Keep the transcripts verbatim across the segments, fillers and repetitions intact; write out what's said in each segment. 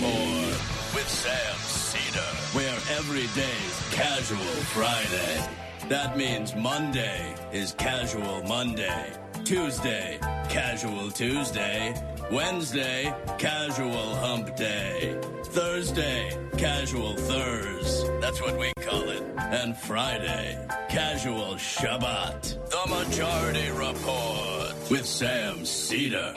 Report with Sam Cedar, where every day's Casual Friday. That means Monday is Casual Monday, Tuesday, Casual Tuesday, Wednesday, Casual Hump Day, Thursday, Casual Thurs, that's what we call it, and Friday, Casual Shabbat. The Majority Report with Sam Cedar.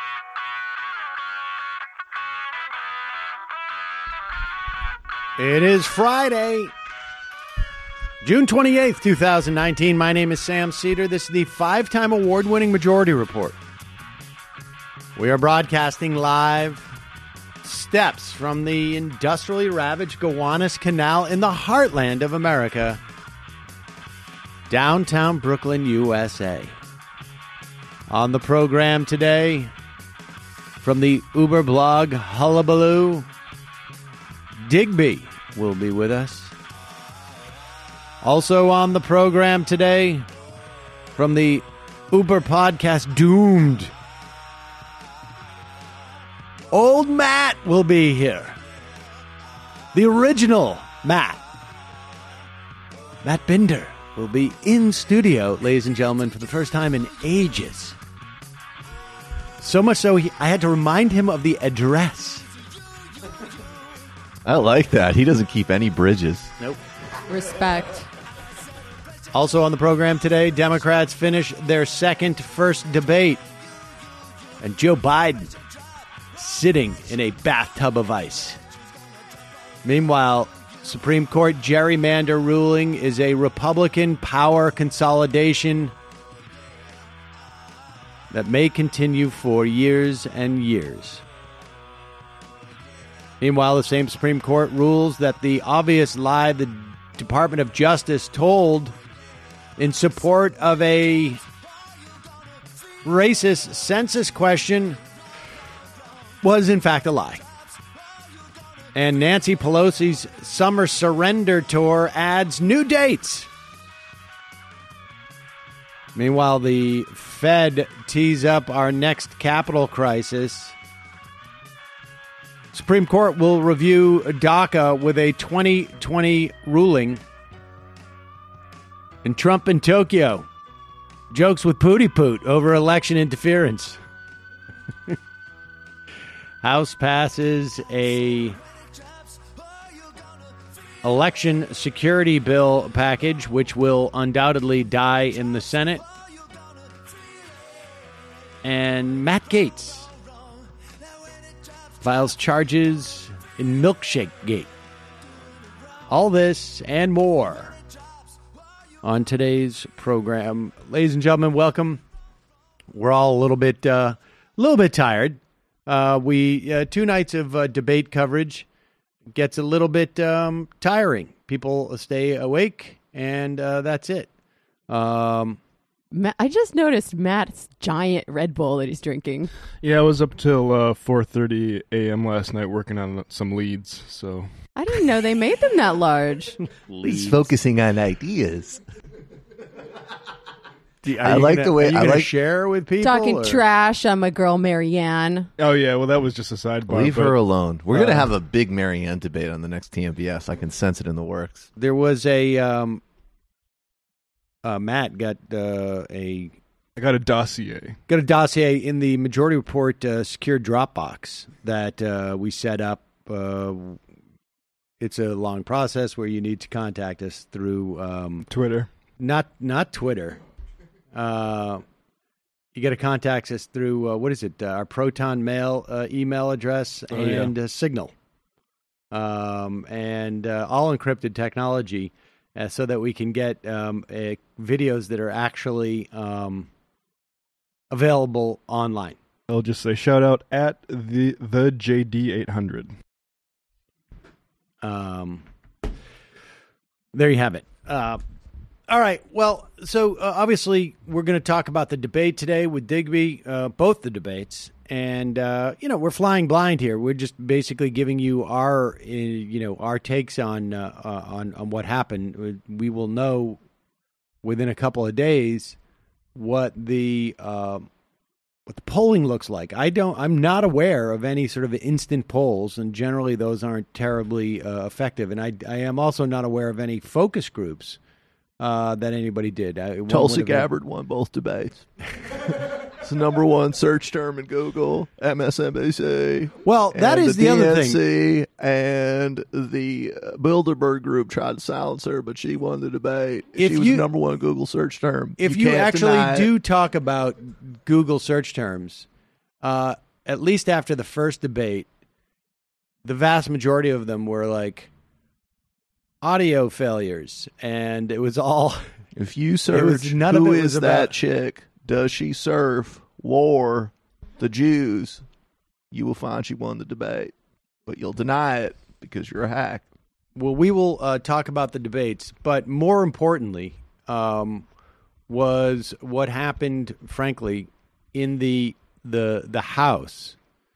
It is Friday, June twenty-eighth, twenty nineteen. My name is Sam Cedar. This is the five-time award-winning Majority Report. We are broadcasting live steps from the industrially ravaged Gowanus Canal in the heartland of America, downtown Brooklyn, U S A. On the program today, from the Uber blog Hullabaloo, Digby will be with us. Also on the program today, from the Uber podcast Doomed, Old Matt will be here. The original Matt. Matt Binder will be in studio, ladies and gentlemen, for the first time in ages. So much so, he, I had to remind him of the address. I like that. He doesn't keep any bridges. Nope. Respect. Also on the program today, Democrats finish their second first debate. And Joe Biden sitting in a bathtub of ice. Meanwhile, Supreme Court gerrymander ruling is a Republican power consolidation that may continue for years and years. Meanwhile, the same Supreme Court rules that the obvious lie the Department of Justice told in support of a racist census question was in fact a lie. And Nancy Pelosi's summer surrender tour adds new dates. Meanwhile, the Fed tees up our next capital crisis. Supreme Court will review DACA with a twenty twenty ruling. And Trump in Tokyo jokes with Pootie Poot over election interference. House passes a election security bill package, which will undoubtedly die in the Senate. And Matt Gaetz files charges in Milkshake Gate. All this and more on today's program. Ladies and gentlemen, welcome. We're all a little bit, uh, a little bit tired. Uh, we uh, two nights of uh, debate coverage gets a little bit um, tiring. People stay awake, and uh, that's it. Um, Matt, I just noticed Matt's giant Red Bull that he's drinking. Yeah, I was up till uh, four thirty a.m. last night working on some leads. So I didn't know they made them that large. He's focusing on ideas. Do, I like gonna, the way are you I gonna like share with people. Talking or? trash on my girl Marianne. Oh yeah, well that was just a sidebar. Leave but, her alone. We're uh, gonna have a big Marianne debate on the next T M B S. I can sense it in the works. There was a um, uh, Matt got uh, a I got a dossier. got a dossier in the Majority Report uh, secure Dropbox that uh, we set up. Uh, it's a long process where you need to contact us through um, Twitter. Not not Twitter. Uh, you got to contact us through, uh, what is it, uh, our Proton Mail uh, email address Oh, yeah. and uh, Signal. Um, and uh, all encrypted technology uh, so that we can get um, a, videos that are actually um, available online. I'll just say shout out at the the J D eight hundred. Um, there you have it. Uh, all right. Well, so uh, obviously we're going to talk about the debate today with Digby, uh, both the debates. And, uh, you know, we're flying blind here. We're just basically giving you our, uh, you know, our takes on, uh, uh, on, on what happened. We will know within a couple of days what the, uh, what the polling looks like. I don't. I'm not aware of any sort of instant polls, and generally those aren't terribly uh, effective. And I, I am also not aware of any focus groups uh, that anybody did. I, Tulsi Gabbard won both debates. It's the number one search term in Google, M S N B C. Well, that is the, the other D N C, thing. And the Bilderberg group tried to silence her, but she won the debate. If she was you, the number one Google search term. If you, you can't actually do it. talk about Google search terms, uh, at least after the first debate, the vast majority of them were like audio failures, and it was all. If you search, none who of it is was that about, chick? Does she surf war the Jews? You will find she won the debate, but you'll deny it because you're a hack. Well, we will uh, talk about the debates, but more importantly, um, was what happened, frankly, in the the the House.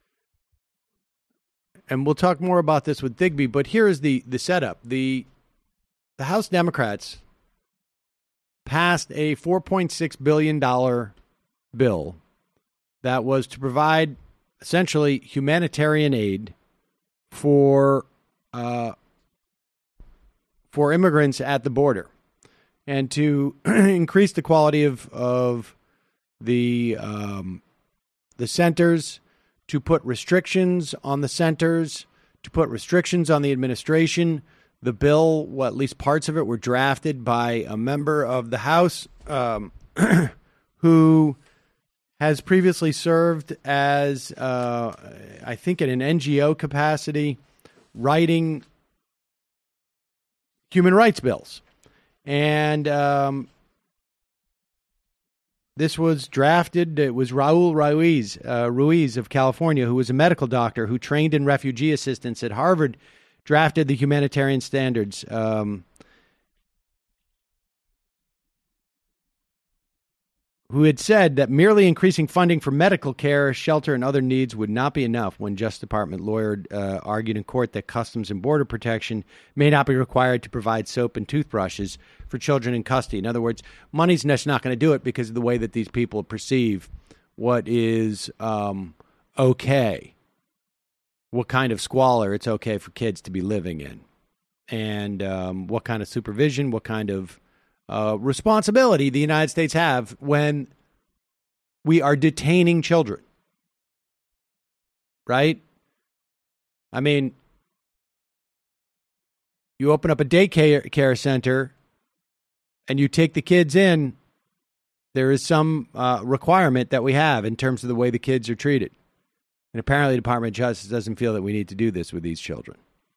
And we'll talk more about this with Digby, but here is the the setup. The the House Democrats passed a four point six billion dollars bill that was to provide essentially humanitarian aid for uh, for immigrants at the border, and to increase the quality of of the um, the centers, to put restrictions on the centers, to put restrictions on the administration. The bill, well, at least parts of it, were drafted by a member of the House um, who has previously served as, uh, I think, in an N G O capacity, writing human rights bills. And um, this was drafted. It was Raul Ruiz, uh, Ruiz of California, who was a medical doctor who trained in refugee assistance at Harvard, drafted the humanitarian standards. Um, who had said that merely increasing funding for medical care, shelter, and other needs would not be enough when Justice Department lawyer uh, argued in court that Customs and Border Protection may not be required to provide soap and toothbrushes for children in custody. In other words, money's just not going to do it because of the way that these people perceive what is um, okay, what kind of squalor it's okay for kids to be living in, and um, what kind of supervision, what kind of Uh, responsibility the United States have when we are detaining children, right? I mean, you open up a daycare care center and you take the kids in, there is some uh, requirement that we have in terms of the way the kids are treated. And apparently the Department of Justice doesn't feel that we need to do this with these children.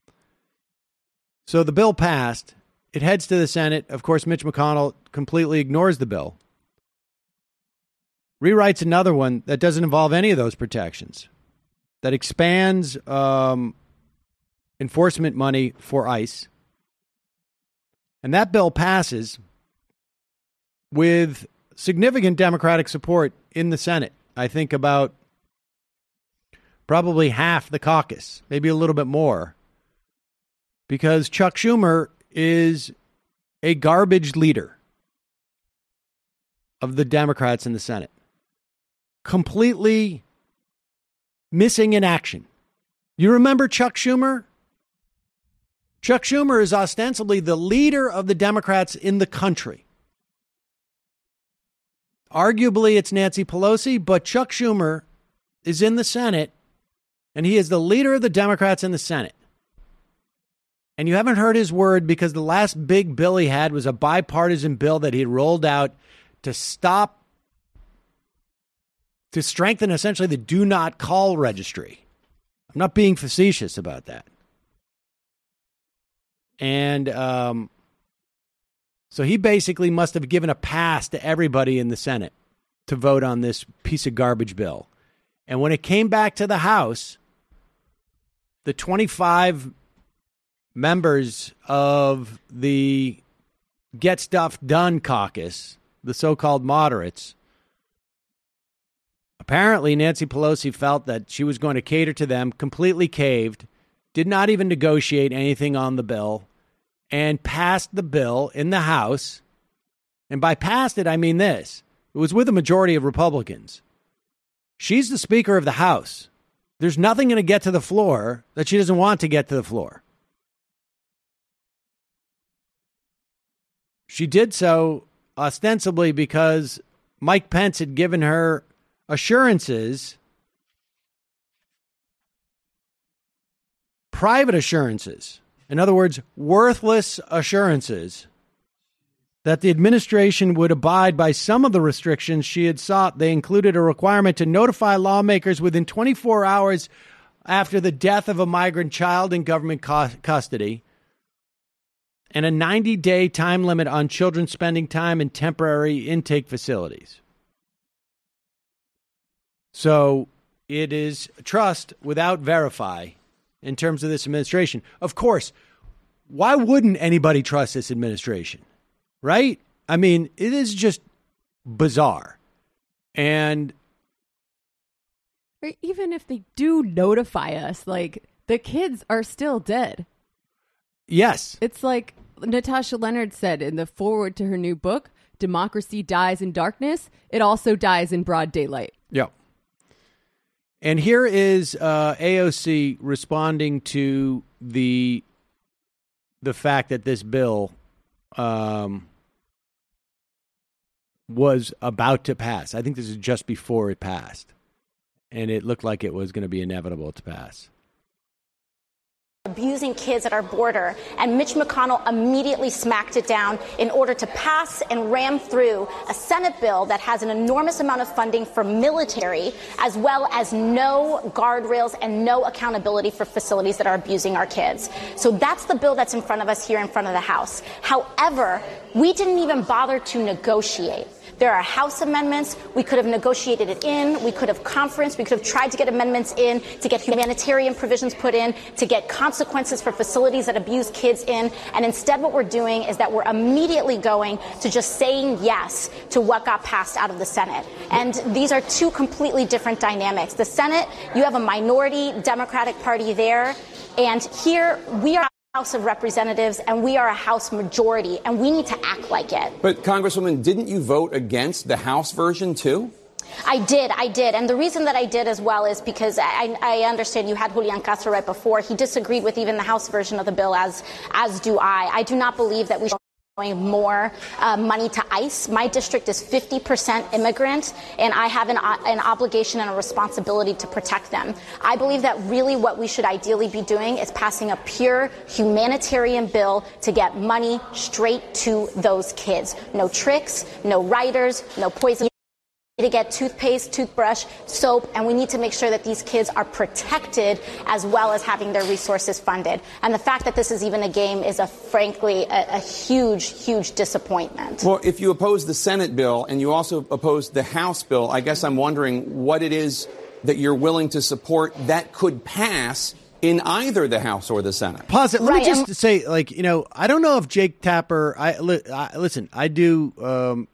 So the bill passed. It heads to the Senate. Of course, Mitch McConnell completely ignores the bill. Rewrites another one that doesn't involve any of those protections, that expands um, enforcement money for ICE. And that bill passes with significant Democratic support in the Senate. I think about probably half the caucus, maybe a little bit more, because Chuck Schumer is a garbage leader of the Democrats in the Senate. Completely missing in action. You remember Chuck Schumer? Chuck Schumer is ostensibly the leader of the Democrats in the country. Arguably, it's Nancy Pelosi, but Chuck Schumer is in the Senate, and he is the leader of the Democrats in the Senate. And you haven't heard his word because the last big bill he had was a bipartisan bill that he had rolled out to stop, to strengthen essentially the do not call registry. I'm not being facetious about that. And um, so he basically must have given a pass to everybody in the Senate to vote on this piece of garbage bill. And when it came back to the House, the twenty-five members of the Get Stuff Done caucus, the so-called moderates, apparently Nancy Pelosi felt that she was going to cater to them, completely caved, did not even negotiate anything on the bill, and passed the bill in the House. And by passed it, I mean this. It was with a majority of Republicans. She's the Speaker of the House. There's nothing going to get to the floor that she doesn't want to get to the floor. She did so ostensibly because Mike Pence had given her assurances, private assurances, in other words, worthless assurances, that the administration would abide by some of the restrictions she had sought. They included a requirement to notify lawmakers within twenty-four hours after the death of a migrant child in government co- custody, and a ninety-day time limit on children spending time in temporary intake facilities. So it is trust without verify in terms of this administration. Of course, why wouldn't anybody trust this administration? Right? I mean, it is just bizarre. And or even if they do notify us, like, the kids are still dead. Yes. It's like Natasha Leonard said in the foreword to her new book, Democracy Dies in Darkness. It also dies in broad daylight. Yeah. And here is uh, A O C responding to the the fact that this bill um, was about to pass. I think this is just before it passed. And it looked like it was going to be inevitable to pass. Abusing kids at our border, and Mitch McConnell immediately smacked it down in order to pass and ram through a Senate bill that has an enormous amount of funding for military, as well as no guardrails and no accountability for facilities that are abusing our kids. So that's the bill that's in front of us here in front of the House. However, we didn't even bother to negotiate. There are House amendments. We could have negotiated it in. We could have conferenced. We could have tried to get amendments in, to get humanitarian provisions put in, to get consequences for facilities that abuse kids in. And instead what we're doing is that we're immediately going to just saying yes to what got passed out of the Senate. And these are two completely different dynamics. The Senate, you have a minority Democratic Party there. And here we are House of Representatives, and we are a House majority, and we need to act like it. But, Congresswoman, didn't you vote against the House version, too? I did, I did. And the reason that I did as well is because I, I understand you had Julian Castro right before. He disagreed with even the House version of the bill, as as do I. I do not believe that we should more uh, money to ICE. My district is fifty percent immigrant, and I have an, uh, an obligation and a responsibility to protect them. I believe that really what we should ideally be doing is passing a pure humanitarian bill to get money straight to those kids. No tricks, no riders, no poison. To get toothpaste, toothbrush, soap, and we need to make sure that these kids are protected as well as having their resources funded. And the fact that this is even a game is, a frankly, a, a huge, huge disappointment. Well, if you oppose the Senate bill and you also oppose the House bill, I guess I'm wondering what it is that you're willing to support that could pass in either the House or the Senate. Pause it. Let right, me just and- say, like, you know, I don't know if Jake Tapper, I, li- I listen, I do, um,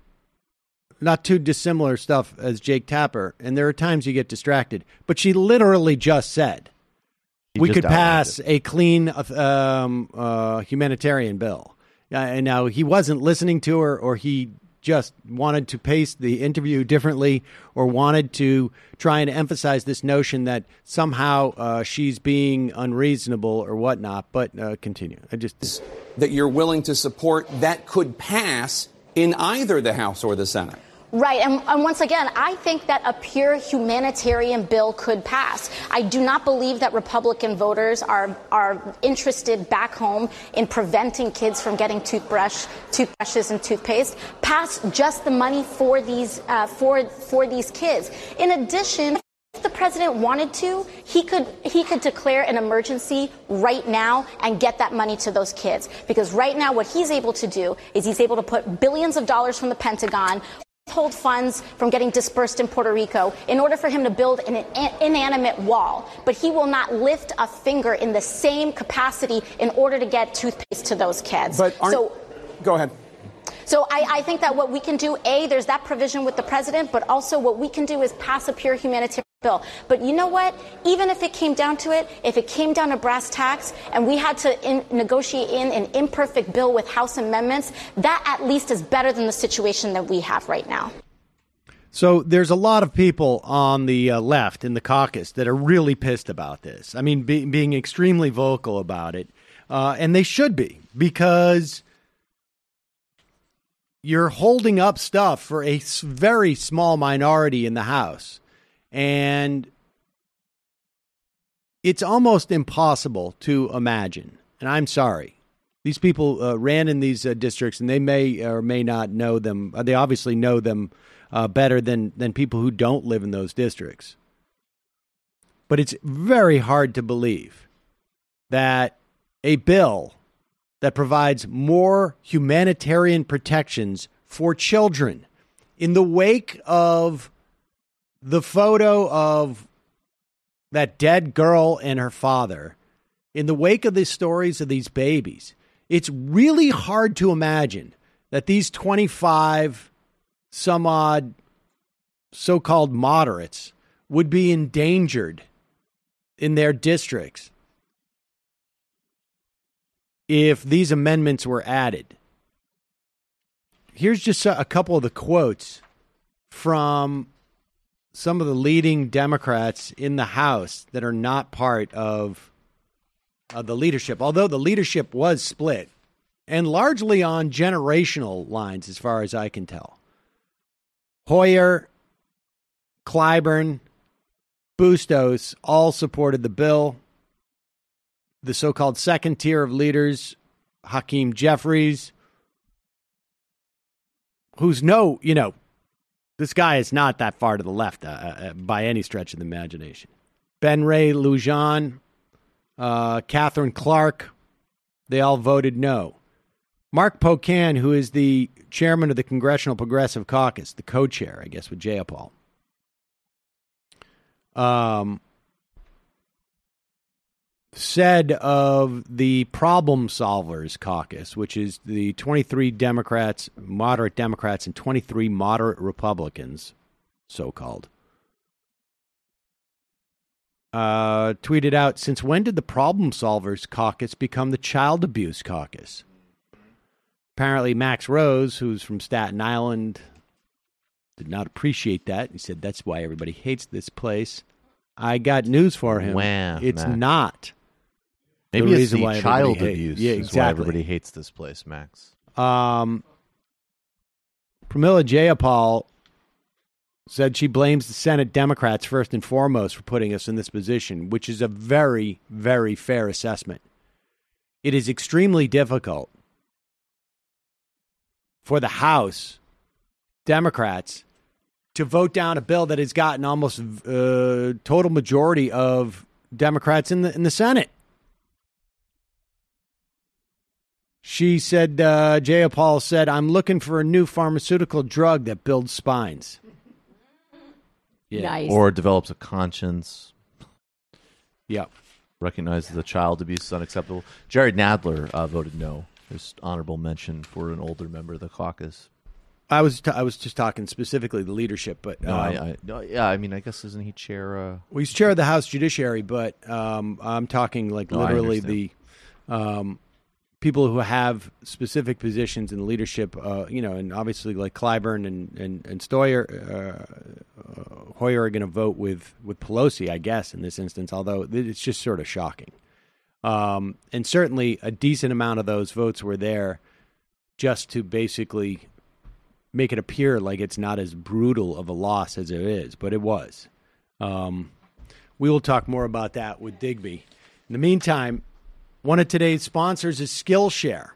not too dissimilar stuff as Jake Tapper, and there are times you get distracted. But she literally just said He we just could pass it. a clean um, uh, humanitarian bill. Uh, and now he wasn't listening to her, or he just wanted to pace the interview differently, or wanted to try and emphasize this notion that somehow uh, she's being unreasonable or whatnot. But uh, continue. I just that you're willing to support that could pass in either the House or the Senate. Right. And, and once again, I think that a pure humanitarian bill could pass. I do not believe that Republican voters are are interested back home in preventing kids from getting toothbrush, toothbrushes and toothpaste. Pass just the money for these uh, for for these kids. In addition, if the president wanted to, he could he could declare an emergency right now and get that money to those kids. Because right now what he's able to do is he's able to put billions of dollars from the Pentagon, hold funds from getting dispersed in Puerto Rico in order for him to build an inanimate wall. But he will not lift a finger in the same capacity in order to get toothpaste to those kids. But aren't, so, go ahead. So I, I think that what we can do, A, there's that provision with the president, but also what we can do is pass a pure humanitarian bill. But you know what? Even if it came down to it, if it came down to brass tacks and we had to in, negotiate in an imperfect bill with House amendments, that at least is better than the situation that we have right now. So there's a lot of people on the uh, left in the caucus that are really pissed about this. I mean, be, being extremely vocal about it. Uh, and they should be, because you're holding up stuff for a very small minority in the House. And it's almost impossible to imagine. And I'm sorry. These people uh, ran in these uh, districts, and they may or may not know them. They obviously know them uh, better than, than people who don't live in those districts. But it's very hard to believe that a bill that provides more humanitarian protections for children in the wake of the photo of that dead girl and her father, in the wake of the stories of these babies, it's really hard to imagine that these twenty-five some odd so-called moderates would be endangered in their districts if these amendments were added. Here's just a couple of the quotes from some of the leading Democrats in the House that are not part of, of the leadership, although the leadership was split, and largely on generational lines, as far as I can tell. Hoyer, Clyburn, Bustos all supported the bill. The so-called second tier of leaders, Hakeem Jeffries, who's no, you know, this guy is not that far to the left uh, uh, by any stretch of the imagination. Ben Ray Lujan, uh, Catherine Clark, they all voted no. Mark Pocan, who is the chairman of the Congressional Progressive Caucus, the co-chair, I guess, with Jayapal, um, said of the Problem Solvers Caucus, which is the twenty-three Democrats, moderate Democrats, and twenty-three moderate Republicans, so-called, uh, tweeted out, "Since when did the Problem Solvers Caucus become the Child Abuse Caucus?" Apparently, Max Rose, who's from Staten Island, did not appreciate that. He said, "That's why everybody hates this place." I got news for him. Wham, it's Max. not. Maybe the it's the why child hate, abuse yeah, is exactly. why everybody hates this place, Max. Um, Pramila Jayapal said she blames the Senate Democrats first and foremost for putting us in this position, which is a very, very fair assessment. It is extremely difficult for the House Democrats to vote down a bill that has gotten almost uh, total majority of Democrats in the in the Senate. She said, uh, Jayapal said, "I'm looking for a new pharmaceutical drug that builds spines." Yeah. Nice. Or develops a conscience. Yeah. Recognizes the child abuse is unacceptable. Jared Nadler uh, voted no. Just honorable mention for an older member of the caucus. I was t- I was just talking specifically the leadership, but No, um, I, I, no, yeah, I mean, I guess isn't he chair? Uh... well, he's chair of the House Judiciary, but um, I'm talking like No, I literally the um, people who have specific positions in leadership. Uh, you know, and obviously like Clyburn and and, and Stoyer, uh, uh, Hoyer are going to vote with with Pelosi, I guess, in this instance. Although it's just sort of shocking, um, and certainly a decent amount of those votes were there just to basically make it appear like it's not as brutal of a loss as it is, but it was. Um, we will talk more about that with Digby. In the meantime, one of today's sponsors is Skillshare.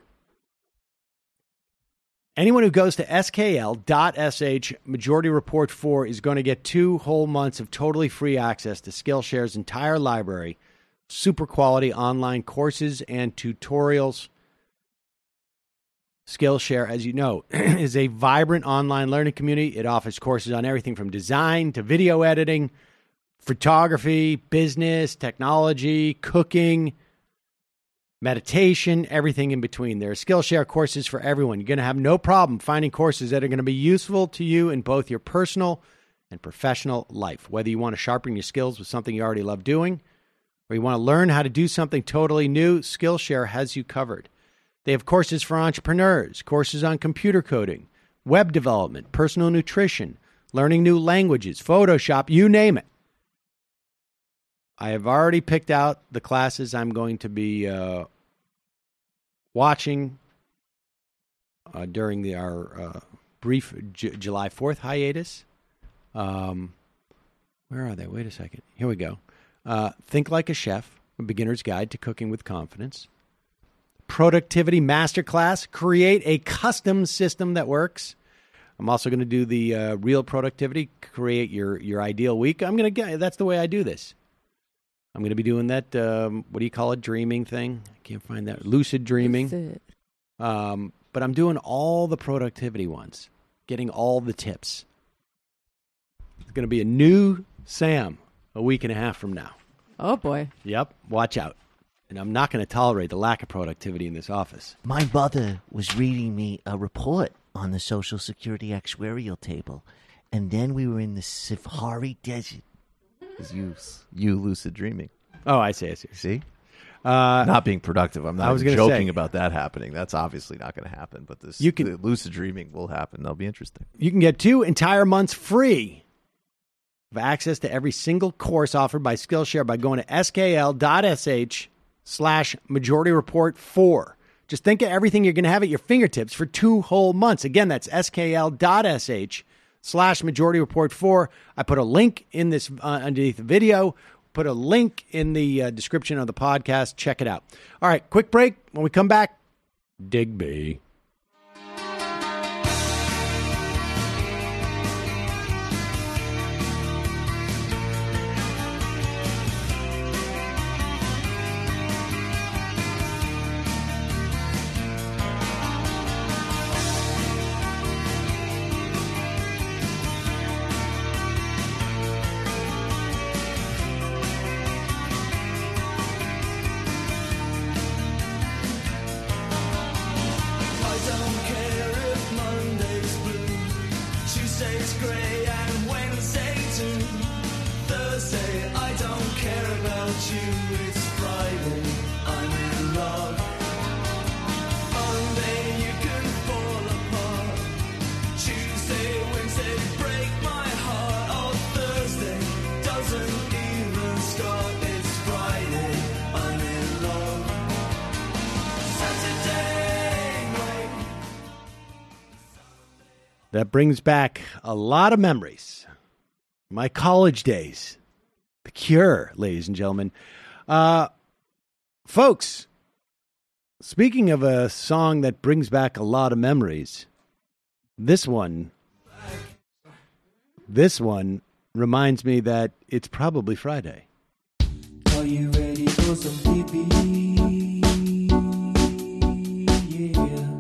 Anyone who goes to S K L dot S H Majority Report four is going to get two whole months of totally free access to Skillshare's entire library, super quality online courses and tutorials. Skillshare, as you know, is a vibrant online learning community. It offers courses on everything from design to video editing, photography, business, technology, cooking, meditation, everything in between. There are Skillshare courses for everyone. You're going to have no problem finding courses that are going to be useful to you in both your personal and professional life. Whether you want to sharpen your skills with something you already love doing, or you want to learn how to do something totally new, Skillshare has you covered. They have courses for entrepreneurs, courses on computer coding, web development, personal nutrition, learning new languages, Photoshop, you name it. I have already picked out the classes I'm going to be uh, watching uh, during the, our uh, brief J- July fourth hiatus. Um, where are they? Wait a second. Here we go. Uh, Think Like a Chef, a beginner's guide to cooking with confidence. Productivity Masterclass, create a custom system that works. I'm also going to do the uh, real productivity, create your, your ideal week. I'm going to get, that's the way I do this. I'm going to be doing that, um, what do you call it, dreaming thing? I can't find that. Lucid dreaming. Lucid. Um, but I'm doing all the productivity ones, getting all the tips. It's going to be a new Sam a week and a half from now. Oh, boy. Yep. Watch out. And I'm not going to tolerate the lack of productivity in this office. My mother was reading me a report on the Social Security actuarial table, and then we were in the Safari Desert. Is you, you lucid dreaming. Oh, I see, I see. See? Uh, not being productive. I'm I not was even gonna joking say- about that happening. That's obviously not going to happen. But this You can- the lucid dreaming will happen. That'll be interesting. You can get two entire months free of access to every single course offered by Skillshare by going to skl.sh slash majority report four. Just think of everything you're going to have at your fingertips for two whole months. Again, that's skl.sh slash majority report four. I put a link in this uh, underneath the video, put a link in the uh, description of the podcast. Check it out. All right, quick break. When we come back, Digby. That brings back a lot of memories. My college days. The Cure, ladies and gentlemen. Uh, folks, speaking of a song that brings back a lot of memories, this one, this one reminds me that it's probably Friday. Are you ready for some T V? Yeah.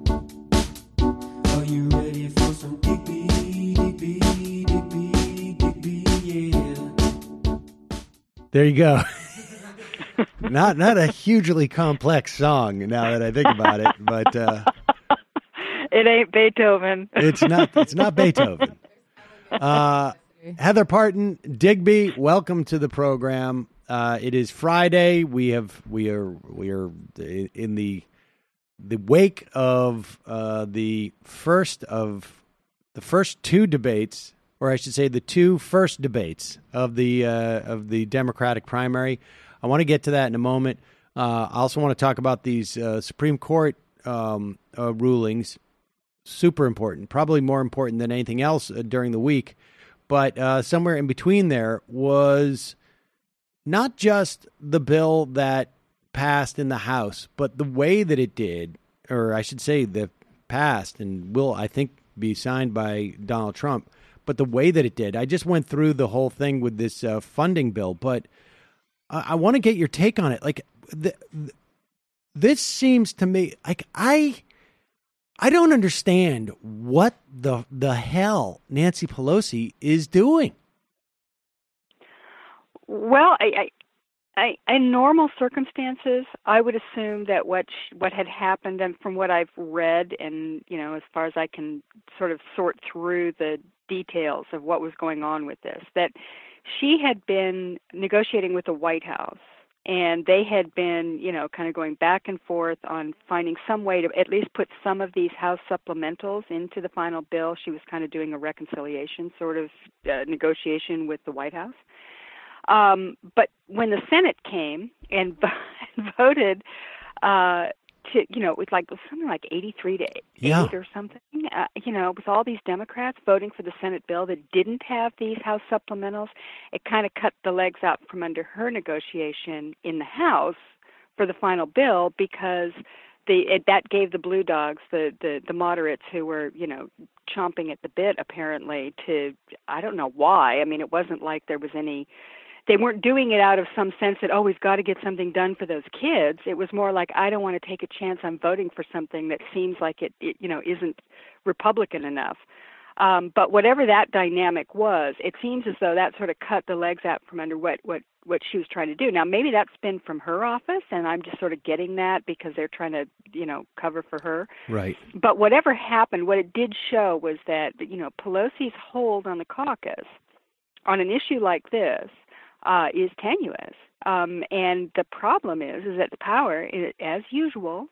Are you ready for some Digby, Digby, Digby, Digby, yeah. There you go. not not a hugely complex song now that I think about it, but uh, it ain't Beethoven. it's not it's not Beethoven. Uh, Heather Parton, Digby, welcome to the program. Uh, it is Friday. We have we are we are in the the wake of uh, the first of the first two debates, or I should say, the two first debates of the uh, of the Democratic primary. I want to get to that in a moment. Uh, I also want to talk about these uh, Supreme Court um, uh, rulings. Super important, probably more important than anything else uh, during the week. But uh, somewhere in between there was not just the bill that passed in the House, but the way that it did, or I should say the passed and will, I think, be signed by Donald Trump, but the way that it did. I just went through the whole thing with this uh, funding bill, but I, I want to get your take on it. Like, the, the, this seems to me, like, I... I don't understand what the the hell Nancy Pelosi is doing. Well, I, I, I, in normal circumstances, I would assume that what sh- what had happened, and from what I've read, and you know, as far as I can sort of sort through the details of what was going on with this, that she had been negotiating with the White House And they had been, you know, kind of going back and forth on finding some way to at least put some of these House supplementals into the final bill. She was kind of doing a reconciliation sort of uh, negotiation with the White House. Um, but when the Senate came and voted, uh, to, you know, it was like something like eighty-three to eight yeah. or something. Uh, you know, it was all these Democrats voting for the Senate bill that didn't have these House supplementals. It kind of cut the legs out from under her negotiation in the House for the final bill, because the it, that gave the blue dogs, the, the the moderates who were, you know, chomping at the bit apparently to, I don't know why. I mean, it wasn't like there was any. They weren't doing it out of some sense that, oh, we've got to get something done for those kids. It was more like, I don't want to take a chance on voting for something that seems like it, it you know, isn't Republican enough. Um, but whatever that dynamic was, it seems as though that sort of cut the legs out from under what, what, what she was trying to do. Now, maybe that's been from her office, and I'm just sort of getting that because they're trying to, you know, cover for her. Right. But whatever happened, what it did show was that, you know, Pelosi's hold on the caucus on an issue like this Uh, is tenuous, um, and the problem is is that the power, as usual,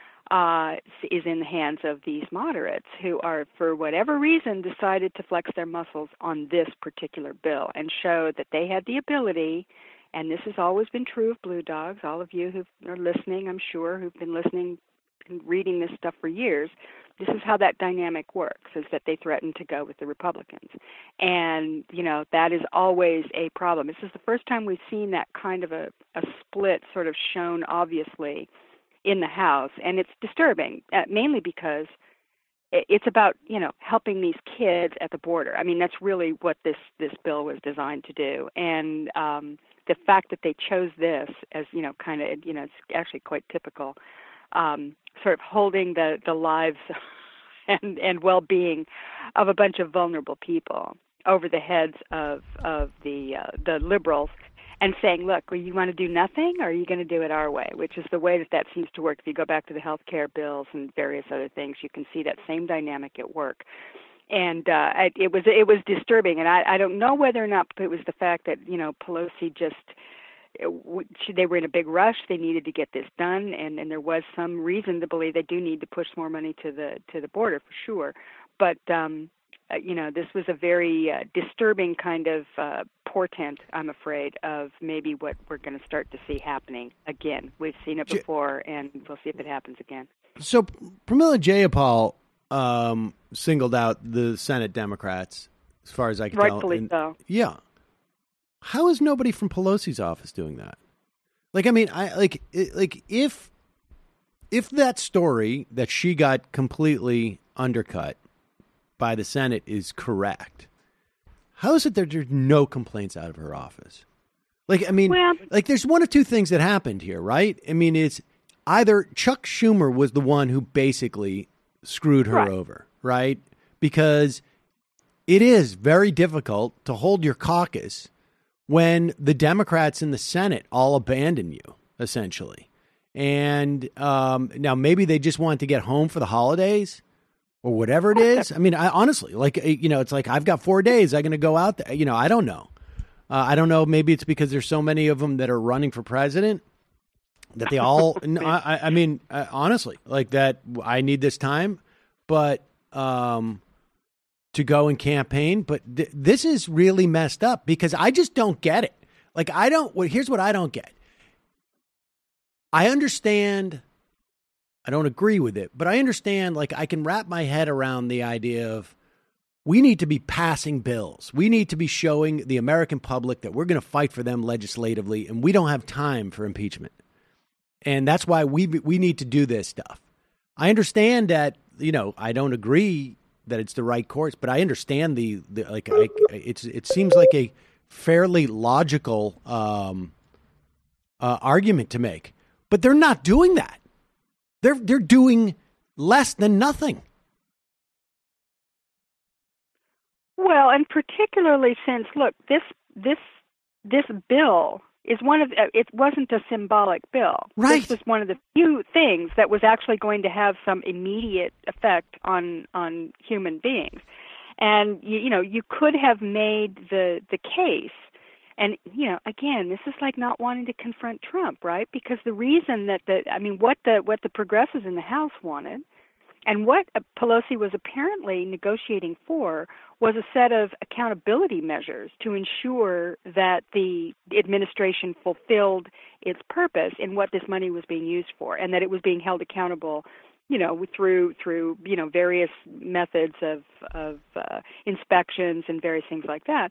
uh, is in the hands of these moderates who are, for whatever reason, decided to flex their muscles on this particular bill and show that they had the ability. And this has always been true of Blue Dogs. All of you who are listening, I'm sure, who've been listening and reading this stuff for years, this is how that dynamic works, is that they threaten to go with the Republicans. And, you know, that is always a problem. This is the first time we've seen that kind of a, a split sort of shown obviously in the House. And it's disturbing, uh, mainly because it's about, you know, helping these kids at the border. I mean, that's really what this, this bill was designed to do. And um, the fact that they chose this as, you know, kind of, you know, it's actually quite typical, Um, sort of holding the, the lives and, and well-being of a bunch of vulnerable people over the heads of of the uh, the liberals, and saying, look, well, you want to do nothing, or are you going to do it our way, which is the way that that seems to work. If you go back to the health care bills and various other things, you can see that same dynamic at work. And uh, it, it was it was disturbing, and I, I don't know whether or not it was the fact that, you know, Pelosi just, they were in a big rush. They needed to get this done, and, and there was some reason to believe they do need to push more money to the to the border for sure. But um, uh, you know, this was a very uh, disturbing kind of uh, portent, I'm afraid, of maybe what we're going to start to see happening again. We've seen it before, and we'll see if it happens again. So Pramila Jayapal um, singled out the Senate Democrats, as far as I can tell. Rightfully and, so. Yeah. How is nobody from Pelosi's office doing that? Like, I mean, I like, it, like if if that story that she got completely undercut by the Senate is correct, how is it that there's no complaints out of her office? Like, I mean, well, like there's one of two things that happened here, right? I mean, it's either Chuck Schumer was the one who basically screwed her right. over, right? Because it is very difficult to hold your caucus when the Democrats in the Senate all abandon you, essentially. And um, now maybe they just want to get home for the holidays or whatever it is. I mean, I honestly, like, you know, it's like, I've got four days. I'm going to go out there. You know, I don't know. Uh, I don't know. Maybe it's because there's so many of them that are running for president that they all, no, I, I mean, uh, honestly, like that, I need this time, but um, to go and campaign. But th- this is really messed up because I just don't get it. Like, I don't, well, here's what I don't get. I understand, I don't agree with it, but I understand, like, I can wrap my head around the idea of we need to be passing bills. We need to be showing the American public that we're going to fight for them legislatively, and we don't have time for impeachment. And that's why we we need to do this stuff. I understand that, you know, I don't agree that it's the right course, but I understand the, the like, I, it's it seems like a fairly logical um, uh, argument to make. But they're not doing that. They're they're doing less than nothing. Well, and particularly since, look, this this this bill is one of uh, it wasn't a symbolic bill. Right. This was one of the few things that was actually going to have some immediate effect on on human beings. And you, you know, you could have made the the case And, you know, again, this is like not wanting to confront Trump, right? Because the reason that the, I mean, what the what the progressives in the House wanted and what Pelosi was apparently negotiating for was a set of accountability measures to ensure that the administration fulfilled its purpose in what this money was being used for, and that it was being held accountable, you know, through through you know various methods of of uh, inspections and various things like that.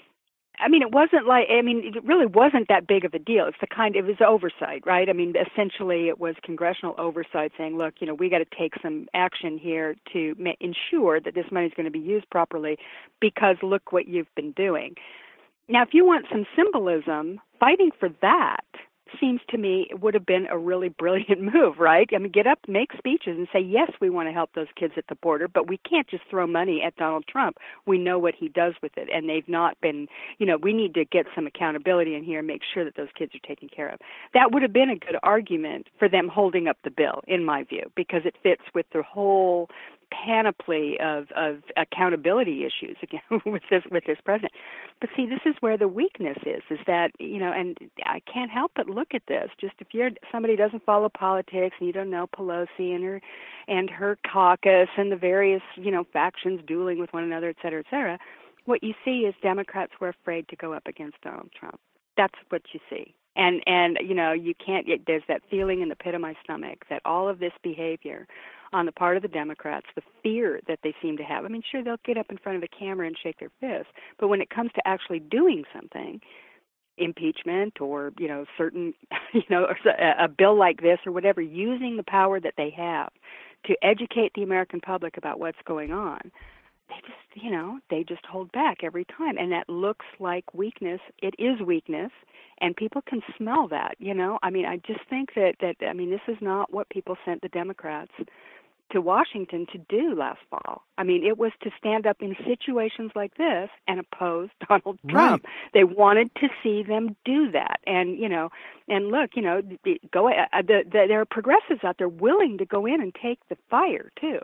I mean, it wasn't like, I mean, it really wasn't that big of a deal. It's the kind, it was oversight, right? I mean, essentially it was congressional oversight saying, look, you know, we got to take some action here to ma- ensure that this money is going to be used properly because look what you've been doing. Now, if you want some symbolism, fighting for that seems to me it would have been a really brilliant move, right? I mean, get up, make speeches and say, yes, we want to help those kids at the border, but we can't just throw money at Donald Trump. We know what he does with it, and they've not been, you know, we need to get some accountability in here and make sure that those kids are taken care of. That would have been a good argument for them holding up the bill, in my view, because it fits with the whole panoply of, of accountability issues again with this with this president. But see, this is where the weakness is, is that, you know, and I can't help but look at this. Just if you're somebody who doesn't follow politics and you don't know Pelosi and her and her caucus and the various, you know, factions dueling with one another, et cetera, et cetera, what you see is Democrats were afraid to go up against Donald Trump. That's what you see. And, and you know, you can't, there's that feeling in the pit of my stomach that all of this behavior on the part of the Democrats, the fear that they seem to have. I mean, sure, they'll get up in front of the camera and shake their fists, but when it comes to actually doing something, impeachment or, you know, certain, you know, a, a bill like this or whatever, using the power that they have to educate the American public about what's going on, they just, you know, they just hold back every time. And that looks like weakness. It is weakness, and people can smell that, you know. I mean, I just think that, that I mean, this is not what people sent the Democrats to Washington to do last fall. I mean, it was to stand up in situations like this and oppose Donald Trump. Right. They wanted to see them do that. And, you know, and look, you know, go uh, the, the, there are progressives out there willing to go in and take the fire, too.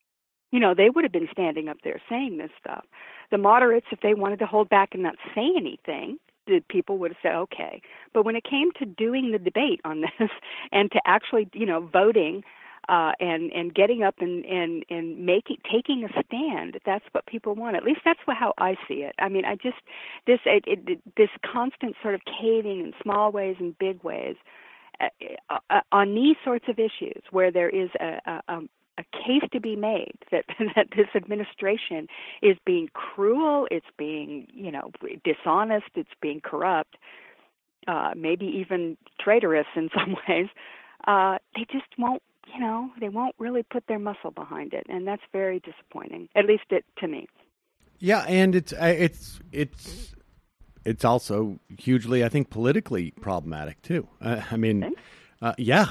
You know, they would have been standing up there saying this stuff. The moderates, if they wanted to hold back and not say anything, the people would have said, okay. But when it came to doing the debate on this and to actually, you know, voting Uh, and and getting up and and and making taking a stand, that's what people want. At least that's what, how I see it. I mean, I just this it, it, this constant sort of caving in small ways and big ways uh, uh, on these sorts of issues where there is a, a, a case to be made that that this administration is being cruel, it's being, you know, dishonest, it's being corrupt, uh, maybe even traitorous in some ways. Uh, they just won't. You know, they won't really put their muscle behind it, and that's very disappointing. At least it to me. Yeah, and it's it's it's it's also hugely, I think, politically problematic too. Uh, I mean, uh, yeah,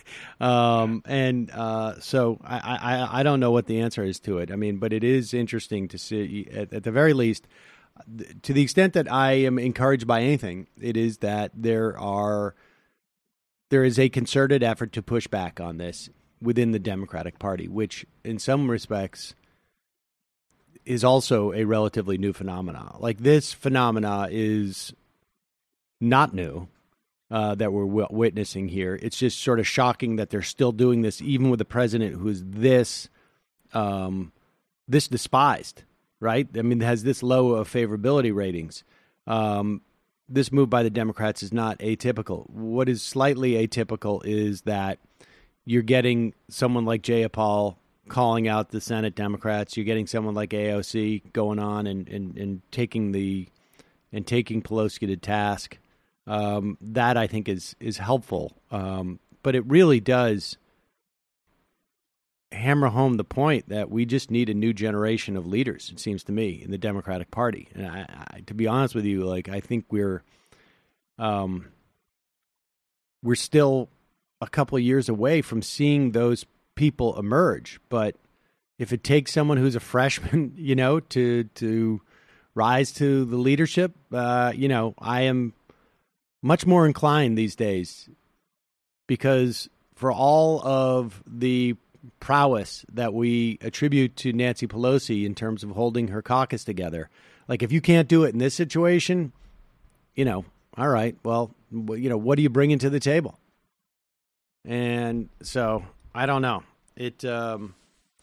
um, and uh, so I, I I don't know what the answer is to it. I mean, but it is interesting to see, at, at the very least, to the extent that I am encouraged by anything, it is that there are. There is a concerted effort to push back on this within the Democratic Party, which in some respects is also a relatively new phenomena. Like this phenomena is not new uh, that we're w- witnessing here. It's just sort of shocking that they're still doing this, even with a president who is this, um, this despised, right? I mean, has this low of favorability ratings. Um, This move by the Democrats is not atypical. What is slightly atypical is that you're getting someone like Jayapal calling out the Senate Democrats. You're getting someone like A O C going on and, and, and taking the and taking Pelosi to task. Um, that I think is is helpful, um, but it really does hammer home the point that we just need a new generation of leaders, it seems to me, in the Democratic Party. And I, I, to be honest with you, like I think we're um, we're still a couple of years away from seeing those people emerge. But if it takes someone who's a freshman, you know, to to rise to the leadership, uh, you know, I am much more inclined these days, because for all of the prowess that we attribute to Nancy Pelosi in terms of holding her caucus together, like if you can't do it in this situation, you know, all right, well, you know, what are you bringing to the table? And so I don't know. It, um,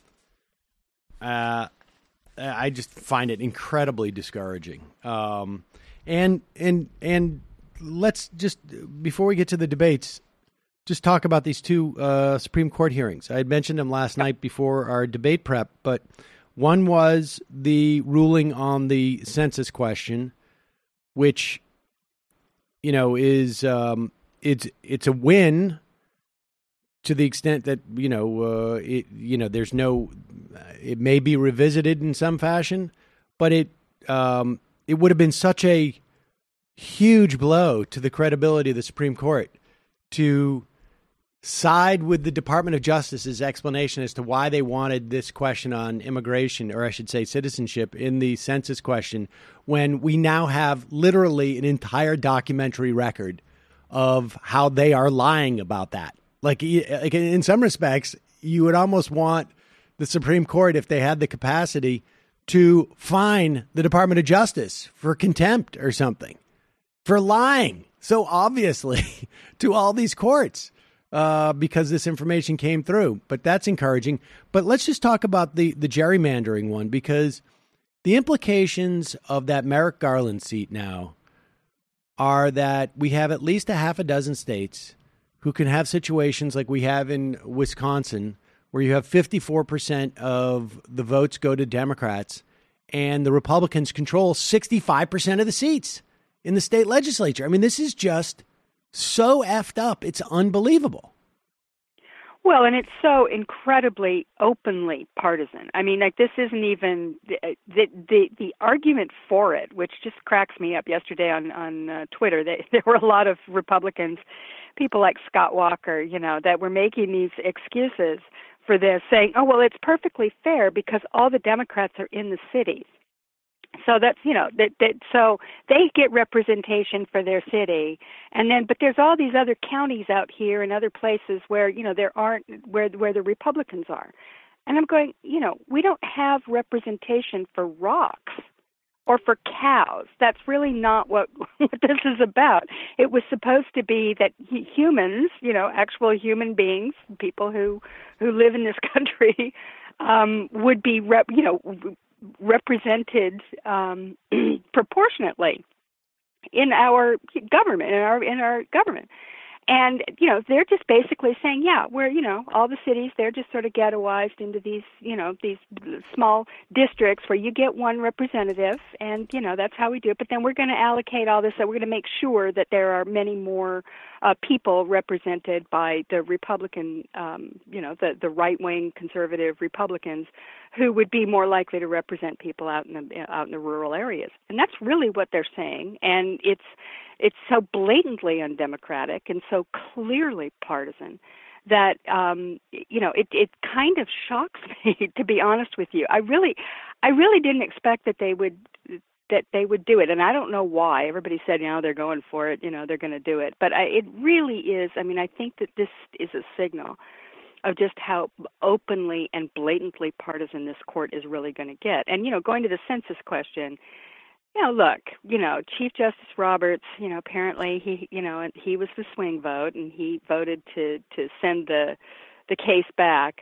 uh, I just find it incredibly discouraging. Um, and and and let's just, before we get to the debates, just talk about these two uh, Supreme Court hearings. I had mentioned them last night before our debate prep, but one was the ruling on the census question, which, you know, is um, it's it's a win to the extent that, you know, uh, it, you know, there's no, it may be revisited in some fashion, but it um, it would have been such a huge blow to the credibility of the Supreme Court to side with the Department of Justice's explanation as to why they wanted this question on immigration, or I should say citizenship, in the census question, when we now have literally an entire documentary record of how they are lying about that. Like, like in some respects, you would almost want the Supreme Court, if they had the capacity, to fine the Department of Justice for contempt or something, for lying so obviously to all these courts uh, because this information came through. But that's encouraging. But let's just talk about the, the gerrymandering one, because the implications of that Merrick Garland seat now are that we have at least a half a dozen states who can have situations like we have in Wisconsin, where you have fifty-four percent of the votes go to Democrats and the Republicans control sixty-five percent of the seats in the state legislature. I mean, this is just so effed up. It's unbelievable. Well, and it's so incredibly openly partisan. I mean, like, this isn't even the the the, the argument for it, which just cracks me up. Yesterday on on uh, Twitter, they, there were a lot of Republicans, people like Scott Walker, you know, that were making these excuses for this, saying, "Oh, well, it's perfectly fair because all the Democrats are in the cities." So that's, you know, that, that so they get representation for their city, and then, but there's all these other counties out here and other places where, you know, there aren't, where where the Republicans are. And I'm going, you know, we don't have representation for rocks or for cows. That's really not what, what this is about. It was supposed to be that humans, you know, actual human beings, people who, who live in this country, um, would be, rep, you know, represented um, proportionately in our government, in our in our government. And, you know, they're just basically saying, yeah, we're, you know, all the cities, they're just sort of ghettoized into these, you know, these small districts where you get one representative, and, you know, that's how we do it. But then we're going to allocate all this, so we're going to make sure that there are many more uh, people represented by the Republican, um, you know, the, the right-wing conservative Republicans who would be more likely to represent people out in the out in the rural areas. And that's really what they're saying. And it's it's so blatantly undemocratic and so clearly partisan that um, you know, it it kind of shocks me, to be honest with you. I really I really didn't expect that they would that they would do it, and I don't know why. Everybody said, you know, they're going for it, you know, they're going to do it. But I, it really is. I mean, I think that this is a signal of just how openly and blatantly partisan this court is really going to get. And, you know, going to the census question, you know, look, you know, Chief Justice Roberts, you know, apparently he, you know, and he was the swing vote, and he voted to, to send the the case back,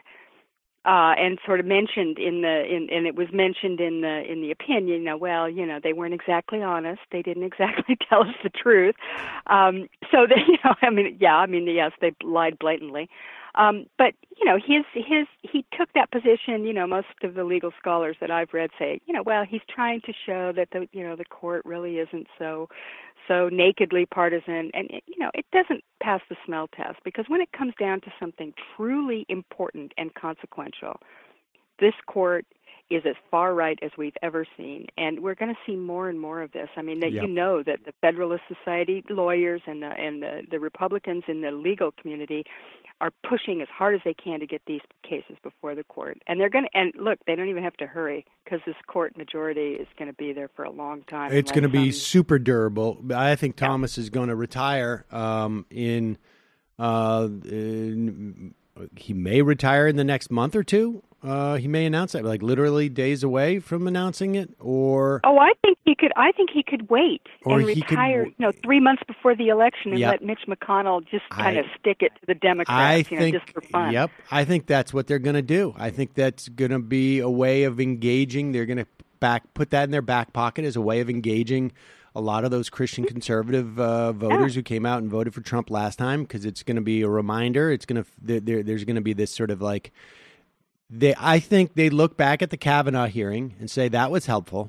uh, and sort of mentioned in the, in, and it was mentioned in the in the opinion, you know, well, you know, they weren't exactly honest. They didn't exactly tell us the truth. Um, so, they, you know, I mean, yeah, I mean, yes, they lied blatantly. Um, but, you know, his his he took that position. You know, most of the legal scholars that I've read say, you know, well, he's trying to show that the you know the court really isn't so so nakedly partisan, and it, you know, it doesn't pass the smell test, because when it comes down to something truly important and consequential, this court is as far right as we've ever seen, and we're going to see more and more of this. I mean, that Yep. you know that the Federalist Society lawyers and the and the, the Republicans in the legal community are pushing as hard as they can to get these cases before the court. And they're going to, and look, they don't even have to hurry, because this court majority is going to be there for a long time. It's going to be some, super durable. I think Thomas yeah. is going to retire um, in, uh, in, he may retire in the next month or two. uh, he may announce that, like literally days away from announcing it, or Oh, I think he could. I think he could wait Or and he could retire. w- you know, three months before the election, and Yep. let Mitch McConnell just kind I- of stick it to the Democrats. I you know, think, just for fun. yep, I think that's what they're going to do. I think that's going to be a way of engaging. They're going to back put that in their back pocket as a way of engaging a lot of those Christian conservative uh, voters who came out and voted for Trump last time, because it's going to be a reminder. It's going to there, there, there's going to be this sort of like they. I think they look back at the Kavanaugh hearing and say that was helpful,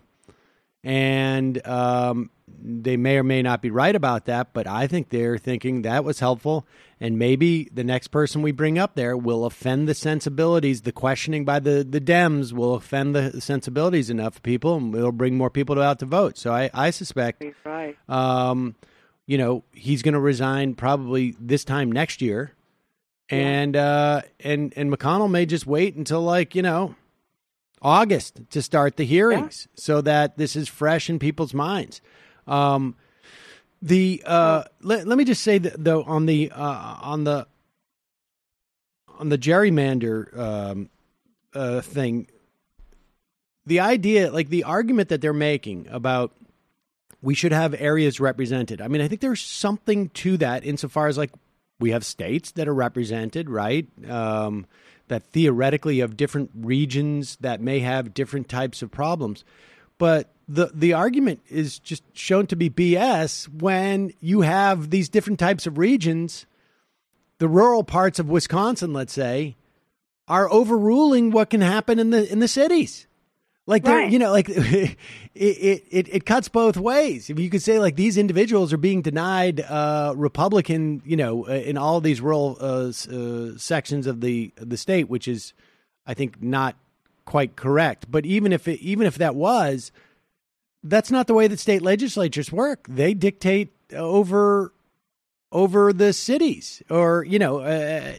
and um, they may or may not be right about that, but I think they're thinking that was helpful, and maybe the next person we bring up there will offend the sensibilities. The questioning by the, the Dems will offend the sensibilities enough of people, and it'll bring more people out to vote. So I, I suspect, right. um, you know, he's going to resign probably this time next year, and uh, and and McConnell may just wait until, like, you know, August to start the hearings, so that this is fresh in people's minds. Um, the uh, let, let me just say that, though, on the uh, on the on the gerrymander um, uh, thing, the idea, like the argument that they're making about we should have areas represented. I mean, I think there's something to that insofar as, like, we have states that are represented, right? Um, that theoretically have different regions that may have different types of problems. But the the argument is just shown to be B S when you have these different types of regions. The rural parts of Wisconsin, let's say, are overruling what can happen in the in the cities. Like, they're, Right. you know, like it, it it it cuts both ways. If you could say, like, these individuals are being denied uh, Republican, you know, uh, in all these rural uh, s- uh, sections of the the state, which is, I think, not quite correct. But even if it, even if that was, that's not the way that state legislatures work. They dictate over over the cities, or, you know, uh,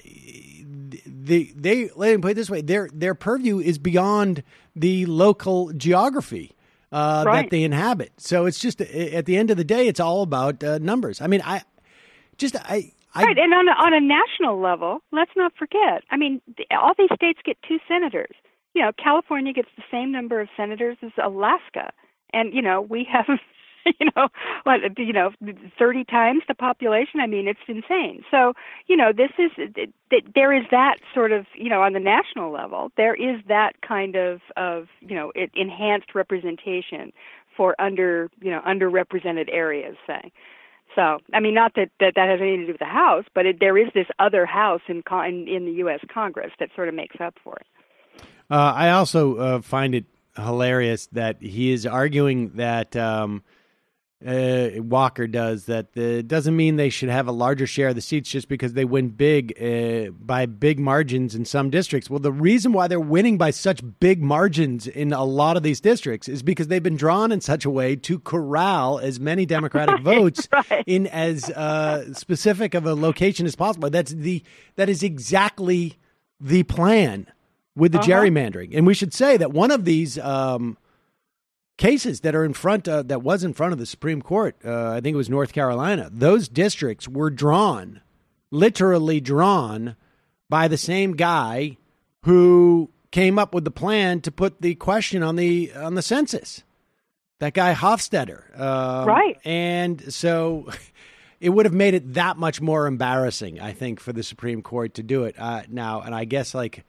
the they let me put it this way: their their purview is beyond the local geography uh, Right. that they inhabit. So it's just, at the end of the day, it's all about uh, numbers. I mean, I just I. I Right, and on a, on a national level, let's not forget. I mean, the, all these states get two senators. You know, California gets the same number of senators as Alaska, and you know, we have, you know, what, you know, thirty times the population. I mean, it's insane. So, you know, this is that there is that sort of, you know, on the national level, there is that kind of of you know, it, enhanced representation for under, you know, underrepresented areas, say. So, I mean, not that, that that has anything to do with the House, but it, there is this other House in, con- in in the U S Congress that sort of makes up for it. Uh, I also uh, find it hilarious that he is arguing that um, uh, Walker does that the, doesn't mean they should have a larger share of the seats just because they win big uh, by big margins in some districts. Well, the reason why they're winning by such big margins in a lot of these districts is because they've been drawn in such a way to corral as many Democratic votes right. in as uh, specific of a location as possible. That's the that is exactly the plan with the Uh-huh. gerrymandering. And we should say that one of these um, cases that are in front, uh, that was in front of the Supreme Court, uh, I think it was North Carolina, those districts were drawn, literally drawn, by the same guy who came up with the plan to put the question on the on the census. That guy Hofstadter. Um, Right. And so it would have made it that much more embarrassing, I think, for the Supreme Court to do it uh, now. And I guess, like,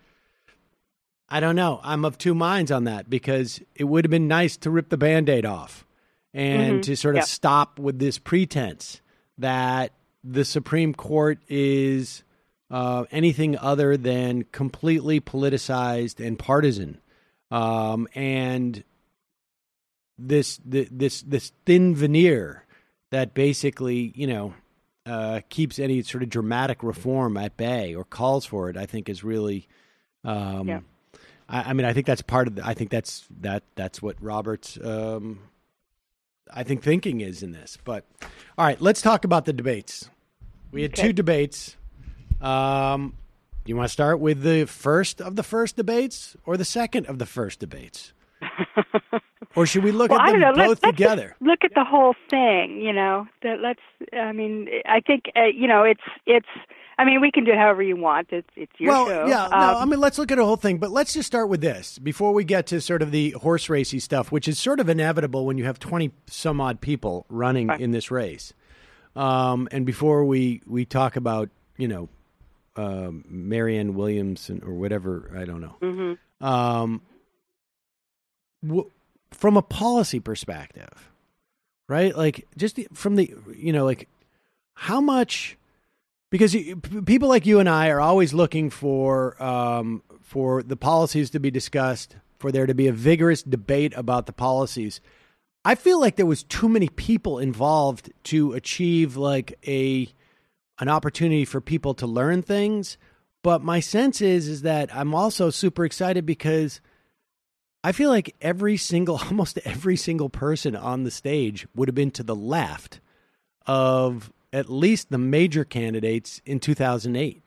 I don't know. I'm of two minds on that, because it would have been nice to rip the Band-Aid off and Mhm. to sort of Yep. stop with this pretense that the Supreme Court is uh, anything other than completely politicized and partisan. Um, and this, th- this, this thin veneer that basically, you know, uh, keeps any sort of dramatic reform at bay or calls for it, I think is really, um, Yeah. I, I mean, I think that's part of the, I think that's, that, that's what Robert's, um, I think thinking is in this. But all right, let's talk about the debates. We had Okay. two debates. Um, you want to start with the first of the first debates or the second of the first debates? Or should we look Well, at I them don't know. both Let's, let's together? just look at the whole thing. You know, that let's. I mean, I think uh, you know, it's it's. I mean, we can do it however you want. It's it's your well, show. yeah. Um, No, I mean, let's look at the whole thing, but let's just start with this before we get to sort of the horse racy stuff, which is sort of inevitable when you have twenty some odd people running Right. in this race. Um, and before we, we talk about, you know, um, Marianne Williamson or whatever, I don't know. Mm-hmm. Um, w- from a policy perspective, right? Like just the, from the, you know, like how much, because you- p- people like you and I are always looking for, um, for the policies to be discussed, for there to be a vigorous debate about the policies. I feel like there was too many people involved to achieve like a an opportunity for people to learn things. But my sense is is that I'm also super excited because I feel like every single, almost every single person on the stage would have been to the left of at least the major candidates in two thousand eight.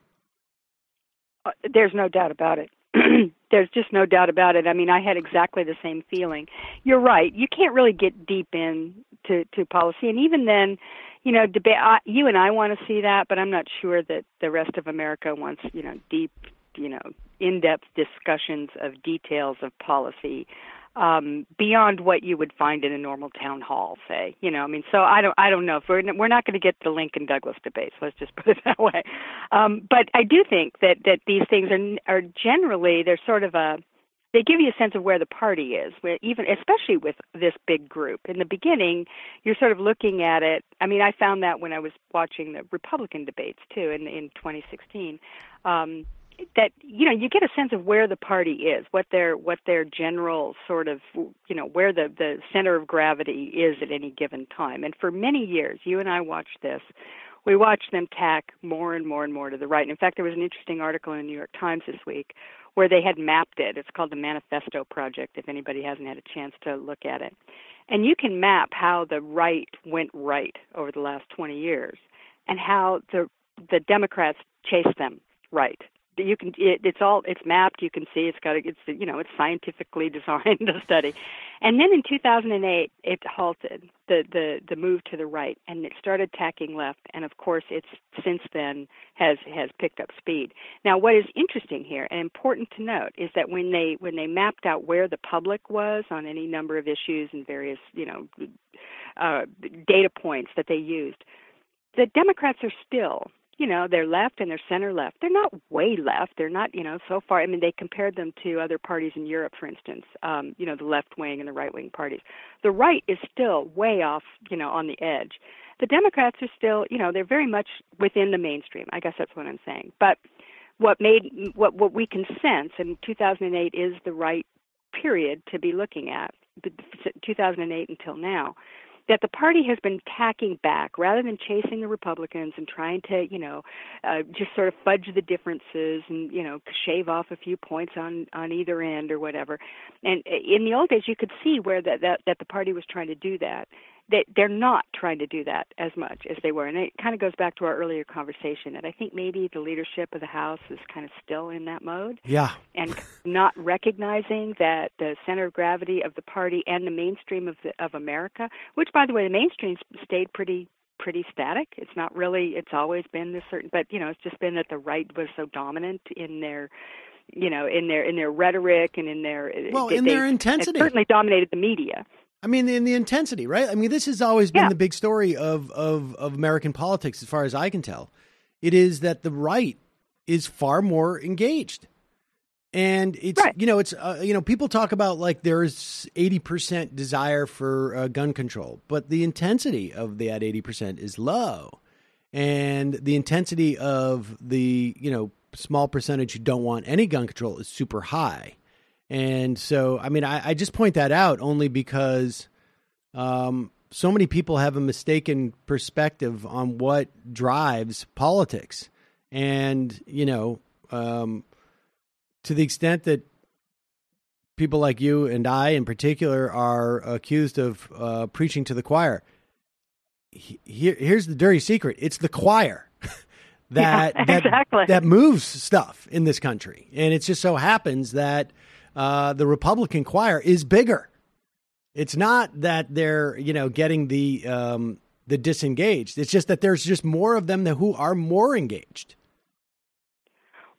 Uh, there's no doubt about it. There's just no doubt about it. I mean, I had exactly the same feeling. You're right. You can't really get deep in to, to policy. And even then, you know, debate. I, you and I want to see that, but I'm not sure that the rest of America wants, you know, deep, you know, in-depth discussions of details of policy um, beyond what you would find in a normal town hall, say. You know, I mean, so I don't, I don't know. If we're we're not going to get the Lincoln Douglas debates. Let's just put it that way. Um, but I do think that that these things are are generally they're sort of a they give you a sense of where the party is, where even especially with this big group. In the beginning, you're sort of looking at it. I mean, I found that when I was watching the Republican debates too in in twenty sixteen. Um, that you know you get a sense of where the party is, what their what their general sort of you know where the the center of gravity is at any given time. And for many years, you and I watched this. We watched them tack more and more and more to the right. And in fact, there was an interesting article in the New York Times this week where they had mapped it. It's called the Manifesto Project, if anybody hasn't had a chance to look at it. And you can map how the right went right over the last twenty years and how the the Democrats chased them right. You can it, it's all it's mapped. You can see it's got it's you know it's scientifically designed to study, and then in two thousand eight it halted the the the move to the right, and it started tacking left, and of course it's since then has has picked up speed. Now, what is interesting here and important to note is that when they when they mapped out where the public was on any number of issues and various you know uh, data points that they used, the Democrats are still. You know, they're left and they're center left. They're not way left. They're not, you know, so far. I mean, they compared them to other parties in Europe, for instance, um, you know, the left wing and the right wing parties. The right is still way off, you know, on the edge. The Democrats are still, you know, they're very much within the mainstream. I guess that's what I'm saying. But what made, what, what we can sense in two thousand eight is the right period to be looking at, two thousand eight until now. That the party has been tacking back rather than chasing the Republicans and trying to, you know, uh, just sort of fudge the differences and, you know, shave off a few points on, on either end or whatever. And in the old days, you could see where that, that, that the party was trying to do that. They, they're not trying to do that as much as they were. And it kind of goes back to our earlier conversation that I think maybe the leadership of the House is kind of still in that mode. Yeah. And not recognizing that the center of gravity of the party and the mainstream of the, of America, which, by the way, the mainstream stayed pretty pretty static. It's not really, it's always been this certain, but, you know, it's just been that the right was so dominant in their you know, in their in their rhetoric and in their well, they, in their intensity. It certainly dominated the media. I mean, in the intensity, right? I mean, this has always been yeah. the big story of, of, of American politics, as far as I can tell. It is that the right is far more engaged. And it's, right. you know, it's, uh, you know, people talk about like there's eighty percent desire for uh, gun control, but the intensity of that eighty percent is low. And the intensity of the, you know, small percentage who don't want any gun control is super high. And so, I mean, I, I just point that out only because um, so many people have a mistaken perspective on what drives politics. And, you know, um, to the extent that people like you and I in particular are accused of uh, preaching to the choir, here, here's the dirty secret. It's the choir that, yeah, that, exactly. that moves stuff in this country. And it just so happens that Uh, the Republican choir is bigger. It's not that they're, you know, getting the um, the disengaged. It's just that there's just more of them that who are more engaged.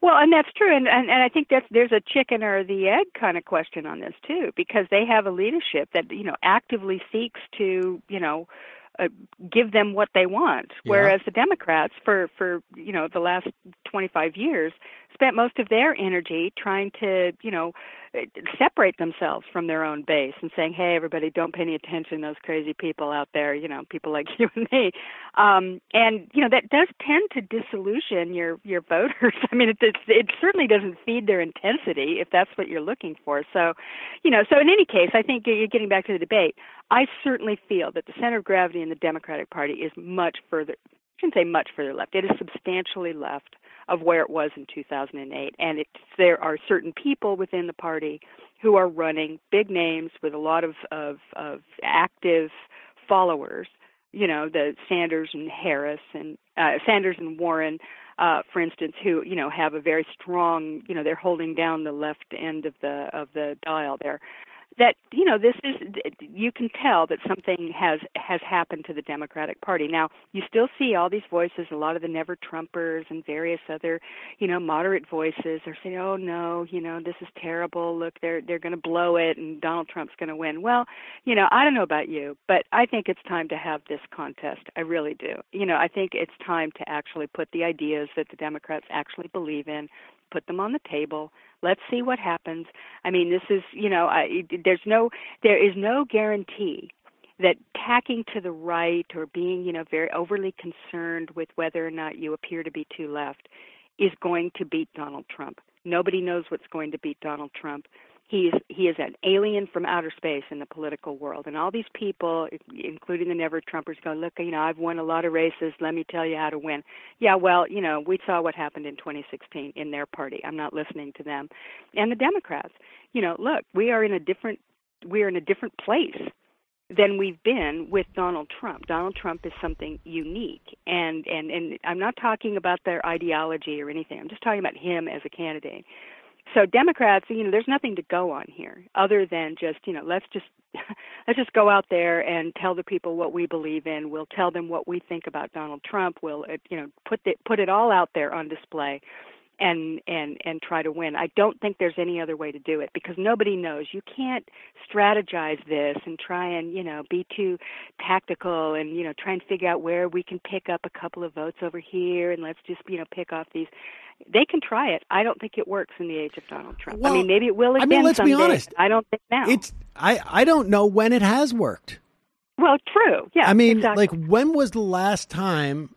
Well, and that's true, and, and and I think that's there's a chicken or the egg kind of question on this too, because they have a leadership that you know actively seeks to you know uh, give them what they want, Yeah. whereas the Democrats for for you know the last twenty-five years spent most of their energy trying to you know separate themselves from their own base and saying, hey, everybody, don't pay any attention to those crazy people out there, you know, people like you and me. Um, and, you know, that does tend to disillusion your, your voters. I mean, it, it, it certainly doesn't feed their intensity if that's what you're looking for. So, you know, so in any case, I think you're getting back to the debate. I certainly feel that the center of gravity in the Democratic Party is much further, I shouldn't say much further left. It is substantially left of where it was in two thousand eight. And it's, there are certain people within the party who are running, big names with a lot of, of, of active followers, you know, the Sanders and Harris and uh, Sanders and Warren, uh, for instance, who, you know, have a very strong, you know, they're holding down the left end of the of the dial there. That, you know, this is, you can tell that something has has happened to the Democratic Party. Now, you still see all these voices, a lot of the Never Trumpers and various other, you know, moderate voices are saying, oh, no, you know, this is terrible. Look, they're they're going to blow it and Donald Trump's going to win. Well, you know, I don't know about you, but I think it's time to have this contest. I really do. You know, I think it's time to actually put the ideas that the Democrats actually believe in, put them on the table. Let's see what happens. I mean, this is, you know, I, there's no, there is no guarantee that tacking to the right or being, you know, very overly concerned with whether or not you appear to be too left is going to beat Donald Trump. Nobody knows what's going to beat Donald Trump. He is he is an alien from outer space in the political world. And all these people, including the Never Trumpers, go, look, you know, I've won a lot of races. Let me tell you how to win. Yeah, well, you know, we saw what happened in twenty sixteen in their party. I'm not listening to them. And the Democrats, you know, look, we are in a different we are in a different place than we've been with Donald Trump. Donald Trump is something unique. And, and, and I'm not talking about their ideology or anything. I'm just talking about him as a candidate. So Democrats, you know, there's nothing to go on here other than just, you know, let's just let's just go out there and tell the people what we believe in. We'll tell them what we think about Donald Trump. We'll, you know, put the, put it all out there on display and and and try to win. I don't think there's any other way to do it because nobody knows. You can't strategize this and try and, you know, be too tactical and, you know, try and figure out where we can pick up a couple of votes over here and let's just, you know, pick off these. They can try it. I don't think it works in the age of Donald Trump. Well, I mean, maybe it will again I mean, let's someday. be honest. I don't think now. It's I, I don't know when it has worked. Well, true. Yeah. I mean, exactly. like, when was the last time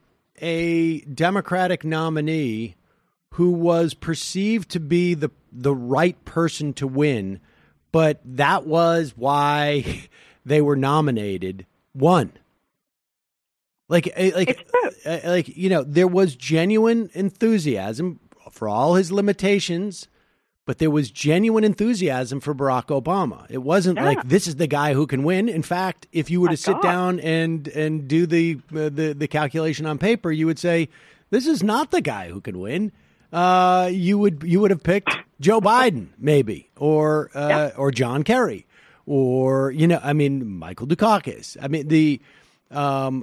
a Democratic nominee who was perceived to be the the right person to win, but that was why they were nominated, won? Like, like, like, you know, there was genuine enthusiasm for all his limitations, but there was genuine enthusiasm for Barack Obama. It wasn't Yeah. like this is the guy who can win. In fact, if you were My to sit God. down and and do the, uh, the the calculation on paper, you would say this is not the guy who can win. Uh, you would you would have picked Joe Biden, maybe, or uh, Yeah. or John Kerry, or you know, I mean, Michael Dukakis. I mean, the um.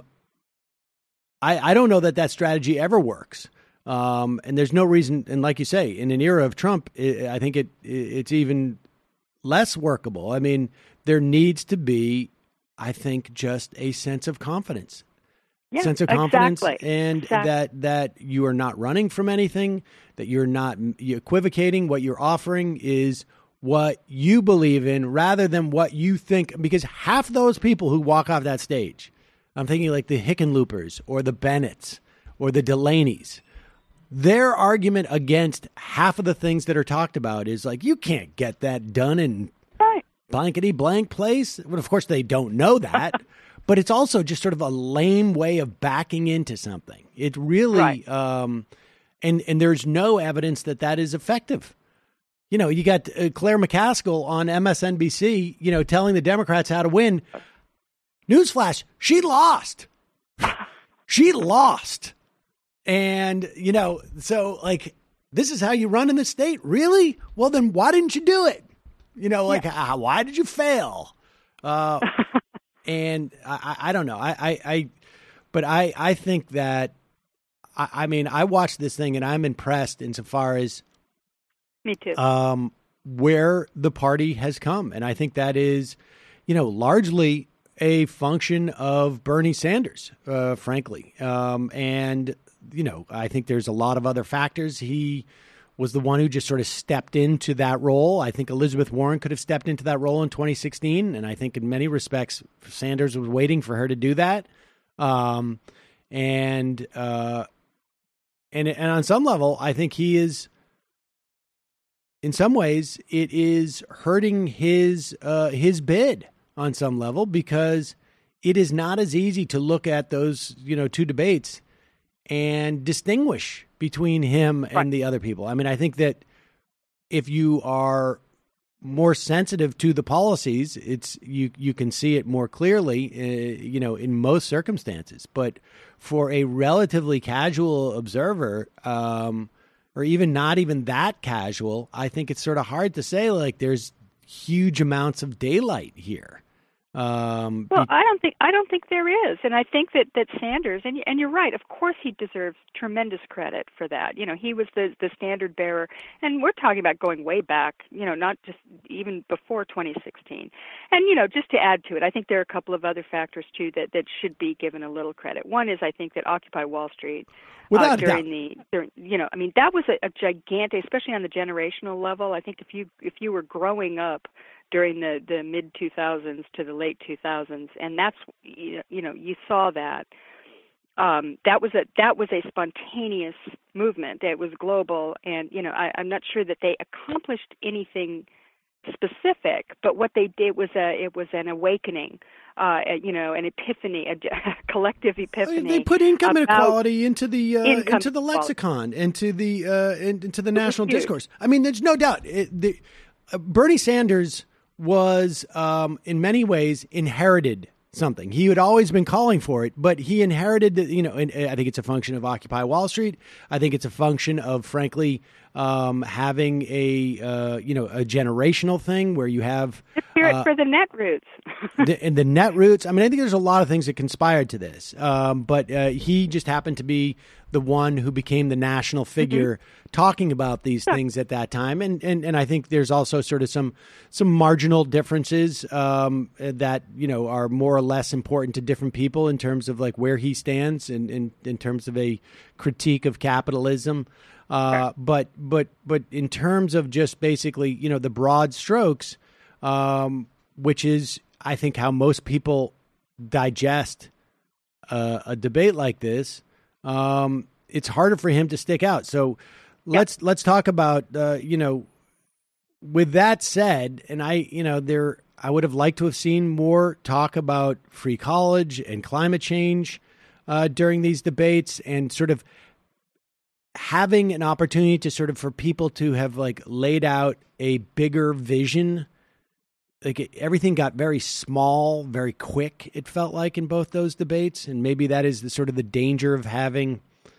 I, I don't know that that strategy ever works. Um, and there's no reason. And like you say, in an era of Trump, I I think it it's even less workable. I mean, there needs to be, I think, just a sense of confidence, Yeah, sense of confidence, exactly. and Exactly. that that you are not running from anything, that you're not you're equivocating. What you're offering is what you believe in rather than what you think. Because half those people who walk off that stage, I'm thinking like the Hickenloopers or the Bennetts or the Delaney's. Their argument against half of the things that are talked about is like, you can't get that done in Right. blankety blank place. Well, of course, they don't know that, but it's also just sort of a lame way of backing into something. It really, Right. um, and and there's no evidence that that is effective. You know, you got uh, Claire McCaskill on M S N B C, you know, telling the Democrats how to win. Newsflash, she lost. She lost. And, you know, so like, this is how you run in the state? Really? Well, then why didn't you do it? You know, like, yeah. uh, why did you fail? Uh, and I, I, I don't know. I, I, I, but I, I think that I, I mean, I watched this thing and I'm impressed insofar as Me too. um, where the party has come. And I think that is, you know, largely a function of Bernie Sanders, uh, frankly. Um, and, you know, I think there's a lot of other factors. He was the one who just sort of stepped into that role. I think Elizabeth Warren could have stepped into that role in twenty sixteen. And I think in many respects, Sanders was waiting for her to do that. Um, and, uh, and, and on some level, I think he is, in some ways, it is hurting his, uh, his bid on some level, because it is not as easy to look at those, you know, two debates and distinguish between him and right. the other people. I mean, I think that if you are more sensitive to the policies, it's you you can see it more clearly, uh, you know, in most circumstances. But for a relatively casual observer, um, or even not even that casual, I think it's sort of hard to say, like, there's huge amounts of daylight here. Um, well, I don't think I don't think there is, and I think that, that Sanders and and you're right. Of course, he deserves tremendous credit for that. You know, he was the the standard bearer, and we're talking about going way back. You know, not just even before twenty sixteen. And you know, just to add to it, I think there are a couple of other factors too that, that should be given a little credit. One is I think that Occupy Wall Street Without uh, during the during, you know, I mean, that was a, a gigantic, especially on the generational level. I think if you if you were growing up during the, the mid two thousands to the late two thousands, and that's, you know, you saw that. Um, that was a that was a spontaneous movement. It was global, and, you know, I, I'm not sure that they accomplished anything specific, but what they did was a it was an awakening, uh, you know, an epiphany, a, a collective epiphany. They put income inequality into the uh, into the equality. lexicon, into the uh, into the national discourse. I mean, there's no doubt it, the, uh, Bernie Sanders was um, in many ways inherited something. He had always been calling for it, but he inherited, the, you know, and I think it's a function of Occupy Wall Street. I think it's a function of, frankly, um, having a, uh, you know, a generational thing where you have the spirit uh, for the net roots. the, and the net roots. I mean, I think there's a lot of things that conspired to this, um, but uh, he just happened to be the one who became the national figure mm-hmm. talking about these yeah. things at that time. And, and, and I think there's also sort of some, some marginal differences um, that, you know, are more or less important to different people in terms of like where he stands in, in, in terms of a critique of capitalism. Uh, sure. But, but, but in terms of just basically, you know, the broad strokes, um, which is, I think, how most people digest uh, a debate like this, Um, it's harder for him to stick out. So let's, yeah. let's talk about, uh, you know, with that said, and I, you know, there, I would have liked to have seen more talk about free college and climate change, uh, during these debates, and sort of having an opportunity to sort of, for people to have like laid out a bigger vision. Like it, everything got very small, very quick, it felt like, in both those debates. And maybe that is the sort of the danger of having,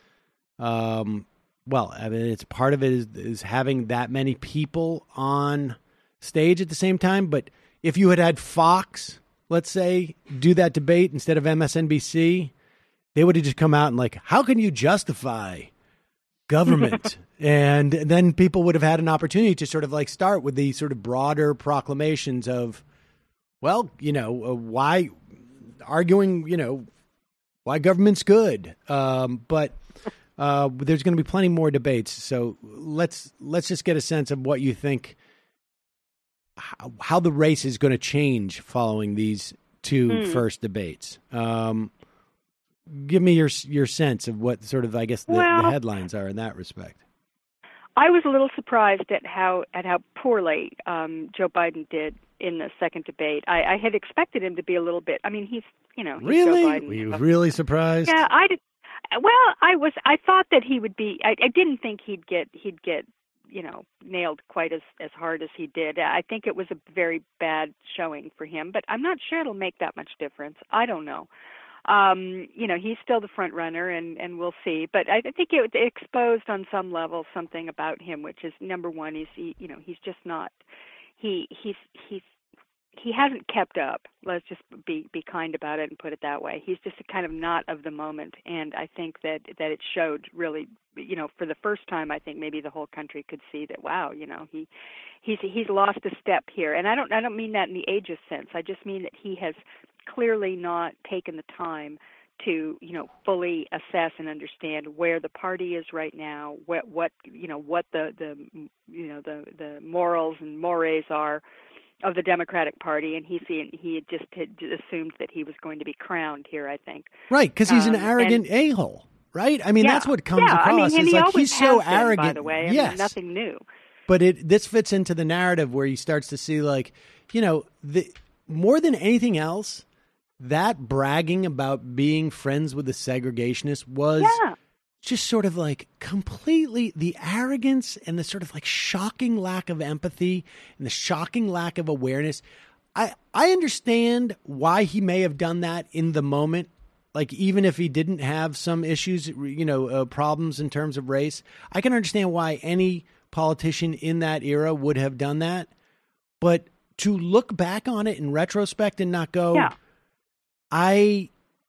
um, well, I mean, it's part of it is, is having that many people on stage at the same time. But if you had had Fox, let's say, do that debate instead of M S N B C, they would have just come out and like, how can you justify government? And then people would have had an opportunity to sort of like start with the sort of broader proclamations of, well, you know, uh, why arguing, you know, why government's good. Um, but uh, there's going to be plenty more debates. So let's let's just get a sense of what you think, how, how the race is going to change following these two mm. first debates. Um, give me your your sense of what sort of, I guess, the, well, the headlines are in that respect. I was a little surprised at how at how poorly um, Joe Biden did in the second debate. I, I had expected him to be a little bit. I mean, he's you know he's really Joe Biden. Were you really surprised? Yeah, I did. Well, I was. I thought that he would be. I, I didn't think he'd get he'd get you know nailed quite as as hard as he did. I think it was a very bad showing for him. But I'm not sure it'll make that much difference. I don't know. Um, you know, he's still the front runner, and, and we'll see. But I think it exposed on some level something about him, which is, number one, he's he, you know he's just not he he's he's he hasn't kept up. Let's just be be kind about it and put it that way. He's just kind of not of the moment, and I think that that it showed really. You know, for the first time, I think maybe the whole country could see that. Wow, you know, he he's he's lost a step here, and I don't I don't mean that in the ageist sense. I just mean that he has clearly not taken the time to, you know, fully assess and understand where the party is right now, what what you know what the the you know the the morals and mores are of the Democratic Party, and he he had just had assumed that he was going to be crowned here, I think. Right, because he's an Um, arrogant and- a-hole, right? I mean, Yeah, that's what comes yeah, across. I mean, and it's he like always he's so has been, arrogant. by the way. I yes. mean, nothing new. But it this fits into the narrative where he starts to see, like, you know, the more than anything else, that bragging about being friends with the segregationists was Yeah. just sort of like completely the arrogance and the sort of like shocking lack of empathy and the shocking lack of awareness. I, I understand why he may have done that in the moment. Like, even if he didn't have some issues, you know, uh, problems in terms of race, I can understand why any politician in that era would have done that. But to look back on it in retrospect and not go, Yeah. I,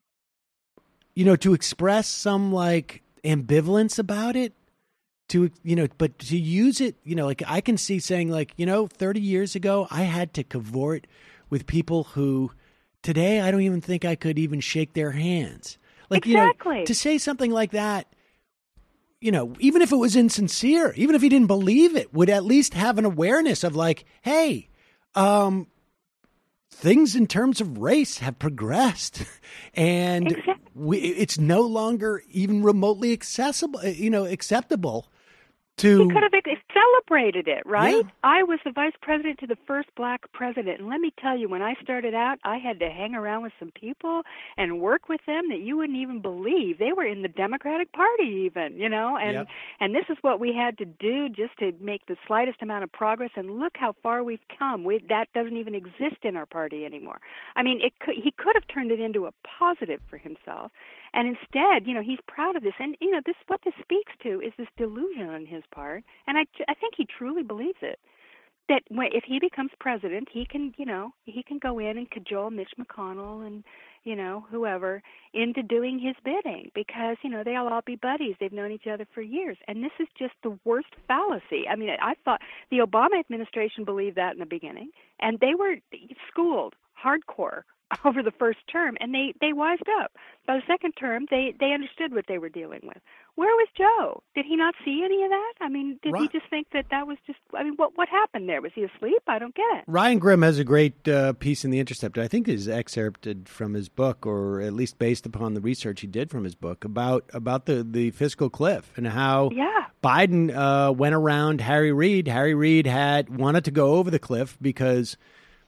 you know, to express some like ambivalence about it, to, you know, but to use it, you know, like I can see saying like, you know, thirty years ago, I had to cavort with people who today I don't even think I could even shake their hands. Like, Exactly. you know, to say something like that, you know, even if it was insincere, even if he didn't believe it, would at least have an awareness of like, hey, um, things in terms of race have progressed, and Exactly. we, it's no longer even remotely accessible, you know, acceptable to. He could have ex- celebrated it, right? Yeah. I was the vice president to the first black president, and let me tell you, when I started out, I had to hang around with some people and work with them that you wouldn't even believe. They were in the Democratic Party even, you know, and Yep. and this is what we had to do just to make the slightest amount of progress, and look how far we've come. We, that doesn't even exist in our party anymore. I mean, it could, he could have turned it into a positive for himself. And instead, you know, he's proud of this. And, you know, this what this speaks to is this delusion on his part. And I, I think he truly believes it, that when, if he becomes president, he can, you know, he can go in and cajole Mitch McConnell and, you know, whoever into doing his bidding because, you know, they'll all be buddies. They've known each other for years. And this is just the worst fallacy. I mean, I thought the Obama administration believed that in the beginning, and they were schooled hardcore over the first term, and they, they wised up. By the second term, they, they understood what they were dealing with. Where was Joe? Did he not see any of that? I mean, did he Right. just think that that was just, I mean, what what happened there? Was he asleep? I don't get it. Ryan Grimm has a great uh, piece in The Intercept. I think is excerpted from his book, or at least based upon the research he did from his book, about about the, the fiscal cliff and how Yeah. Biden uh, went around Harry Reid. Harry Reid had wanted to go over the cliff because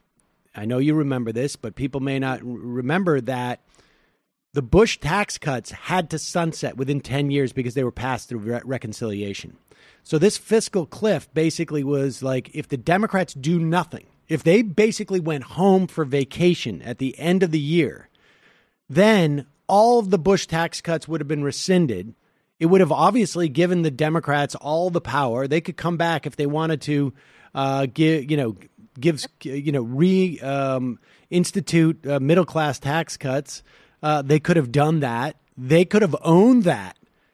I know you remember this, but people may not r- remember that the Bush tax cuts had to sunset within ten years because they were passed through re- reconciliation. So this fiscal cliff basically was like, if the Democrats do nothing, if they basically went home for vacation at the end of the year, then all of the Bush tax cuts would have been rescinded. It would have obviously given the Democrats all the power. They could come back if they wanted to uh, give, you know, gives, you know, re um, institute uh, middle class tax cuts. Uh, they could have done that. They could have owned that.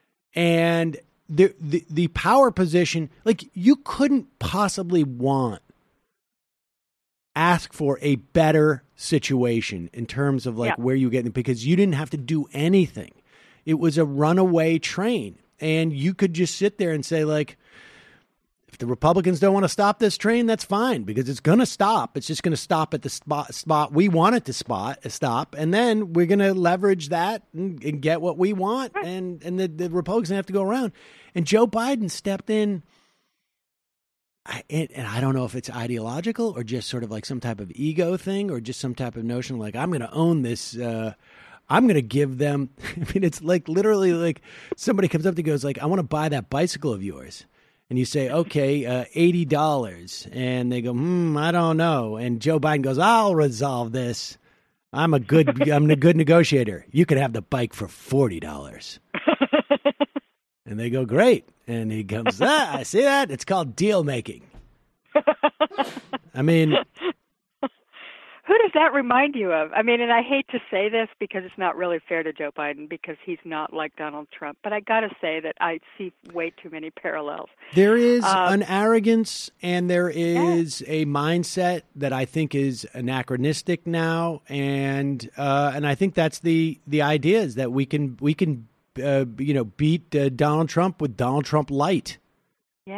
And the, the the power position, like, you couldn't possibly want ask for a better situation in terms of like Yeah. where you get, because you didn't have to do anything. It was a runaway train, and you could just sit there and say, like, if the Republicans don't want to stop this train, that's fine, because it's going to stop. It's just going to stop at the spot spot we want it to spot stop, and then we're going to leverage that and, and get what we want, and and the, the Republicans have to go around. And Joe Biden stepped in. I, and, and I don't know if it's ideological or just sort of like some type of ego thing, or just some type of notion like, I'm going to own this. Uh, I'm going to give them. I mean, it's like literally like somebody comes up to you and goes like, I want to buy that bicycle of yours. And you say, okay, uh, eighty dollars. And they go, hmm, I don't know. And Joe Biden goes, I'll resolve this. I'm a good, I'm a good negotiator. You could have the bike for forty dollars. And they go, great. And he comes, ah, I see that? It's called deal making. I mean, does that remind you of? I mean, and I hate to say this because it's not really fair to Joe Biden because he's not like Donald Trump, but I got to say that I see way too many parallels. There is Um, an arrogance and there is yeah. a mindset that I think is anachronistic now, and uh, and I think that's the the idea is that we can we can uh, you know beat uh, Donald Trump with Donald Trump light. Yeah.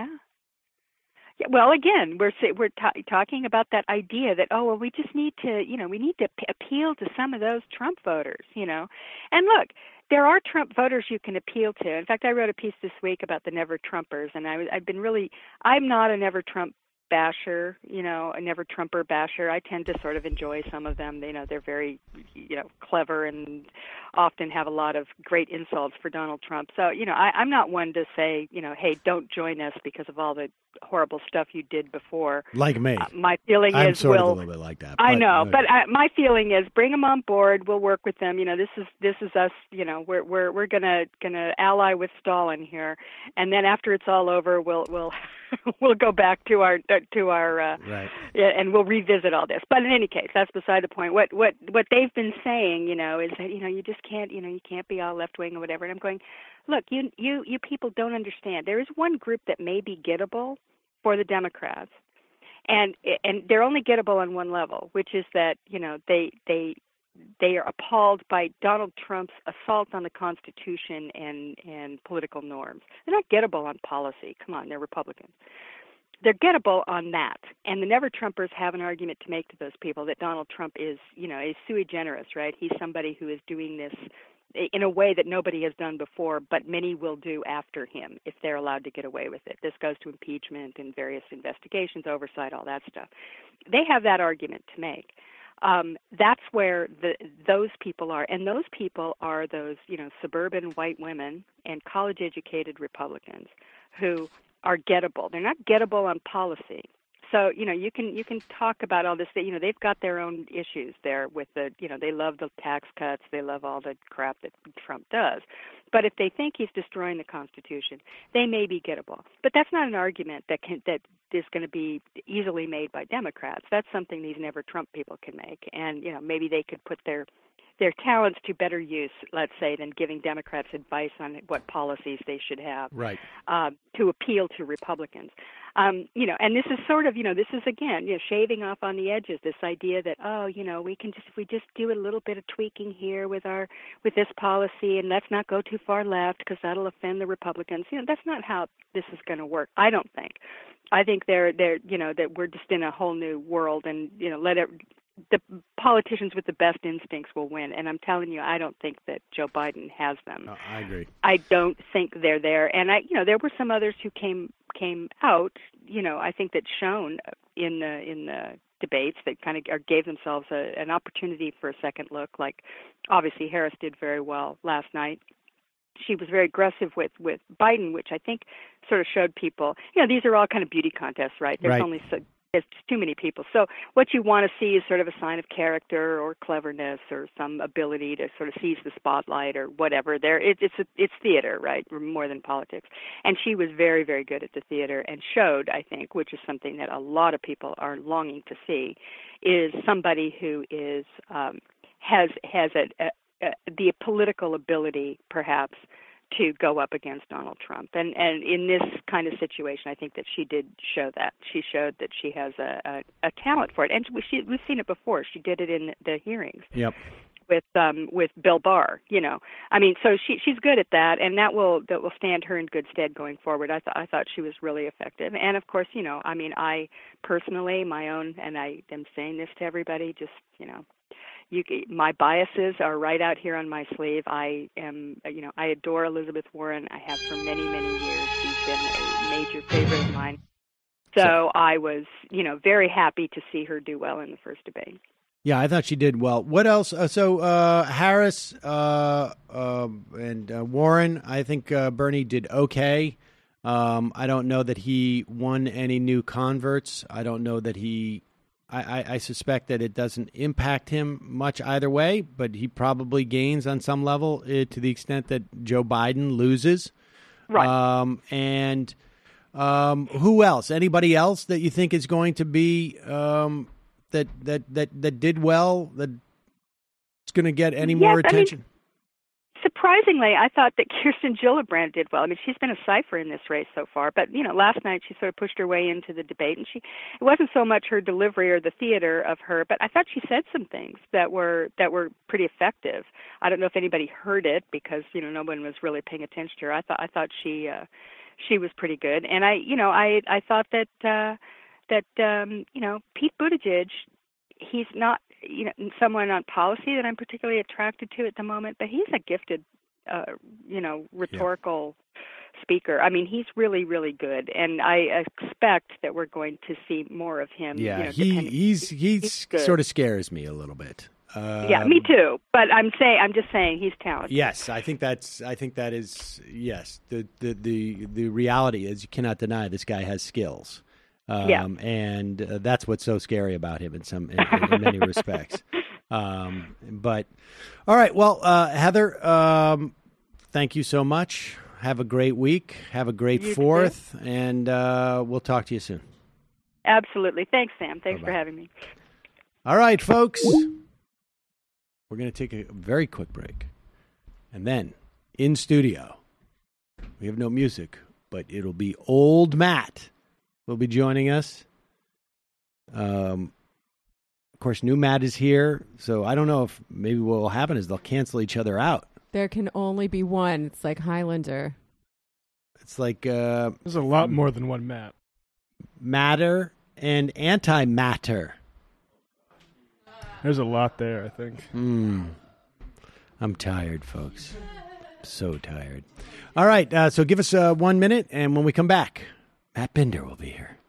Yeah, well, again, we're we're t- talking about that idea that oh, well, we just need to, you know, we need to p- appeal to some of those Trump voters, you know. And look, there are Trump voters you can appeal to. In fact, I wrote a piece this week about the Never Trumpers, and I, I've been really, I'm not a Never Trump basher, you know, a Never Trumper basher. I tend to sort of enjoy some of them. You know, they're very, you know, clever and often have a lot of great insults for Donald Trump. So, you know, I, I'm not one to say, you know, hey, don't join us because of all the horrible stuff you did before. Like me. Uh, my feeling I'm is, sort well, of a little bit like that. I but, know, okay. but I, my feeling is, bring them on board. We'll work with them. You know, this is this is us. You know, we're we're we're gonna gonna ally with Stalin here, and then after it's all over, we'll we'll we'll go back to our to our uh, right. yeah, and we'll revisit all this. But in any case, that's beside the point. What what what they've been saying, you know, is that you know you just can't you know you can't be all left wing or whatever. And I'm going, look, you you you people don't understand. There is one group that may be gettable for the Democrats, and and they're only gettable on one level, which is that you know they they they are appalled by Donald Trump's assault on the Constitution and and political norms. They're not gettable on policy. Come on, they're Republicans. They're gettable on that, and the Never Trumpers have an argument to make to those people that Donald Trump is you know is sui generis, right? He's somebody who is doing this in a way that nobody has done before, but many will do after him if they're allowed to get away with it. This goes to impeachment and various investigations, oversight, all that stuff. They have that argument to make. Um, that's where the, those people are, and those people are those, you know, suburban white women and college-educated Republicans who are gettable. They're not gettable on policy. So, you know, you can you can talk about all this. You know, they've got their own issues there with the, you know, they love the tax cuts. They love all the crap that Trump does. But if they think he's destroying the Constitution, they may be gettable. But that's not an argument that can that is going to be easily made by Democrats. That's something these Never Trump people can make. And, you know, maybe they could put their their talents to better use, let's say, than giving Democrats advice on what policies they should have right. uh, to appeal to Republicans. Um, you know, and this is sort of, you know, this is, again, you know, shaving off on the edges, this idea that, oh, you know, we can just, if we just do a little bit of tweaking here with our, with this policy, and let's not go too far left because that'll offend the Republicans. You know, that's not how this is going to work, I don't think. I think they're, they're, you know, that we're just in a whole new world, and, you know, let it, the politicians with the best instincts will win. And I'm telling you, I don't think that Joe Biden has them. Uh, I agree. I don't think they're there. And I, you know, there were some others who came came out. You know, I think that shown in the in the debates that kind of or gave themselves a, an opportunity for a second look. Like, obviously, Harris did very well last night. She was very aggressive with, with Biden, which I think sort of showed people, you know, these are all kind of beauty contests, right? There's right. only so, there's just too many people. So what you want to see is sort of a sign of character or cleverness or some ability to sort of seize the spotlight or whatever. There, it, it's a, it's theater, right, more than politics. And she was very, very good at the theater and showed, I think, which is something that a lot of people are longing to see, is somebody who is um, has has a, a Uh, the political ability, perhaps, to go up against Donald Trump. And and in this kind of situation, I think that she did show that. She showed that she has a, a, a talent for it. And we, she, we've seen it before. She did it in the hearings. Yep. With um with Bill Barr, you know, I mean, so she she's good at that, and that will that will stand her in good stead going forward. I thought I thought she was really effective, and of course, you know, I mean, I personally, my own, and I am saying this to everybody, just you know, you my biases are right out here on my sleeve. I am, you know, I adore Elizabeth Warren. I have for many many years. She's been a major favorite of mine. So, so I was, you know, very happy to see her do well in the first debate. Yeah, I thought she did well. What else? Uh, so uh, Harris uh, uh, and uh, Warren, I think uh, Bernie did okay. Um, I don't know that he won any new converts. I don't know that he I, I, I suspect that it doesn't impact him much either way, but he probably gains on some level uh, to the extent that Joe Biden loses. Right. Um, and um, who else? Anybody else that you think is going to be um, that that that that did well that's going to get any Yes, more I mean, attention? surprisingly, I thought that Kirsten Gillibrand did well. I mean, she's been a cipher in this race so far, but you know, last night she sort of pushed her way into the debate, and she it wasn't so much her delivery or the theater of her, but I thought she said some things that were that were pretty effective. I don't know if anybody heard it because you know no one was really paying attention to her. I thought I thought she uh, she was pretty good, and I you know I I thought that uh, that um, you know Pete Buttigieg, he's not. You know, someone on policy that I'm particularly attracted to at the moment, but he's a gifted, uh, you know, rhetorical yeah. speaker. I mean, he's really, really good, and I expect that we're going to see more of him. Yeah, you know, he he's he's, he's sort of scares me a little bit. Um, yeah, me too. But I'm saying, I'm just saying, he's talented. Yes, I think that's. I think that is. Yes, the the the, the reality is you cannot deny this guy has skills. Um, yeah. And uh, that's what's so scary about him in some in, in, in many respects. Um, but all right, well, uh, Heather, um, thank you so much. Have a great week. Have a great You fourth, too. and uh, we'll talk to you soon. Absolutely. Thanks, Sam. Thanks Bye-bye. for having me. All right, folks, we're going to take a very quick break, and then in studio, we have no music, but it'll be Old Matt. Will be joining us. Um, of course, new Matt is here, so I don't know if maybe what will happen is they'll cancel each other out. There can only be one. It's like Highlander. It's like uh, there's a lot more than one Matt. Matter and antimatter. There's a lot there, I think. Mm. I'm tired, folks. So tired. All right, uh, so give us uh, one minute, and when we come back, Matt Binder will be here.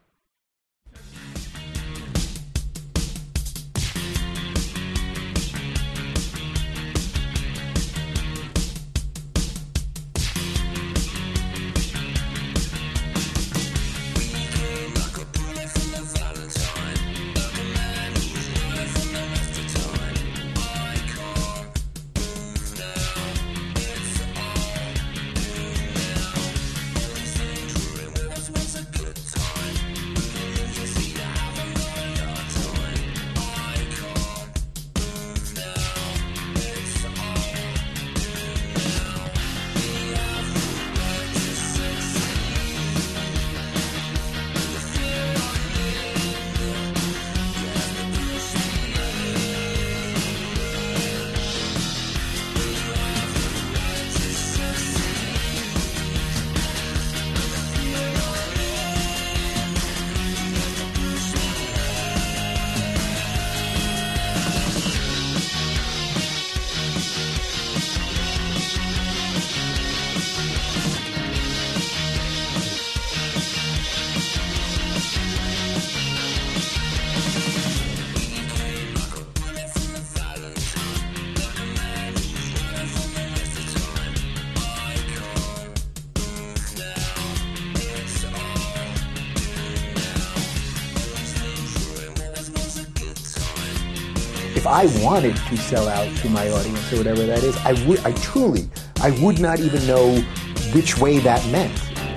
If I wanted to sell out to my audience or whatever that is, I would. I truly, I would not even know which way that meant.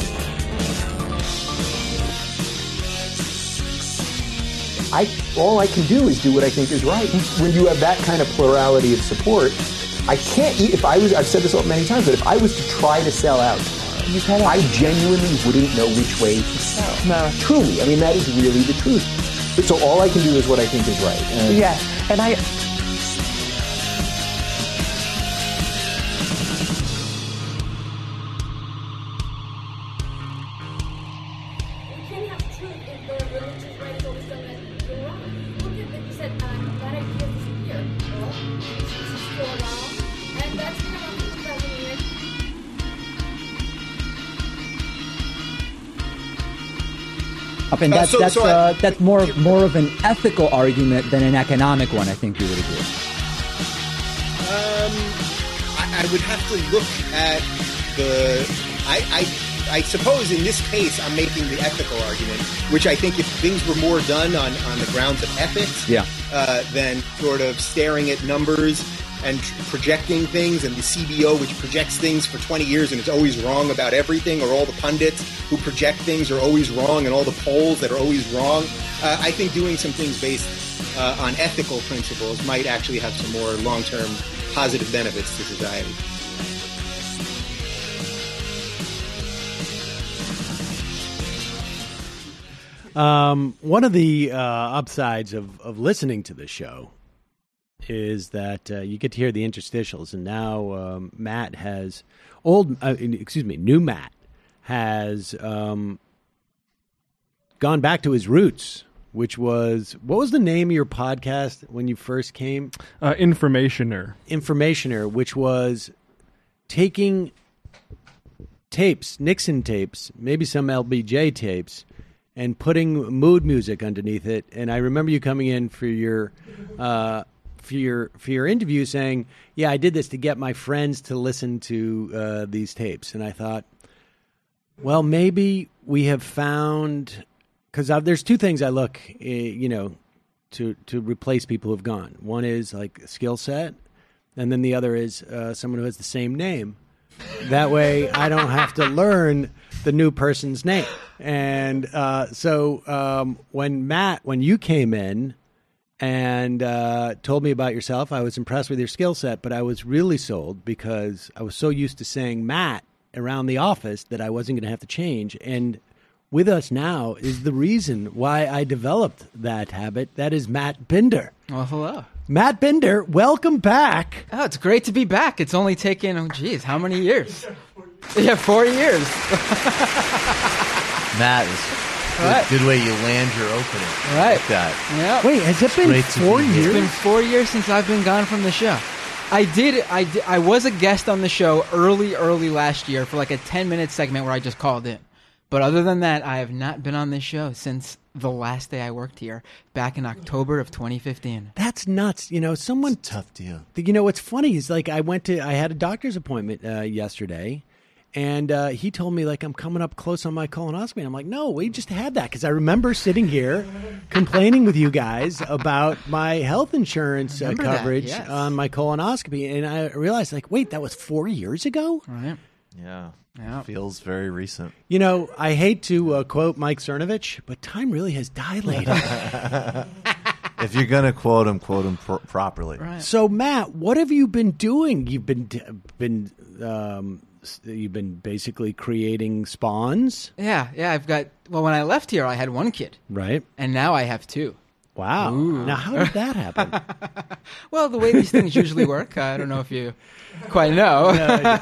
I all I can do is do what I think is right. When you have that kind of plurality of support, I can't. If I was, I've said this many times, but if I was to try to sell out, I genuinely wouldn't know which way to sell. No, truly. I mean, that is really the truth. But so all I can do is what I think is right. And yeah, and I. And that's uh, so, that's so I, uh, that's more more of an ethical argument than an economic one. I think you would agree. Um, I, I would have to look at the. I, I I suppose in this case I'm making the ethical argument, which I think if things were more done on, on the grounds of ethics, yeah, uh, than sort of staring at numbers and tr- projecting things, and the C B O, which projects things for twenty years and is always wrong about everything, or all the pundits who project things are always wrong, and all the polls that are always wrong. Uh, I think doing some things based uh, on ethical principles might actually have some more long-term positive benefits to society. Um, one of the uh, upsides of, of listening to the show is that uh, you get to hear the interstitials, and now um, Matt has old, uh, excuse me, new Matt has um, gone back to his roots, which was, what was the name of your podcast when you first came? Uh, Informationer. Informationer, which was taking tapes, Nixon tapes, maybe some L B J tapes, and putting mood music underneath it. And I remember you coming in for your uh, for your for your interview saying, "Yeah, I did this to get my friends to listen to uh, these tapes." And I thought, well, maybe we have found, because there's two things I look, uh, you know, to to replace people who've gone. One is like skill set, and then the other is uh, someone who has the same name. That way, I don't have to learn the new person's name. And uh, so um, when Matt, when you came in and uh, told me about yourself, I was impressed with your skill set, but I was really sold because I was so used to saying Matt around the office that I wasn't going to have to change. And with us now is the reason why I developed that habit. That is Matt Binder. Well, hello. Matt Binder, welcome back. Oh, it's great to be back. It's only taken, oh, geez, how many years? Yeah, four years. Matt, is good, Right. good way you land your opening. Right. Like that. Yeah. Wait, has it been Great to four be here. years? It's been four years since I've been gone from the show. I did, I did, I was a guest on the show early, early last year for like a ten-minute segment where I just called in. But other than that, I have not been on this show since the last day I worked here, back in October of twenty fifteen. That's nuts. You know, someone tough deal. You know, what's funny is like I went to, I had a doctor's appointment uh, yesterday, and uh, he told me like I'm coming up close on my colonoscopy. And I'm like, no, we just had that because I remember sitting here complaining with you guys about my health insurance uh, Remember that, coverage yes. on my colonoscopy, and I realized like, wait, that was four years ago. Right. Yeah. Yeah. Feels very recent. You know, I hate to uh, quote Mike Cernovich, but time really has dilated. If you're going to quote him, quote him pro- properly. Right. So, Matt, what have you been doing? You've been been um, you've been basically creating spawns, Yeah, yeah, I've got, well, when I left here, I had one kid. right? And now I have two. Wow. Ooh. Now, how did that happen? Well, the way these things usually work, I don't know if you quite know.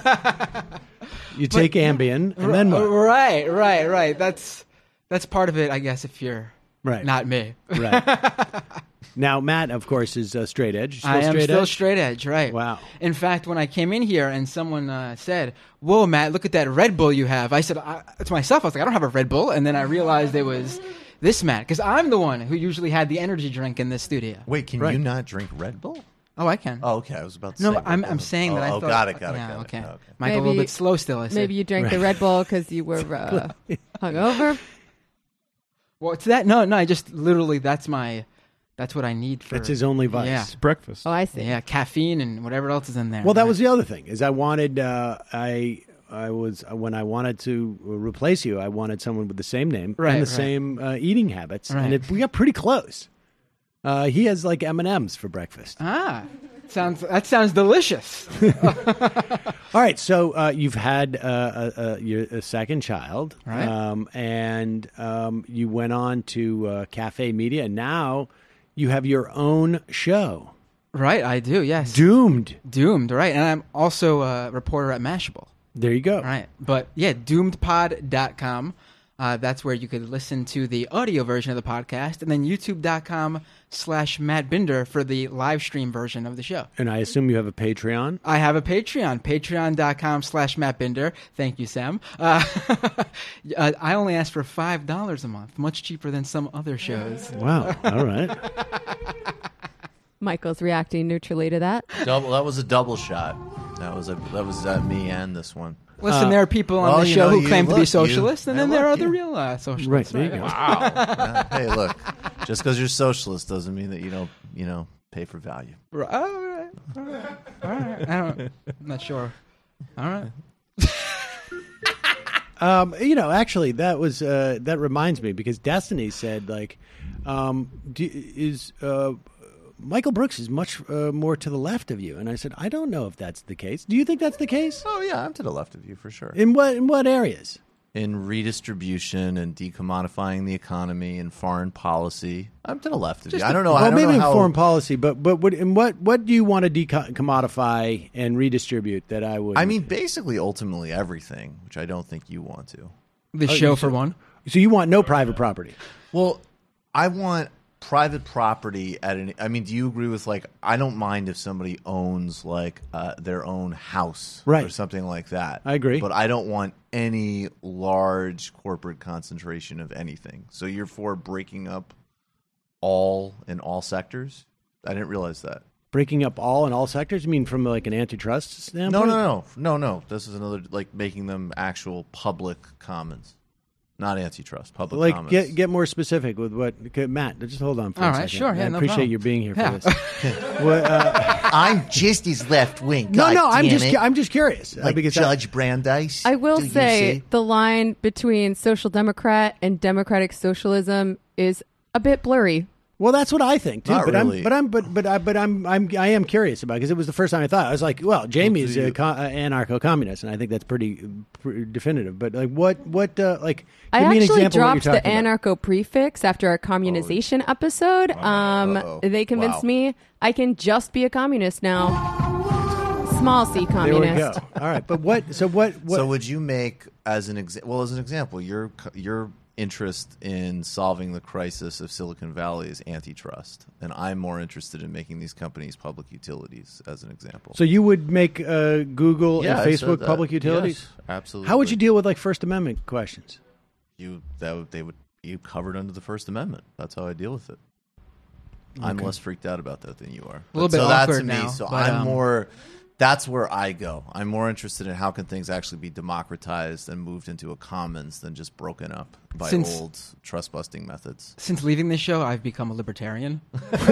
You take Ambien, and then what? Right, right, right. That's that's part of it, I guess, if you're Right. not me. Right. Now, Matt, of course, is uh, straight edge. Still I am straight still edge? straight edge, right. Wow. In fact, when I came in here and someone uh, said, whoa, Matt, look at that Red Bull you have, I said I, to myself, I was like, I don't have a Red Bull. And then I realized it was this Matt, because I'm the one who usually had the energy drink in this studio. Wait, can Right. you not drink Red Bull? Oh, I can. Oh, okay. I was about to No, say. but I'm, Red I'm Bull. saying that oh, I oh, thought. got it, got it, yeah, got it. okay. Oh, okay. Michael, a little bit slow still, I said. Maybe you drank the Red Bull because you were uh, hungover. Well, it's that. No, no, I just literally, that's my, that's what I need for. That's his only vice. Yeah. It's breakfast. Oh, I see. Yeah, caffeine and whatever else is in there. Well, that was the other thing is I wanted uh, I I was when I wanted to replace you, I wanted someone with the same name Right, and the right. same uh, eating habits, Right. and it, we got pretty close. Uh, he has like M and M's for breakfast. Ah, sounds that sounds delicious. All right, so uh, you've had uh, a, a, your a second child, Right. um, and um, you went on to uh, Cafe Media, and now you have your own show. Right, I do. Yes, Doomed. Doomed. Right, and I'm also a reporter at Mashable. There you go. Right, but yeah, doomed pod dot com. Uh, that's where you could listen to the audio version of the podcast, and then youtube dot com slash Matt Binder for the live stream version of the show. And I assume you have a Patreon. I have a Patreon, patreon dot com slash Matt Binder. Thank you, Sam. Uh, uh, I only ask for five dollars a month, much cheaper than some other shows. Wow. All right. Michael's reacting neutrally to that. Double. That was a double shot. That was a that was uh, me and this one. Listen, Uh, there are people on well, the you show know, who you- claim to be look, socialists, you- and hey, then there look, are the you- real uh, socialists. Right, there you go. Wow. Uh, hey, look. Just because you're socialist doesn't mean that you don't, you know, pay for value. Right, all right, all right, all right. I don't, I'm not sure. All right. Um, you know, actually, that was uh, that reminds me because Destiny said like, Um, do, is uh, Michael Brooks is much uh, more to the left of you? And I said, I don't know if that's the case. Do you think that's the case? Oh yeah, I'm to the left of you for sure. In what in what areas? In redistribution and decommodifying the economy and foreign policy, I'm to the left of Just you. I don't know. Well, I don't maybe know in how, foreign policy, but but what in what what do you want to decommodify and redistribute that I would? I mean, basically, ultimately everything, which I don't think you want to. The Oh, show you- for one. So you want no private property? Well, I want private property at an. I mean, do you agree with like? I don't mind if somebody owns like uh, their own house, Right. or something like that. I agree. but I don't want any large corporate concentration of anything. So you're for breaking up all in all sectors? I didn't realize that. Breaking up all in all sectors? You mean from like an antitrust standpoint? No, no, no, no, no. This is another like making them actual public commons, not antitrust. Public Like commons. get get more specific with what okay, Matt. Just hold on for All a right, second. sure, yeah, I no appreciate problem. you being here Yeah. for this. What, uh, I'm just as left wing. no, no, I'm just cu- I'm just curious uh, like because I- Judge Brandeis. I will do you say see? the line between social democrat and democratic socialism is a bit blurry. Well, that's what I think too. Not but really. I'm, but I'm, but but I, but I'm, I'm, I am curious about because it, it was the first time I thought. I was like, well, Jamie is a co- uh, anarcho-communist, and I think that's pretty, pretty definitive. But like, what, what, uh, like, I give me an actually example of what dropped you're the talking about. anarcho prefix after our communization episode. Um, Uh-oh. they convinced Wow. me I can just be a communist now. Small c There communist. we go. All right, but what? So what? what So would you make as an example? Well, as an example, your your interest in solving the crisis of Silicon Valley is antitrust, and I'm more interested in making these companies public utilities. As an example, so you would make uh, Google Yeah, and I said Facebook that. public utilities? Yes, absolutely. How would you deal with like First Amendment questions? You that would, they would be covered under the First Amendment. That's how I deal with it. I'm Okay. less freaked out about that than you are. A little But bit so that's awkward me. now, So but, I'm um, more. That's where I go. I'm more interested in how can things actually be democratized and moved into a commons than just broken up by Since- old trust busting methods. Since leaving this show, I've become a libertarian.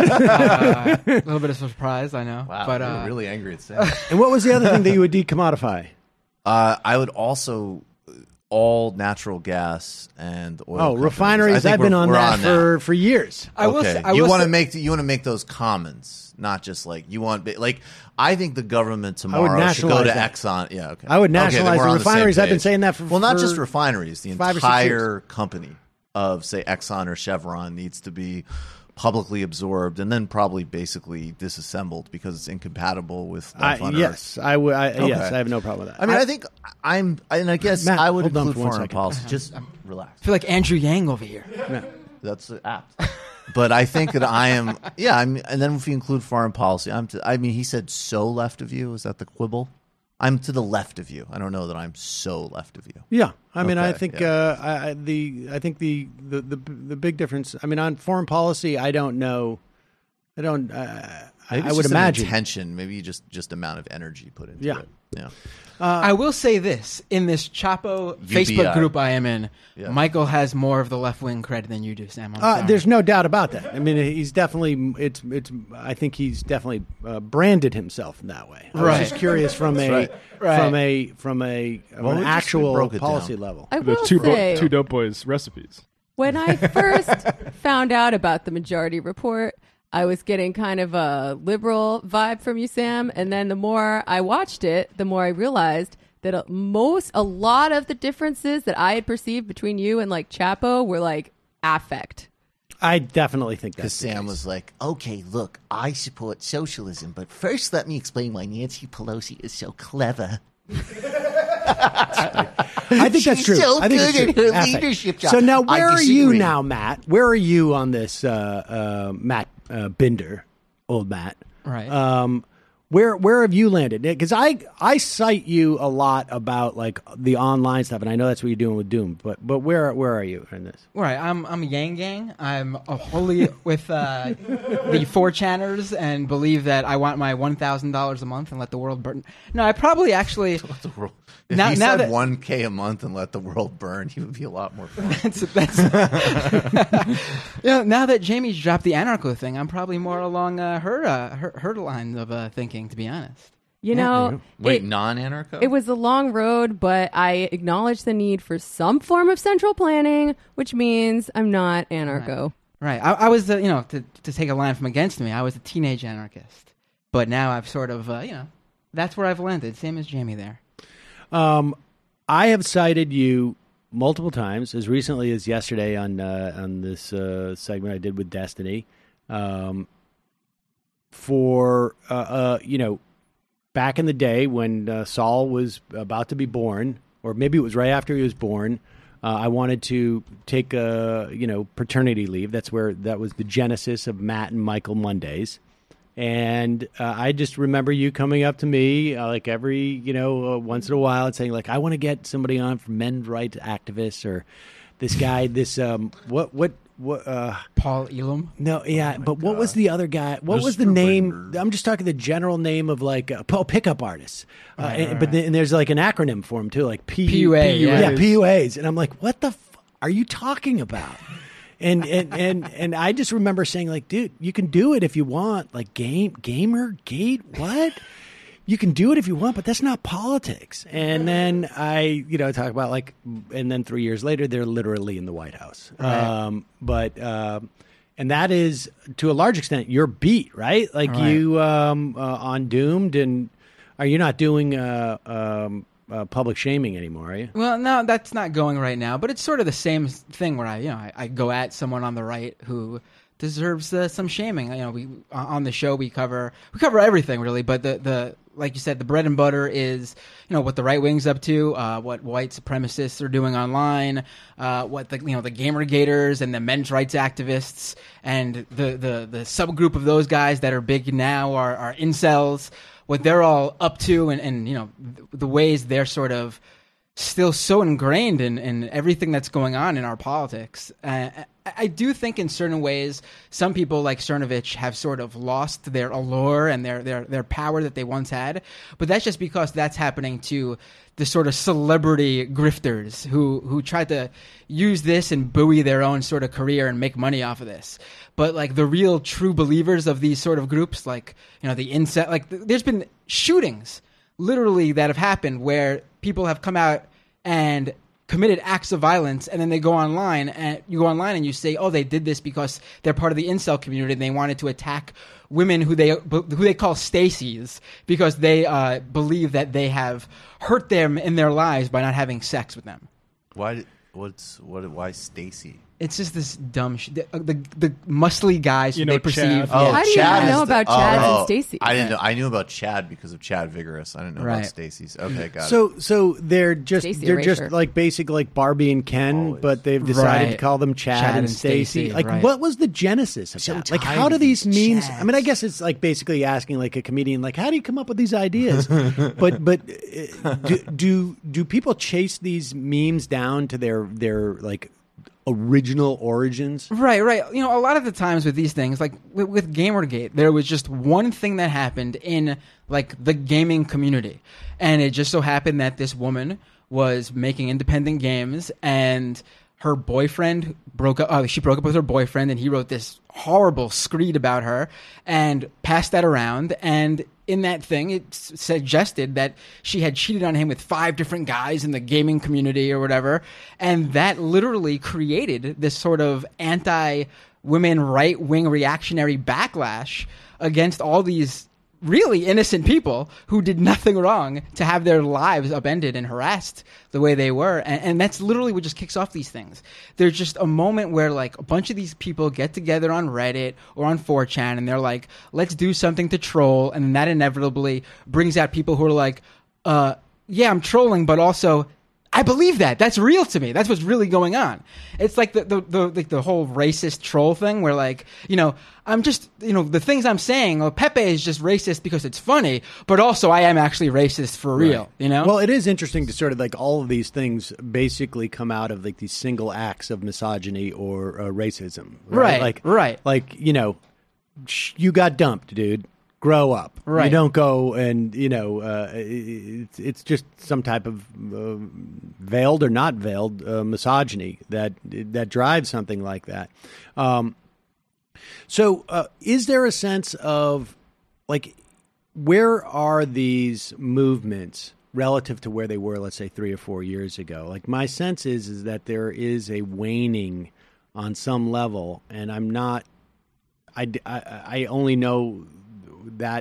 uh, a little bit of a surprise, I know. Wow, but you're uh, really angry at Sam. And what was the other thing that you would decommodify? Uh, I would also all natural gas and oil. Oh, companies. I refineries! think I've been we're- on we're that for for years. I will okay. say- I you will want to say- make you want to make those commons, not just like you want. Like I think the government I would tomorrow should go nationalize to that. Exxon. Yeah, okay. I would Okay, then nationalize we're the on same refineries. I've been page. saying that for- well, not for just refineries. The five or six entire company of say Exxon or Chevron needs to be publicly absorbed and then probably basically disassembled because it's incompatible with life I, on yes, Earth. I would. I, Okay. Yes, I have no problem with that. I mean, I, think I'm, and I guess Matt, I would hold on include for one foreign second. policy. Just relax. I feel like Andrew Yang over here. That's apt. But I think that I am, yeah. I'm, and then if you include foreign policy, I'm. To, I mean, he said so left of you. Is that the quibble? I'm to the left of you. I don't know that I'm so left of you. Yeah, I mean, I Okay, think yeah. uh, I, I- the I think the, the the the big difference. I mean, on foreign policy, I don't know. I don't. Uh, I, Maybe I it's would just an imagine. intention. Maybe just just amount of energy put into Yeah. it. Yeah. I will say this: in this Chapo U B I. Facebook group I am in, Yeah. Michael has more of the left wing cred than you do, Sam. I'm Uh, sorry. there's no doubt about that. I mean, he's definitely. It's. It's. I think he's definitely uh, branded himself in that way. I Right. was just curious from That's a right. Right. from a from a from Well, an we just- we actual broke it policy down. level. I The will two, say, bo- two dope boys recipes. when I first found out about the Majority Report, I was getting kind of a liberal vibe from you, Sam. And then the more I watched it, the more I realized that a- most, a lot of the differences that I had perceived between you and like Chapo were like affect. I definitely think Because that's the Sam case. was like, okay, look, I support socialism, but first let me explain why Nancy Pelosi is so clever. I think that's She's true. so I think it's good true. at her Affect. leadership job. So now, I where are you disagree. now, Matt? Where are you on this, uh, uh, Matt uh, Binder, old Matt? Right. Um, where where have you landed? Because I I cite you a lot about like the online stuff, and I know that's what you're doing with Doom. But but where where are you in this? Right, I'm I'm a Yang Gang. I'm a wholly with uh, the four channers and believe that I want my one thousand dollars a month and let the world burn. No, I probably actually. The world. If Now- you now said that- one k a month and let the world burn, you would be a lot more fun. That's, that's you know, now that Jamie's dropped the anarcho thing, I'm probably more along uh, her, uh, her her line of uh, thinking. To be honest, You know, Wait, it- non-anarcho? It was a long road, but I acknowledge the need for some form of central planning, which means I'm not anarcho. Right. I, I was the, you know, to to take a line from Against Me, I was a teenage anarchist. But now I've sort of, uh, you know, that's where I've landed. Same as Jamie there. Um, I have cited you multiple times, as recently as yesterday on uh, on this uh, segment I did with Destiny, um, for uh, uh, you know, back in the day when uh, Saul was about to be born, or maybe it was right after he was born. Uh, I wanted to take a you know paternity leave. That's where that was the genesis of Matt and Michael Mondays. And uh, I just remember you coming up to me uh, like every, you know, uh, once in a while and saying, like, I want to get somebody on from men's rights activists or this guy, this, um, what, what, what, uh, Paul Elam? No, yeah, oh but God. What was the other guy? What Mister was the name? Bender. I'm just talking the general name of like uh, oh, pickup artists. Uh, right, and, right. But then there's like an acronym for them too, like P- P U A. P U A. Yeah, yeah, P U As. And I'm like, what the f- are you talking about? And, and and and I just remember saying, like, dude, you can do it if you want. Like, game gamer gate, what? You can do it if you want, but that's not politics. And then I, you know, talk about like, and then three years later, they're literally in the White House. Right. Um, but um, and that is to a large extent your beat, right? Like Right. you um, uh, on Doomed, and are you not doing uh, um, uh, public shaming anymore? Are you? Well, no, that's not going right now, but it's sort of the same thing where I, you know, I, I go at someone on the right who deserves uh, some shaming. You know, we on the show we cover we cover everything really, but the the like you said, the bread and butter is, you know, what the right wing's up to, uh, what white supremacists are doing online, uh, what the you know the Gamergaters and the men's rights activists and the the the subgroup of those guys that are big now are are incels. What they're all up to, and, and you know the ways they're sort of still so ingrained in, in everything that's going on in our politics. Uh, I, I do think in certain ways, some people like Cernovich have sort of lost their allure and their, their, their power that they once had. But that's just because that's happening to the sort of celebrity grifters who, who try to use this and buoy their own sort of career and make money off of this. But like the real true believers of these sort of groups, like, you know, the incel, like there's been shootings literally that have happened where people have come out and committed acts of violence, and then they go online and you go online and you say, oh, they did this because they're part of the incel community and they wanted to attack women who they who they call Stacys because they uh, believe that they have hurt them in their lives by not having sex with them. Why? What's what? Why Stacy? It's just this dumb shit. The, the the muscly guys who You know, they perceive. Chad. Oh, How do you Chad not know is the- about oh, Chad oh, and Stacy? I didn't know. I knew about Chad because of Chad Vigorous. I didn't know Right. about Stacy's. Okay, got it. So, so they're just Stacey they're Erasure. just like basic like Barbie and Ken, Always. but they've decided to Right. call them Chad, Chad and and Stacy. Stacey, Like, right. what was the genesis of So that? Like, tired how do of these these memes? I mean, I Chads. guess it's like basically asking like a comedian, like, how do you come up with these ideas? but but uh, do, do do people chase these memes down to their their like original origins? Right, right. You know, a lot of the times with these things, like with, with Gamergate, there was just one thing that happened in like the gaming community, and it just so happened that this woman was making independent games, and her boyfriend broke up. Uh, she broke up with her boyfriend, and he wrote this horrible screed about her and passed that around. And in that thing, it s- suggested that she had cheated on him with five different guys in the gaming community or whatever. And that literally created this sort of anti-women right-wing reactionary backlash against all these really innocent people who did nothing wrong to have their lives upended and harassed the way they were. And, and that's literally what just kicks off these things. There's just a moment where like a bunch of these people get together on Reddit or on four chan and they're like, let's do something to troll. And then that inevitably brings out people who are like, uh, yeah, I'm trolling, but also I believe that. That's real to me. That's what's really going on. It's like the the the, like the whole racist troll thing where like, you know, I'm just, you know, the things I'm saying, well, Pepe is just racist because it's funny, but also I am actually racist for real, Right. you know? Well, it is interesting to sort of like all of these things basically come out of like these single acts of misogyny or uh, racism. Right, Like, right. Like, you know, sh- you got dumped, dude. Grow up. Right. You don't go and, you know, uh, it's, it's just some type of uh, veiled or not veiled uh, misogyny that that drives something like that. Um, so uh, is there a sense of, like, where are these movements relative to where they were, let's say, three or four years ago? Like, my sense is is that there is a waning on some level, and I'm not. I, I, I only know that.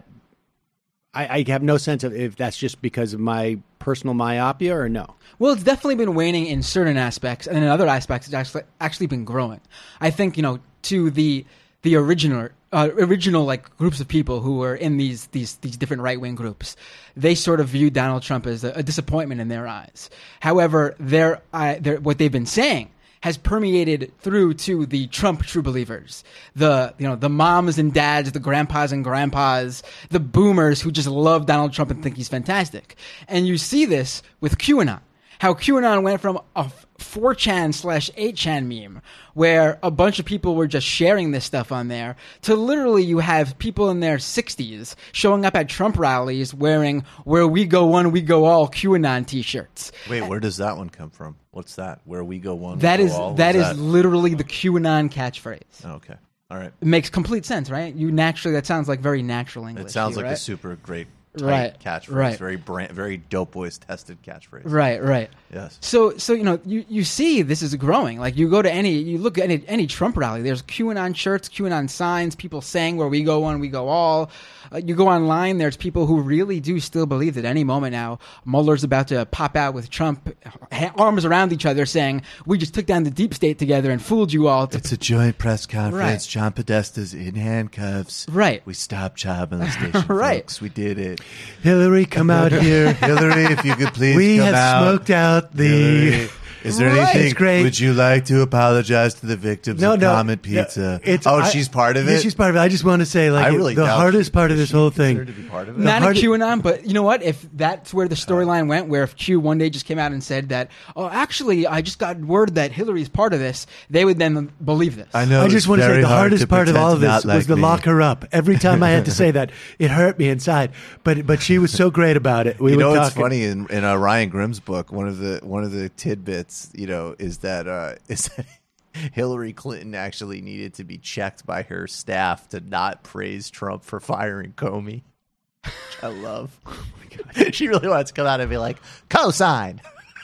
I, I have no sense of if that's just because of my personal myopia or no. Well, it's definitely been waning in certain aspects, and in other aspects, it's actually actually been growing. I think you know to the the original uh, original like groups of people who were in these these these different right wing groups, they sort of viewed Donald Trump as a, a disappointment in their eyes. However, their uh, their what they've been saying has permeated through to the Trump true believers, the you know the moms and dads, the grandpas and grandpas, the boomers who just love Donald Trump and think he's fantastic. And you see this with QAnon, how QAnon went from a four chan slash eight chan meme where a bunch of people were just sharing this stuff on there to literally you have people in their sixties showing up at Trump rallies wearing "Where we go one, we go all" QAnon t-shirts. Wait, where does that one come from? What's that? Where we go one, That we is go all? that is What's literally the QAnon catchphrase. Oh, okay. All right. It makes complete sense, right? You naturally that sounds like very natural English. It sounds to you, like right? a super great tight Right, catchphrase. right. Very brand, very dope boys tested catchphrase. Right, right. Yes. So, so you know, you, you see this is growing. Like you go to any, you look at any, any Trump rally. There's QAnon shirts, QAnon signs, people saying "Where we go one, we go all." Uh, you go online. There's people who really do still believe that any moment now Mueller's about to pop out with Trump, ha- arms around each other, saying, "We just took down the deep state together and fooled you all." To It's a joint press conference. Right. John Podesta's in handcuffs. Right. We stopped Child molestation, Right. folks. We did it. Hillary, come out here. Hillary, if you could please We come have out. smoked out the. Hillary, is there Right. anything? It's great. Would you like to apologize to the victims No, of no, Comet no, Pizza? it's- oh, I- she's part of yeah, it? she's part of it. I just want to say, like, I really the doubt hardest she- part of this whole thing. considered to be part of it? the Not hard- a QAnon, but you know what? If that's where the storyline went, where if Q one day just came out and said that, "Oh, actually, I just got word that Hillary's part of this," they would then believe this. I know. I just want to say the hardest part of all of this was like to me. lock her up. Every time I had to say that, it hurt me inside. But but she was so great about it. We you would know talk what's funny in, in uh, Ryan Grimm's book? One of the one of the tidbits, you know, is that uh, is that Hillary Clinton actually needed to be checked by her staff to not praise Trump for firing Comey. Which I love. Oh my God. She really wants to come out and be like, "Cosign."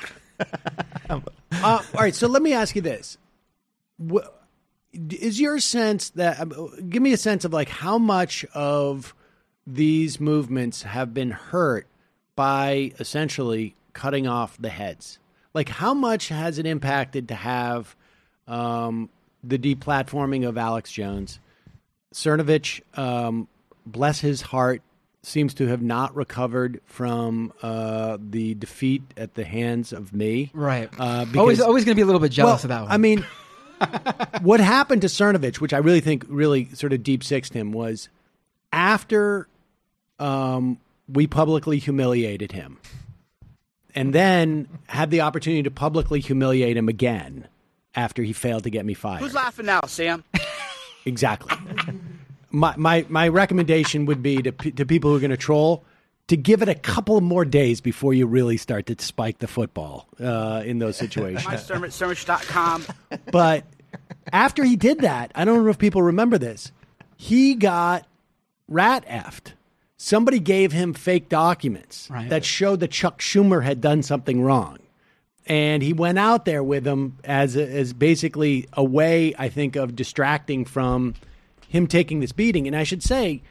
uh, all right, so let me ask you this: Wh- is your sense that? um, Give me a sense of like how much of these movements have been hurt by essentially cutting off the heads. Like, how much has it impacted to have um, the deplatforming of Alex Jones? Cernovich, um, bless his heart, seems to have not recovered from uh, the defeat at the hands of me. Right. Uh, because, always, always going to be a little bit jealous well, of that one. I mean, what happened to Cernovich, which I really think really sort of deep sixed him, was after um, we publicly humiliated him, and then had the opportunity to publicly humiliate him again after he failed to get me fired. Who's laughing now, Sam? Exactly. my, my my recommendation would be to to people who are going to troll to give it a couple more days before you really start to spike the football uh, in those situations. My sermon, sermon dot com. But after he did that, I don't know if people remember this, he got rat effed. Somebody gave him fake documents Right. that showed that Chuck Schumer had done something wrong. And he went out there with them as a, as basically a way, I think, of distracting from him taking this beating. And I should say,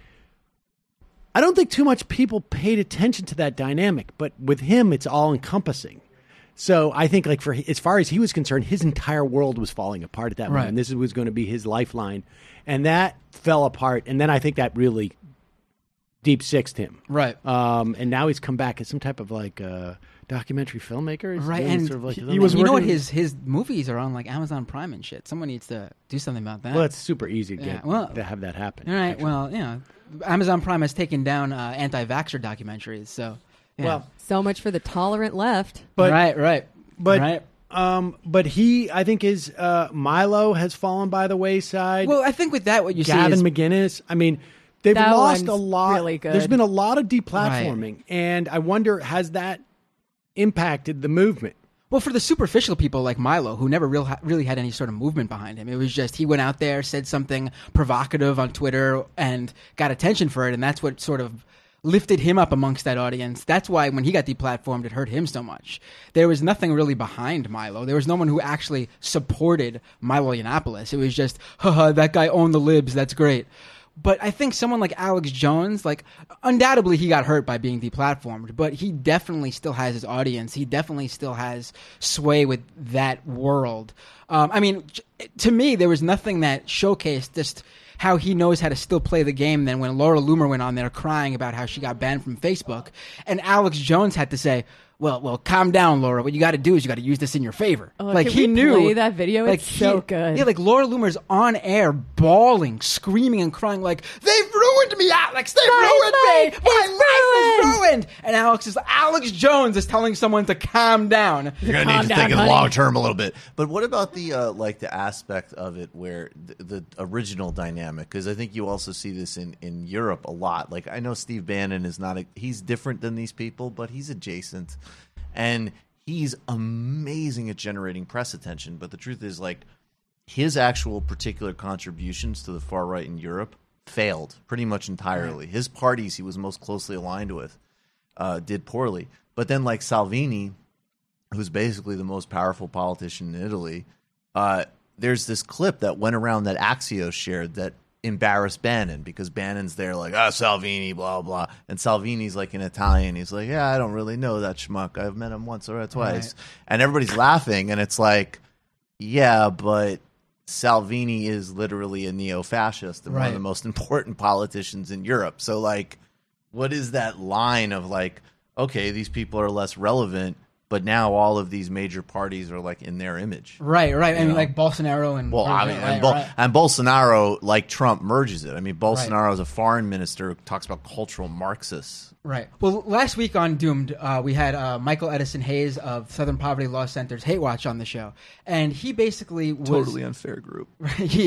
I don't think too much people paid attention to that dynamic, but with him, it's all encompassing. So I think, like, for as far as he was concerned, his entire world was falling apart at that Right. moment. This was going to be his lifeline, and that fell apart. And then I think that really deep sixed him, Right. Um, and now he's come back as some type of like uh, documentary filmmaker, He's Right, doing and sort of like he, his own- was. You know what? His his movies are on like Amazon Prime and shit. Someone needs to do something about that. Well, it's super easy to Yeah, get well, to have that happen. All right. actually. Well, you know, Amazon Prime has taken down uh, anti-vaxxer documentaries. So, yeah. Well, So much for the tolerant left. But- right, right, but right. um, but he, I think, his uh, Milo has fallen by the wayside. Well, I think with that, what you Gavin see is McGinnis. I mean, they've That lost one's a lot. really good. There's been a lot of deplatforming, and I wonder, has that impacted the movement? well for the superficial people like Milo, who never real, really had any sort of movement behind him. It was just he went out there, said something provocative on Twitter, and got attention for it, and that's what sort of lifted him up amongst that audience. That's why when he got deplatformed, it hurt him so much. There was nothing really behind Milo. There was no one who actually supported Milo Yiannopoulos. It was just, haha, that guy owned the libs. That's great. But I think someone like Alex Jones, like, undoubtedly he got hurt by being deplatformed, but he definitely still has his audience. He definitely still has sway with that world. Um, I mean, to me, there was nothing that showcased just how he knows how to still play the game than when Laura Loomer went on there crying about how she got banned from Facebook. And Alex Jones had to say, well, well, calm down, Laura. What you got to do is you got to use this in your favor. Oh, like can he we knew play that video. Like It's so he- good. Yeah, like Laura Loomer's on air, bawling, screaming, and crying, like they've ruined me, Alex. They've ruined me. My life is ruined. And Alex is Alex Jones is telling someone to calm down. You're gonna need to think of the long term a little bit. But what about the uh, like the aspect of it where the, the original dynamic? Because I think you also see this in, in Europe a lot. Like I know Steve Bannon is not a, he's different than these people, but he's adjacent, and he's amazing at generating press attention. But the truth is, like his actual particular contributions to the far right in Europe failed pretty much entirely. His parties he was most closely aligned with uh, did poorly. But then like Salvini, who's basically the most powerful politician in Italy, uh, there's this clip that went around that Axios shared that embarrassed Bannon because Bannon's there like, ah, Salvini, blah, blah. And Salvini's like an Italian. He's like, yeah, I don't really know that schmuck. I've met him once or twice. Right. And everybody's laughing. And it's like, yeah, but Salvini is literally a neo-fascist and right. one of the most important politicians in Europe. So like, what is that line of like, okay, these people are less relevant, but now all of these major parties are like in their image. Right, right. I mean, know? like Bolsonaro and well, I mean, right, and, Bol- right. and Bolsonaro, like Trump, merges it. I mean, Bolsonaro right. is a foreign minister who talks about cultural Marxists. Right. Well, last week on Doomed, uh, we had uh, Michael Edison Hayes of Southern Poverty Law Center's Hate Watch on the show, and he basically was totally unfair group. he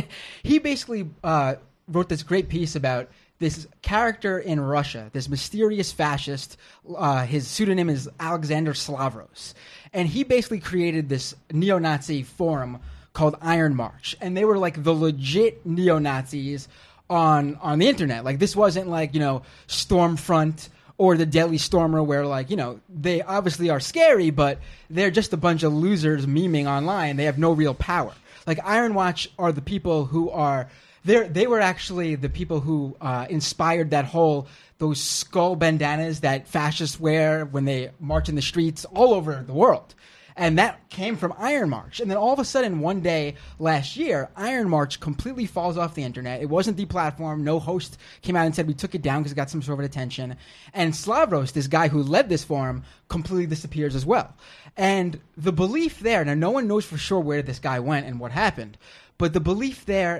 he basically uh, wrote this great piece about this character in Russia, this mysterious fascist. Uh, his pseudonym is Alexander Slavros. And he basically created this neo-Nazi forum called Iron March. And they were like the legit neo-Nazis on, on the internet. Like this wasn't like, you know, Stormfront or the Daily Stormer where like, you know, they obviously are scary, but they're just a bunch of losers memeing online. They have no real power. Like Iron Watch are the people who are... They're, they were actually the people who uh, inspired that whole, those skull bandanas that fascists wear when they march in the streets all over the world. And that came from Iron March. And then all of a sudden, one day last year, Iron March completely falls off the internet. It wasn't deplatformed. No host came out and said we took it down because it got some sort of attention. And Slavros, this guy who led this forum, completely disappears as well. And the belief there, now no one knows for sure where this guy went and what happened, but the belief there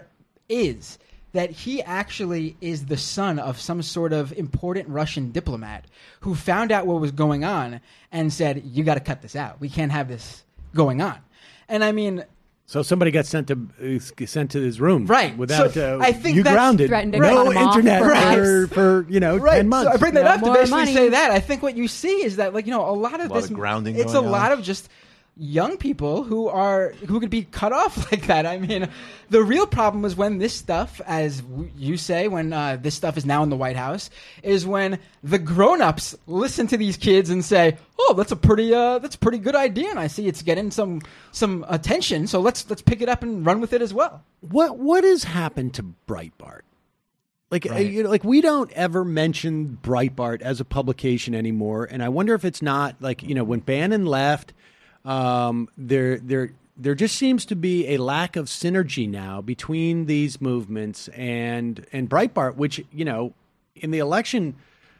is that he actually is the son of some sort of important Russian diplomat who found out what was going on and said, you got to cut this out. We can't have this going on. And I mean... So somebody got sent to uh, sent to his room, right? Without so uh, I think you that's grounded, threatened to no cut him internet off. Right. for, for you know right. ten months. So I bring that no up to more basically money. say that I think what you see is that like you know a lot of a lot this of grounding. It's a going lot on. of just young people who are who could be cut off like that. I mean, the real problem is when this stuff, as w- you say, when uh, this stuff is now in the White House, is when the grown-ups listen to these kids and say, "Oh, that's a pretty uh, that's a pretty good idea," and I see it's getting some some attention. So let's let's pick it up and run with it as well. What what has happened to Breitbart? Like Right. uh, you know, like we don't ever mention Breitbart as a publication anymore, and I wonder if it's not like you know when Bannon left. Um, there, there, there just seems to be a lack of synergy now between these movements and and Breitbart, which you know, in the election,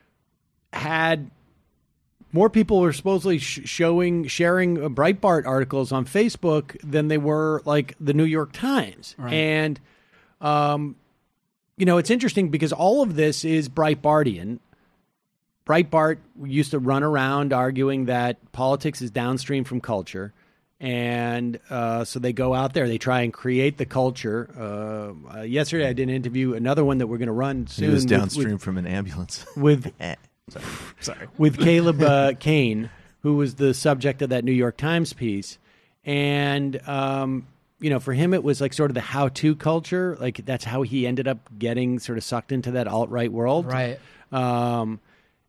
had more people were supposedly sh- showing sharing uh, Breitbart articles on Facebook than they were like the New York Times, Right. and um, you know, it's interesting because all of this is Breitbartian. Breitbart used to run around arguing that politics is downstream from culture. And uh, so they go out there, they try and create the culture. Uh, uh, yesterday, I did an interview, another one that we're going to run soon. He was with- downstream with, from an ambulance. With, sorry. sorry. with Caleb uh, Kane, who was the subject of that New York Times piece. And, um, you know, for him, it was like sort of the how-to culture. Like that's how he ended up getting sort of sucked into that alt-right world. Right. um,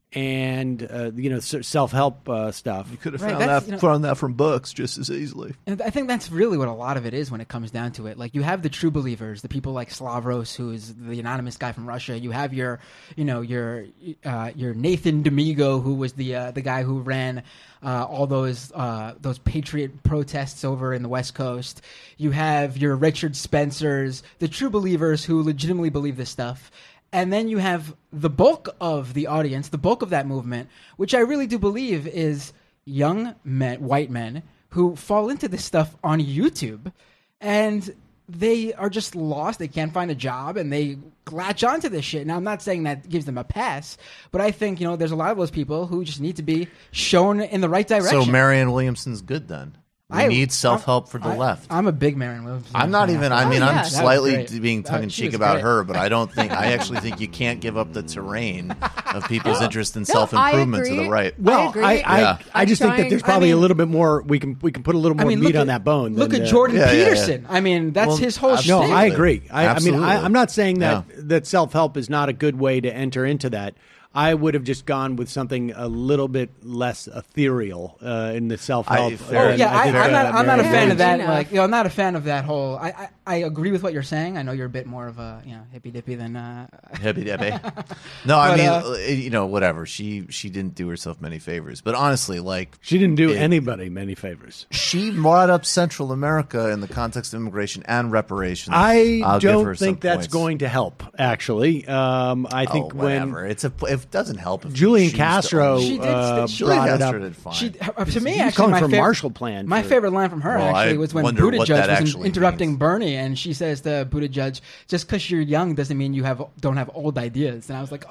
and uh, you know, self help uh, stuff. You could have Right, found that's, that you know- found that from books just as easily. And I think that's really what a lot of it is when it comes down to it. Like you have the true believers, the people like Slavros, who is the anonymous guy from Russia. You have your, you know, your uh, your Nathan D'Amigo, who was the uh, the guy who ran uh, all those uh, those patriot protests over in the West Coast. You have your Richard Spencers, the true believers who legitimately believe this stuff. And then you have the bulk of the audience, the bulk of that movement, which I really do believe is young men, white men, who fall into this stuff on YouTube, and they are just lost. They can't find a job, and they latch onto this shit. Now, I'm not saying that gives them a pass, but I think, you know, there's a lot of those people who just need to be shown in the right direction. So Marianne Williamson's good then. We I- need self-help for the I- left. I'm a big Marianne Williamson. I'm not even. I Oh, mean, yeah. I'm That was slightly great. being Uh, tongue in she cheek was about great. her, but I don't think. I actually think you can't give up the terrain of people's interest in No, self improvement I to the agree. right. Well, agree. I, I, Yeah. I just think that trying- there's I probably a mean- little bit more. We can we can put a little more I mean, meat look on at- that bone. Look than, at uh, Jordan Yeah, yeah, yeah. Peterson. I mean, that's Well, his whole absolutely. No, shtick. I agree. I, I mean, Absolutely. I, I'm not saying that Yeah. that self help is not a good way to enter into that. I would have just gone with something a little bit less ethereal uh, in the self help. I- fair Oh yeah, I, think, I'm not. uh, I'm not a Marianne fan of that. Enough. Like, you know, I'm not a fan of that whole. I, I, I agree with what you're saying. I know you're a bit more of a, you know, hippy dippy than. Uh, Hippy dippy. No, I But, mean, uh, you know, whatever. She she didn't do herself many favors, but honestly, like She didn't do it- anybody many favors. she brought up Central America in the context of immigration and reparations. I I'll give her don't some think that's points. going to help. Actually, um, I think oh, when whatever. It's a it doesn't help. If Julian you choose to Castro own- She did uh, st- Julian brought it Castro up, did fine. she, uh, to me, He's actually, calling my for favorite Marshall Plan. My for- favorite line from her Well, actually I was when wonder what Buttigieg that was actually in- interrupting means. Bernie, and she says to Buttigieg, "Just because you're young doesn't mean you have don't have old ideas." And I was like, That's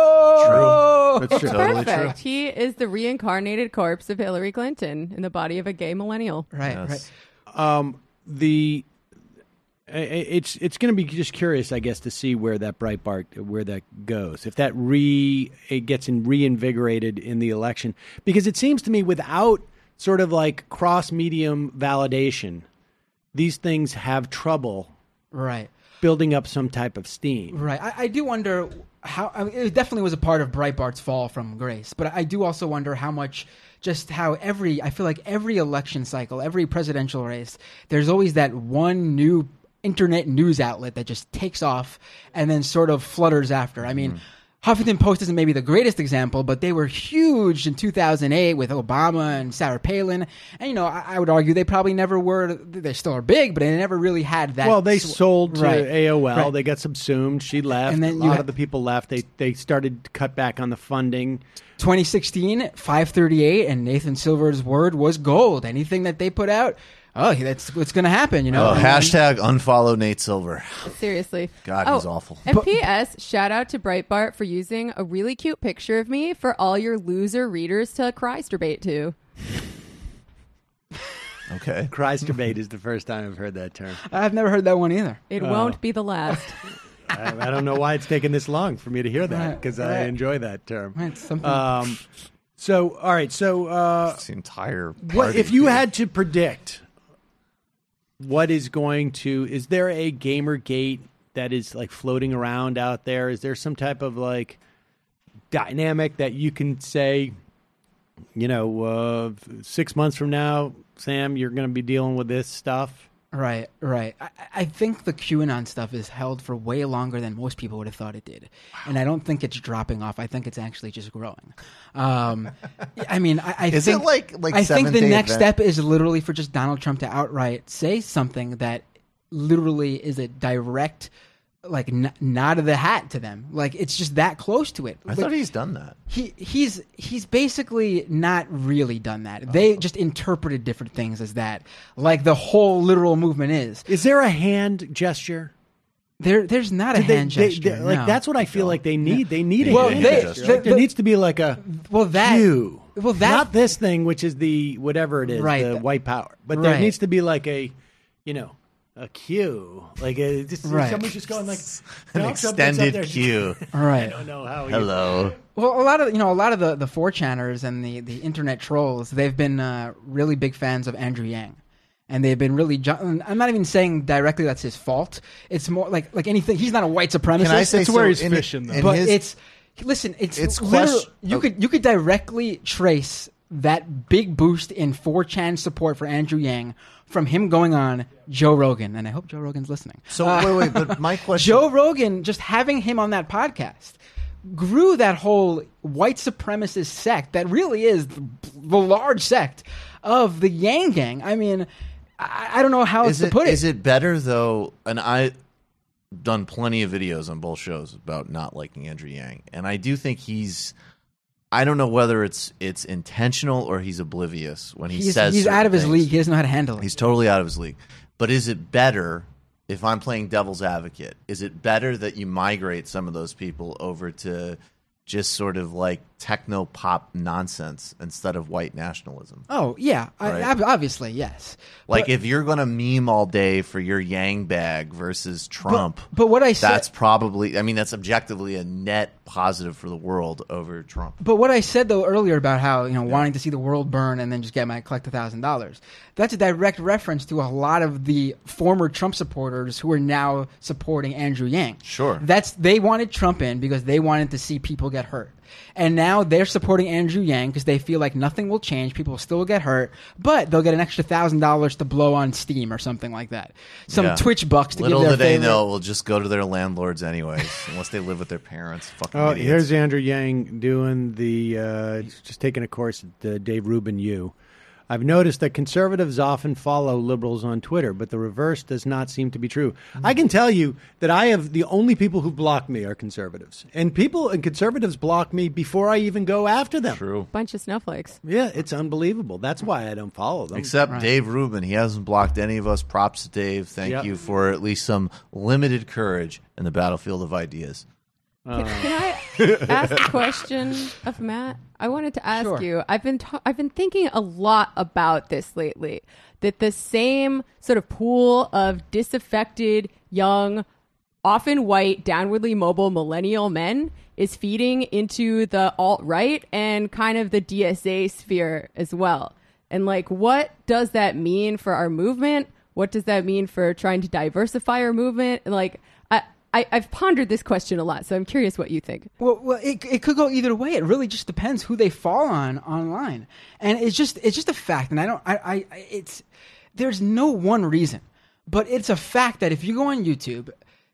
"Oh, true. That's true. Totally Perfect. true. He is the reincarnated corpse of Hillary Clinton in the body of a gay millennial. Right, Yes. right. Um, the I- I- it's it's going to be just curious, I guess, to see where that Breitbart where that goes. If that re it gets in reinvigorated in the election, because it seems to me without sort of like cross medium validation, these things have trouble Right. building up some type of steam. Right. I, I do wonder how. I mean, it definitely was a part of Breitbart's fall from grace, but I do also wonder how much, just how every. I feel like every election cycle, every presidential race, there's always that one new internet news outlet that just takes off and then sort of flutters after. I mean. Huffington Post isn't maybe the greatest example, but they were huge in two thousand eight with Obama and Sarah Palin. And, you know, I, I would argue they probably never were, they still are big, but they never really had that. Well, they sw- sold to Right. A O L. Right. They got subsumed. She left. And then a you lot ha- of the people left. They they started to cut back on the funding. twenty sixteen, five thirty-eight, and Nathan Silver's word was gold. Anything that they put out, oh, that's what's going to happen, you know? Oh, And- hashtag unfollow Nate Silver. Seriously. God, oh, he's awful. And P S Shout out to Breitbart for using a really cute picture of me for all your loser readers to Christerbate to. Okay. Christerbate is the first time I've heard that term. I've never heard that one either. It Oh. won't be the last. I, I don't know why it's taken this long for me to hear that Right, because I right. enjoy that term. Right, something- Um, so, all right. So, uh, It's the entire. what party if you here. had to predict what is going to? Is there a Gamergate that is like floating around out there? Is there some type of like dynamic that you can say, you know, uh, six months from now, Sam, you're going to be dealing with this stuff? Right, right. I, I think the QAnon stuff is held for way longer than most people would have thought it did, and I don't think it's dropping off. I think it's actually just growing. Um, I mean, I, I Is think it like- like I think the Seventh-day next Advent- step is literally for just Donald Trump to outright say something that literally is a direct, like n- nod of the hat to them. Like it's just that close to it. I Like, thought he's done that. he he's he's basically not really done that. They just interpreted different things as that, like the whole literal movement is. Is there a hand gesture? There, there's not a Did they- hand they- gesture. they- like no. that's what I feel like they need. They need a Well, hand they- gesture. the- Like, there the- needs to be like a well that cue. well that Not this thing, which is the whatever it is, Right. the white power. But there Right. needs to be like a, you know, a cue. Like a, just Right. someone's just going like An Donald Trump gets up extended there, cue. I Right. don't know how. he- Hello. Well, a lot of you know a lot of the the four channers and the the internet trolls, they've been uh, really big fans of Andrew Yang. And they've been really. Ju- I'm not even saying directly that's his fault. It's more like like anything. He's not a white supremacist. Can I say That's so where he's in- fishing, though. in but his- it's Listen, it's, It's literal- question- you oh. could you could directly trace that big boost in four chan support for Andrew Yang from him going on Joe Rogan, and I hope Joe Rogan's listening. So Uh, wait, wait, but my question: Joe Rogan, just having him on that podcast, grew that whole white supremacist sect that really is the, the large sect of the Yang Gang. I mean, I, I don't know how is else it, to put it. Is it better though? And I done plenty of videos on both shows about not liking Andrew Yang, and I do think he's. I don't know whether it's it's intentional or he's oblivious when he he's, says he's certain out of his things. league. He doesn't know how to handle it. He's totally out of his league. But is it better if I'm playing devil's advocate? Is it better that you migrate some of those people over to just sort of like techno pop nonsense instead of white nationalism? Oh yeah, Right. I, ob- obviously yes. Like But- if you're going to meme all day for your Yang bag versus Trump, but what I said- that's probably, I mean, that's objectively a net positive for the world over Trump. But what I said though earlier about how you know wanting to see the world burn and then just get my collect a thousand dollars, that's a direct reference to a lot of the former Trump supporters who are now supporting Andrew Yang. Sure, that's they wanted Trump in because they wanted to see people get hurt. And now they're supporting Andrew Yang because they feel like nothing will change. People will still get hurt, but they'll get an extra thousand dollars to blow on Steam or something like that. Some Yeah. Twitch bucks to Little give their do they favorite. know, will just go to their landlords anyways, unless they live with their parents. Fucking Oh, idiots. here's Andrew Yang doing the uh, just taking a course at the Dave Rubin U. I've noticed that conservatives often follow liberals on Twitter, but the reverse does not seem to be true. I can tell you that I have the only people who block me are conservatives, and people and conservatives block me before I even go after them. True. Bunch of snowflakes. Yeah, it's unbelievable. That's why I don't follow them. Except Dave Rubin. He hasn't blocked any of us. Props to Dave. Thank Yep. you for at least some limited courage in the battlefield of ideas. Can, can I ask a question of Matt? I wanted to ask Sure. you. I've been ta- I've been thinking a lot about this lately. That the same sort of pool of disaffected, young, often white, downwardly mobile millennial men is feeding into the alt-right and kind of the D S A sphere as well. And like, what does that mean for our movement? What does that mean for trying to diversify our movement? And like, I, I, I've pondered this question a lot, so I'm curious what you think. Well, well, it it could go either way. It really just depends who they fall on online, and it's just it's just a fact. And I don't, I, I, it's there's no one reason, but it's a fact that if you go on YouTube,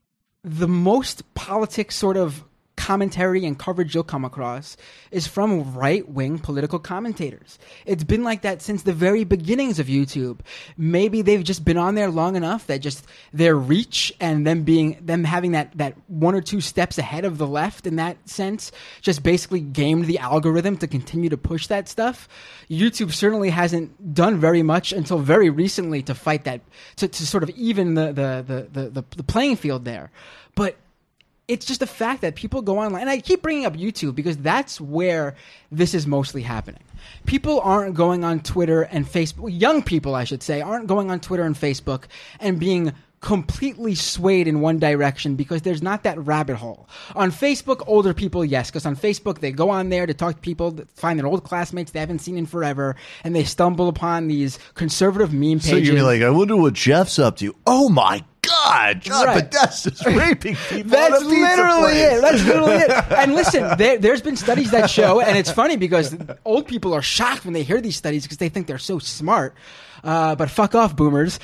the most politics sort of commentary and coverage you'll come across is from right-wing political commentators. It's been like that since the very beginnings of YouTube. Maybe they've just been on there long enough that just their reach and them being them having that that one or two steps ahead of the left in that sense just basically gamed the algorithm to continue to push that stuff. YouTube certainly hasn't done very much until very recently to fight that to, to sort of even the the, the the the the playing field there. But it's just a fact that people go online. And I keep bringing up YouTube because that's where this is mostly happening. People aren't going on Twitter and Facebook. Young people, I should say, aren't going on Twitter and Facebook and being completely swayed in one direction because there's not that rabbit hole. On Facebook, older people, yes, because on Facebook, they go on there to talk to people, that find their old classmates they haven't seen in forever, and they stumble upon these conservative meme pages. So you'd be like, I wonder what Jeff's up to. Oh my God, John Right. Podesta's raping people. That's at a pizza literally place. it. That's literally it. And listen, there, there's been studies that show, and it's funny because old people are shocked when they hear these studies because they think they're so smart. Uh, but fuck off, boomers.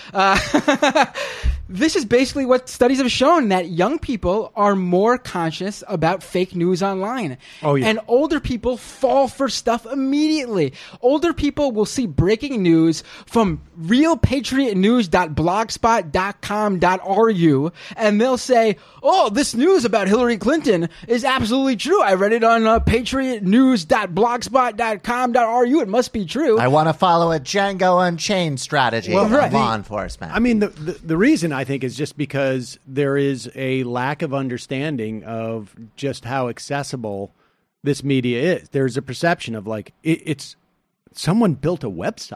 Uh, this is basically what studies have shown, that young people are more conscious about fake news online. Oh, yeah. And older people fall for stuff immediately. Older people will see breaking news from real patriot news dot blogspot dot com dot r u, and they'll say, oh, this news about Hillary Clinton is absolutely true. I read it on uh, patriot news dot blogspot dot com dot r u. It must be true. I want to follow a Django Unchained strategy Well, of right. law The- enforcement. I mean, the, the the reason I think is just because there is a lack of understanding of just how accessible this media is. There's a perception of like it, it's someone built a website.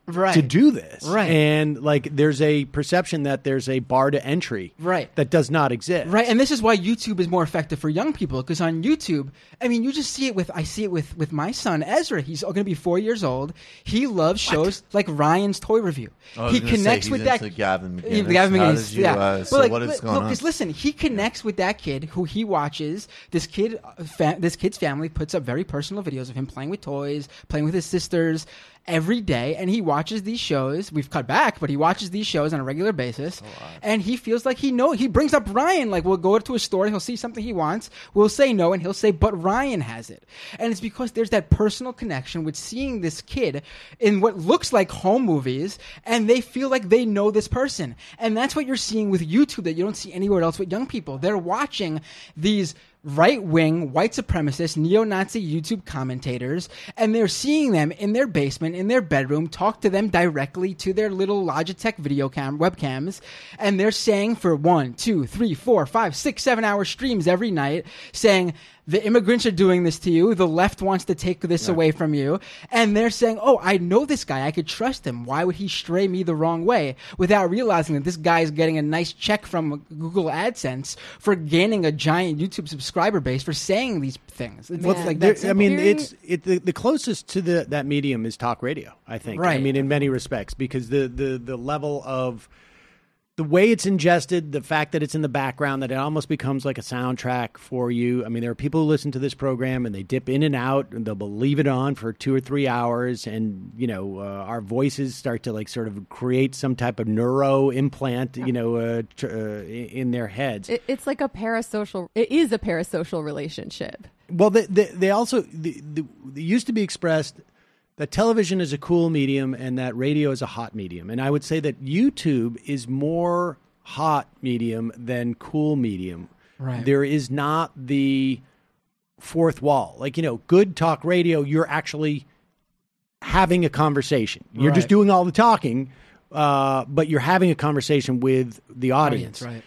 right. to do this. Right. And like there's a perception that there's a bar to entry right. that does not exist. Right. And this is why YouTube is more effective for young people, because on YouTube, I mean, you just see it with, I see it with, with my son, Ezra. He's going to be four years old. He loves shows like Ryan's Toy Review. Oh, I was he gonna say, connects he's with that. into Gavin Yeah, McInnes. Gavin How McInnes, did you, yeah. uh, But so like, what is li- going no, on? because listen, he connects with that kid who he watches. This kid, uh, fa- this kid's family puts up very personal videos of him playing with toys, playing with his sisters every day, and he watches these shows. We've cut back, but he watches these shows on a regular basis, and he feels like he know. He brings up Ryan. Like we'll go to a store, he'll see something he wants, we'll say no, and he'll say, "But Ryan has it," and it's because there's that personal connection with seeing this kid in what looks like home movies, and they feel like they know this person, and that's what you're seeing with YouTube that you don't see anywhere else with young people. They're watching these right-wing, white supremacist, neo-Nazi YouTube commentators, and they're seeing them in their basement, in their bedroom, talk to them directly to their little Logitech video cam webcams, and they're saying for one, two, three, four, five, six, seven hour streams every night, saying the immigrants are doing this to you, the left wants to take this Yeah. away from you, and they're saying, oh, I know this guy, I could trust him, why would he stray me the wrong way, without realizing that this guy is getting a nice check from Google AdSense for gaining a giant YouTube subscriber base for saying these things. It's Well, like there- that I mean, simple. it's it, the, the closest to the that medium is talk radio. I think. I Right. mean, in many respects, because the the the level of the way it's ingested, the fact that it's in the background, that it almost becomes like a soundtrack for you. I mean, there are people who listen to this program and they dip in and out, and they'll leave it on for two or three hours, and you know, uh, our voices start to like sort of create some type of neuro implant, you know, uh, tr- uh, in their heads. It, it's like a parasocial. It is a parasocial relationship. Well, they, they, they also the, the, they used to be expressed that television is a cool medium and that radio is a hot medium. And I would say that YouTube is more hot medium than cool medium. Right. There is not the fourth wall. Like, you know, good talk radio, you're actually having a conversation. You're just Right. doing all the talking, uh, but you're having a conversation with the audience. Right.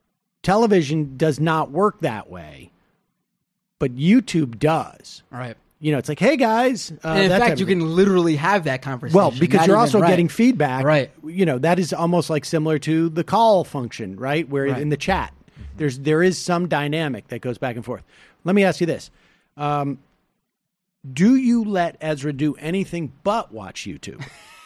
Television does not work that way, but YouTube does. Right. You know, it's like, hey guys. Uh, And in that fact, type you of thing. can literally have that conversation. Well, because Not you're even- also right. getting feedback. Right. You know, that is almost like similar to the call function, right? Where Right. in the chat, there's there is some dynamic that goes back and forth. Let me ask you this. Um, do you let Ezra do anything but watch YouTube?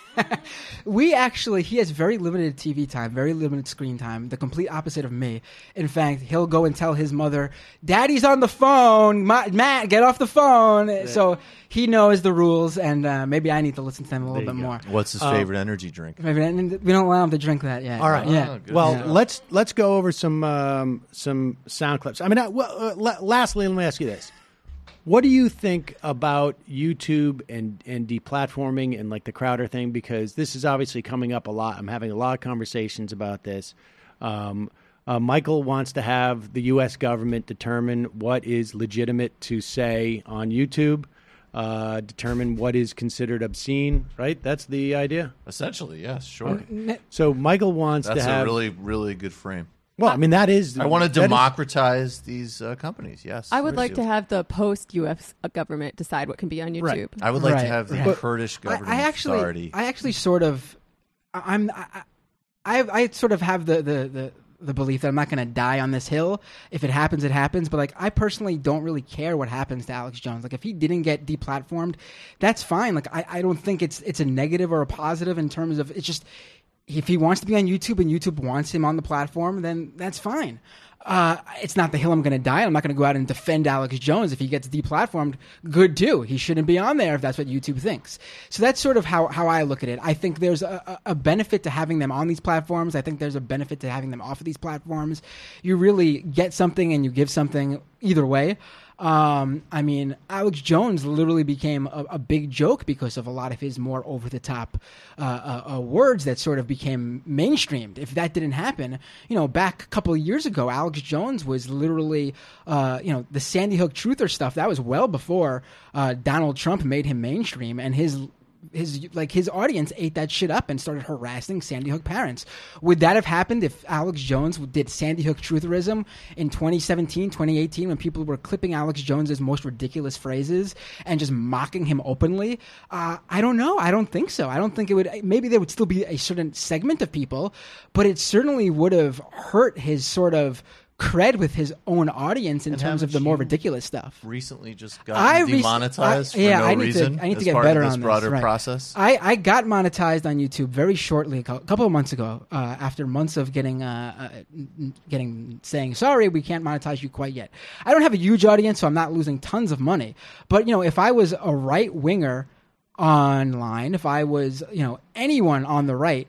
We actually, he has very limited T V time, very limited screen time, the complete opposite of me. In fact, he'll go and tell his mother, Daddy's on the phone, Ma- Matt, get off the phone. So he knows the rules, and uh, maybe I need to listen to them a little There bit you go. more. What's his Uh, favorite energy drink? Maybe, and we don't allow him to drink that yet. All right. Yeah. Well, Yeah. let's let's go over some um, some sound clips. I mean, I, well, uh, la- lastly, let me ask you this: what do you think about YouTube and and deplatforming and like the Crowder thing? Because this is obviously coming up a lot. I'm having a lot of conversations about this. Um, uh, Michael wants to have the U S government determine what is legitimate to say on YouTube. Uh, determine what is considered obscene, right? That's the idea. Essentially, yes, sure. So Michael wants That's to have a really, really good frame. Well, I mean, that is. I want to that is- democratize these uh, companies. Yes, I would like to have. have the post-U S government decide what can be on YouTube. Right. I would like Right, to have the right. Kurdish I- government I actually, authority. I actually sort of, I- I'm, I, I, I sort of have the the the, the belief that I'm not going to die on this hill. If it happens, it happens. But like, I personally don't really care what happens to Alex Jones. Like, if he didn't get deplatformed, that's fine. Like, I, I don't think it's it's a negative or a positive in terms of it's just. If he wants to be on YouTube and YouTube wants him on the platform, then that's fine. Uh, it's not the hill I'm going to die on. I'm not going to go out and defend Alex Jones if he gets deplatformed. Good too. He shouldn't be on there if that's what YouTube thinks. So that's sort of how, how I look at it. I think there's a, a benefit to having them on these platforms. I think there's a benefit to having them off of these platforms. You really get something and you give something either way. Um, I mean, Alex Jones literally became a, a big joke because of a lot of his more over the top uh, uh, uh, words that sort of became mainstreamed. If that didn't happen, you know, back a couple of years ago, Alex Jones was literally, uh, you know, the Sandy Hook truther stuff. That was well before uh, Donald Trump made him mainstream, and his his like his audience ate that shit up and started harassing Sandy Hook parents. Would that have happened if Alex Jones did Sandy Hook trutherism in twenty seventeen, twenty eighteen, when people were clipping Alex Jones's most ridiculous phrases and just mocking him openly? Uh, I don't know. I don't think so. I don't think it would. Maybe there would still be a certain segment of people, but it certainly would have hurt his sort of cred with his own audience in And terms of haven't the more you ridiculous stuff. Recently, just I got rec- demonetized I- for yeah, no I need reason. To, I need as to get part better of this on broader this. Right. process. I, I got monetized on YouTube very shortly, a cou- couple of months ago, uh, after months of getting uh, uh, n- getting saying sorry, we can't monetize you quite yet. I don't have a huge audience, so I'm not losing tons of money. But you know, if I was a right winger online, if I was you know anyone on the right,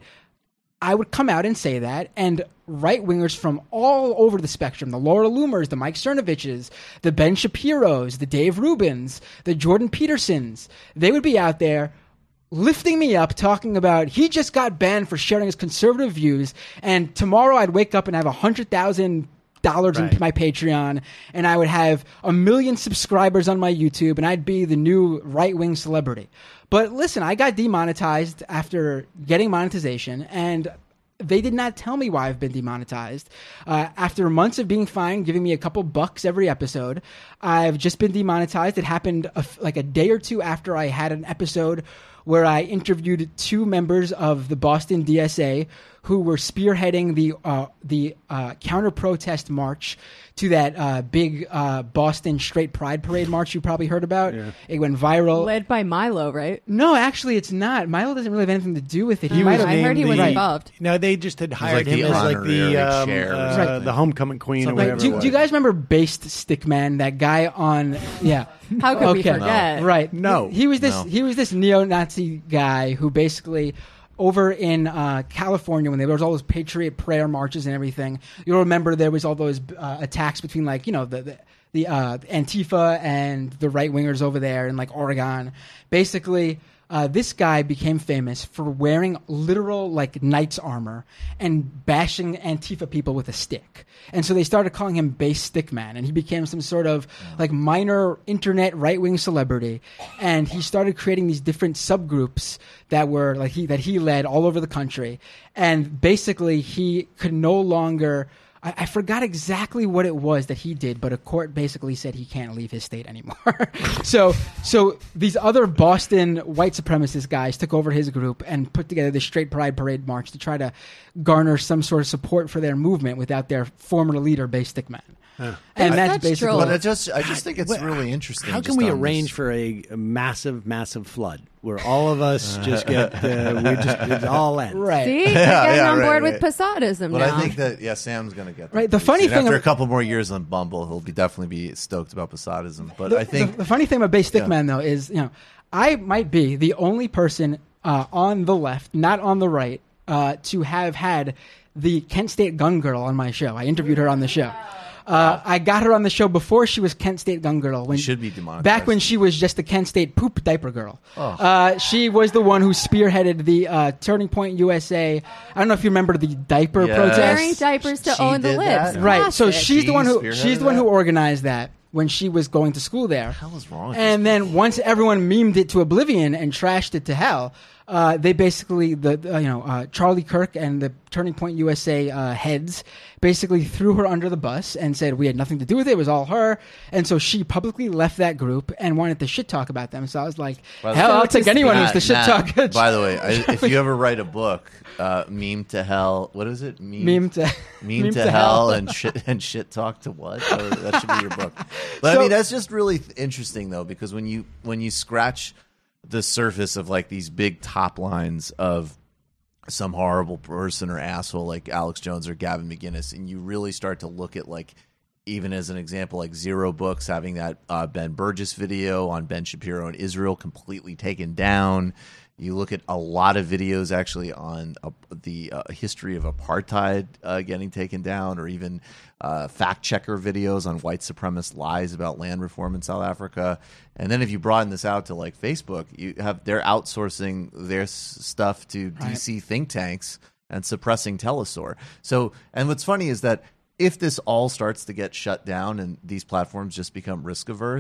I would come out and say that, and right-wingers from all over the spectrum, the Laura Loomers, the Mike Cernoviches, the Ben Shapiros, the Dave Rubins, the Jordan Petersons, they would be out there lifting me up, talking about he just got banned for sharing his conservative views, and tomorrow I'd wake up and have one hundred thousand dollars Right. in my Patreon, and I would have a million subscribers on my YouTube, and I'd be the new right-wing celebrity. But listen, I got demonetized after getting monetization, and they did not tell me why I've been demonetized. Uh, after months of being fined, giving me a couple bucks every episode, I've just been demonetized. It happened a f- like a day or two after I had an episode where I interviewed two members of the Boston D S A who were spearheading the uh, the uh, counter-protest march to that uh, big uh, Boston Straight Pride Parade march you probably heard about. Yeah. It went viral. Led by Milo, right? No, actually, it's not. Milo doesn't really have anything to do with it. He might was have- I heard he was named the- involved. No, they just had hired like the him as like the honorary um, chair or uh, something. the homecoming queen or Something. whatever. Right. Do, it was. do you guys remember Based Stickman, that guy on? Yeah. How could we Okay. forget? Right. No. He was this. No. He was this neo-Nazi guy who basically, over in uh, California, when there was all those Patriot prayer marches and everything, you'll remember there was all those uh, attacks between, like, you know, the the, the uh, Antifa and the right wingers over there in like Oregon. Basically, uh, this guy became famous for wearing literal like knight's armor and bashing Antifa people with a stick. And so they started calling him Base Stickman, and he became some sort of like minor internet right wing celebrity. And he started creating these different subgroups that were like he that he led all over the country. And basically, he could no longer. I, I forgot exactly what it was that he did, but a court basically said he can't leave his state anymore. so, so these other Boston white supremacist guys took over his group and put together the Straight Pride Parade march to try to garner some sort of support for their movement without their former leader, Bay Stickman. Huh. And They're that's such basically. trolls. But I just, I just think it's Well, really interesting. How can just we on arrange this- for a, a massive, massive flood where all of us just get uh, we just it all ends? Right. See, they're Yeah, getting yeah, on right, board right. with Posadism But now. I think that yeah, Sam's gonna get that Right, the pretty funny soon. thing after ab- a couple more years on Bumble, he'll be definitely be stoked about Posadism. But The, I think the, the funny thing about Bay Yeah. Stickman, though, is you know I might be the only person uh, on the left, not on the right, uh, to have had the Kent State Gun Girl on my show. I interviewed her on the show. Uh, I got her on the show before she was Kent State Gun Girl. When, should be demonetized. Back when she was just the Kent State Poop Diaper Girl. Oh. Uh, she was the one who spearheaded the uh, Turning Point U S A. I don't know if you remember the diaper Yes. protest. Wearing diapers to She own the did libs. that? Right. So Classic. she's the one who She she's the one spearheaded who that? organized that when she was going to school there. What the hell is wrong with And then once everyone memed it to oblivion and trashed it to hell, uh, they basically the, the you know uh, Charlie Kirk and the Turning Point U S A uh, heads basically threw her under the bus and said we had nothing to do with it. It was all her. And so she publicly left that group and wanted to shit talk about them. So I was like, By the hell, way- I'll take anyone who's Matt, the shit Matt, talk. By the way, I, if you ever write a book, uh, meme to hell. What is it? Meme, Meme to- meme, meme to, to hell, hell. and shit and shit talk to what? Or that should be your book. But So- I mean, that's just really th- interesting though, because when you when you scratch the surface of like these big top lines of some horrible person or asshole like Alex Jones or Gavin McInnes, and you really start to look at like, even as an example, like Zero Books having that uh, Ben Burgess video on Ben Shapiro and Israel completely taken down. You look at a lot of videos actually on uh, the uh, history of apartheid uh, getting taken down, or even uh, fact checker videos on white supremacist lies about land reform in South Africa. And then if you broaden this out to like Facebook, you have they're outsourcing their s- stuff to D C think tanks and suppressing Telesur. So, and what's funny is that if this all starts to get shut down and these platforms just become risk averse,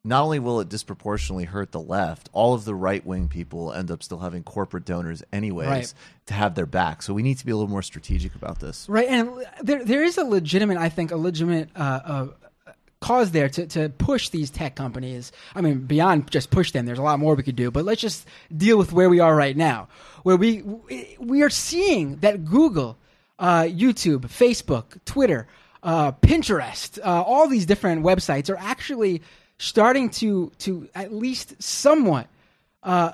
not only will it disproportionately hurt the left, all of the right-wing people end up still having corporate donors anyways Right. to have their back. So we need to be a little more strategic about this. Right, and there there is a legitimate, I think, a legitimate uh, uh, cause there to, to push these tech companies. I mean, beyond just push them, there's a lot more we could do. But let's just deal with where we are right now, where we we are seeing that Google, uh, YouTube, Facebook, Twitter, uh, Pinterest, uh, all these different websites are actually starting to to at least somewhat uh,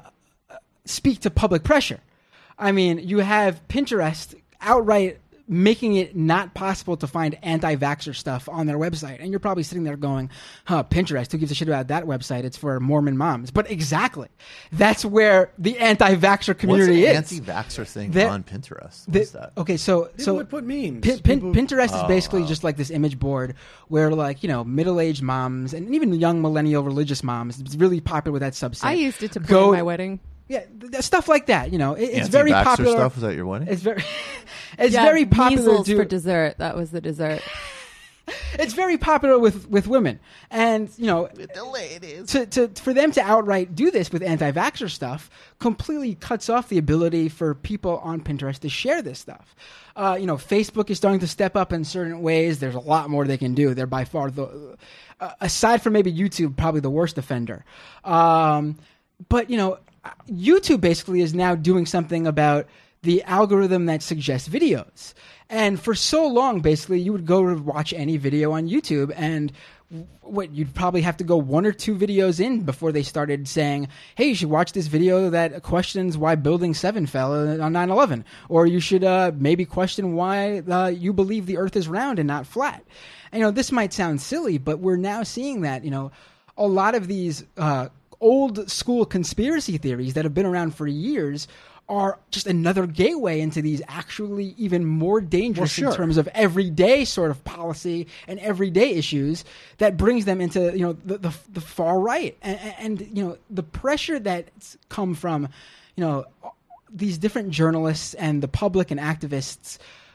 speak to public pressure. I mean, you have Pinterest outright making it not possible to find anti-vaxxer stuff on their website. And you're probably sitting there going, huh, Pinterest, who gives a shit about that website? It's for Mormon moms. But exactly. That's where the anti-vaxxer community What's is. an anti-vaxxer thing That- on Pinterest? What that- is that? Okay, so People so would put memes. Pin, Pin, People- Pinterest is Oh, basically wow. just like this image board where, like, you know, middle-aged moms and even young millennial religious moms. It's really popular with that subset. I used it to plan Go- my wedding. Yeah, th- th- stuff like that. You know, it, it's very Anti-vaxxer popular. stuff was at your wedding? It's very, it's Yeah, very popular. measles to- for dessert. That was the dessert. it's very popular with, with women, and you know, the ladies. To, to for them to outright do this with anti-vaxxer stuff completely cuts off the ability for people on Pinterest to share this stuff. Uh, you know, Facebook is starting to step up in certain ways. There's a lot more they can do. They're by far the, uh, aside from maybe YouTube, probably the worst offender. Um, but you know, YouTube basically is now doing something about the algorithm that suggests videos. And for so long, basically, you would go to watch any video on YouTube, and what you'd probably have to go one or two videos in before they started saying, hey, you should watch this video that questions why Building seven fell on nine eleven. Or you should uh, maybe question why uh, you believe the earth is round and not flat. And, you know, this might sound silly, but we're now seeing that, you know, a lot of these uh, old school conspiracy theories that have been around for years are just another gateway into these actually even more dangerous Well, in sure. terms of everyday sort of policy and everyday issues that brings them into, you know, the the, the far right. And, and, you know, the pressure that's come from, you know, these different journalists and the public and activists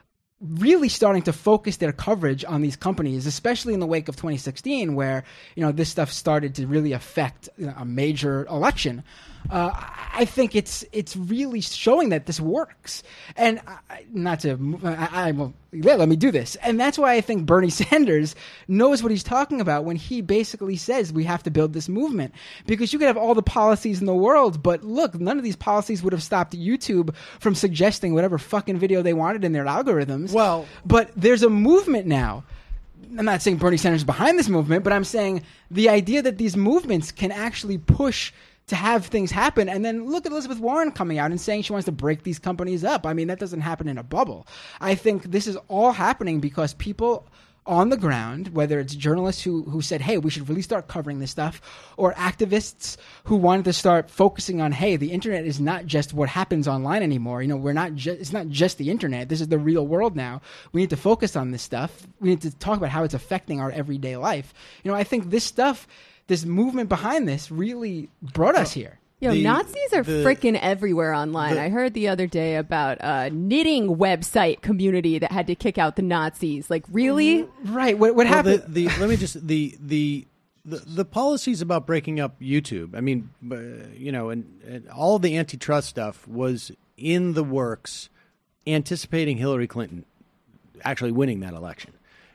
really starting to focus their coverage on these companies, especially in the wake of twenty sixteen, where, you know, this stuff started to really affect, you know, a major election. Uh, I think it's it's really showing that this works, and I, not to I, I will yeah, let me do this, and that's why I think Bernie Sanders knows what he's talking about when he basically says we have to build this movement, because you could have all the policies in the world, but look, none of these policies would have stopped YouTube from suggesting whatever fucking video they wanted in their algorithms. Well, but there's a movement now. I'm not saying Bernie Sanders is behind this movement, but I'm saying the idea that these movements can actually push to have things happen. And then look at Elizabeth Warren coming out and saying she wants to break these companies up. I mean, that doesn't happen in a bubble. I think this is all happening because people on the ground, whether it's journalists who, who said, hey, we should really start covering this stuff, or activists who wanted to start focusing on, hey, the internet is not just what happens online anymore. You know, we're not just, it's not just the internet. This is the real world now. We need to focus on this stuff. We need to talk about how it's affecting our everyday life. You know, I think this stuff, this movement behind this really brought us here. Yo, The- Nazis are the- freaking everywhere online. the- I heard the other day about a knitting website community that had to kick out the Nazis. Like, really? Right. What, what Well, happened? The, the, let me just the the. The, the policies about breaking up YouTube, I mean, uh, you know, and, and all the antitrust stuff was in the works, anticipating Hillary Clinton actually winning that election.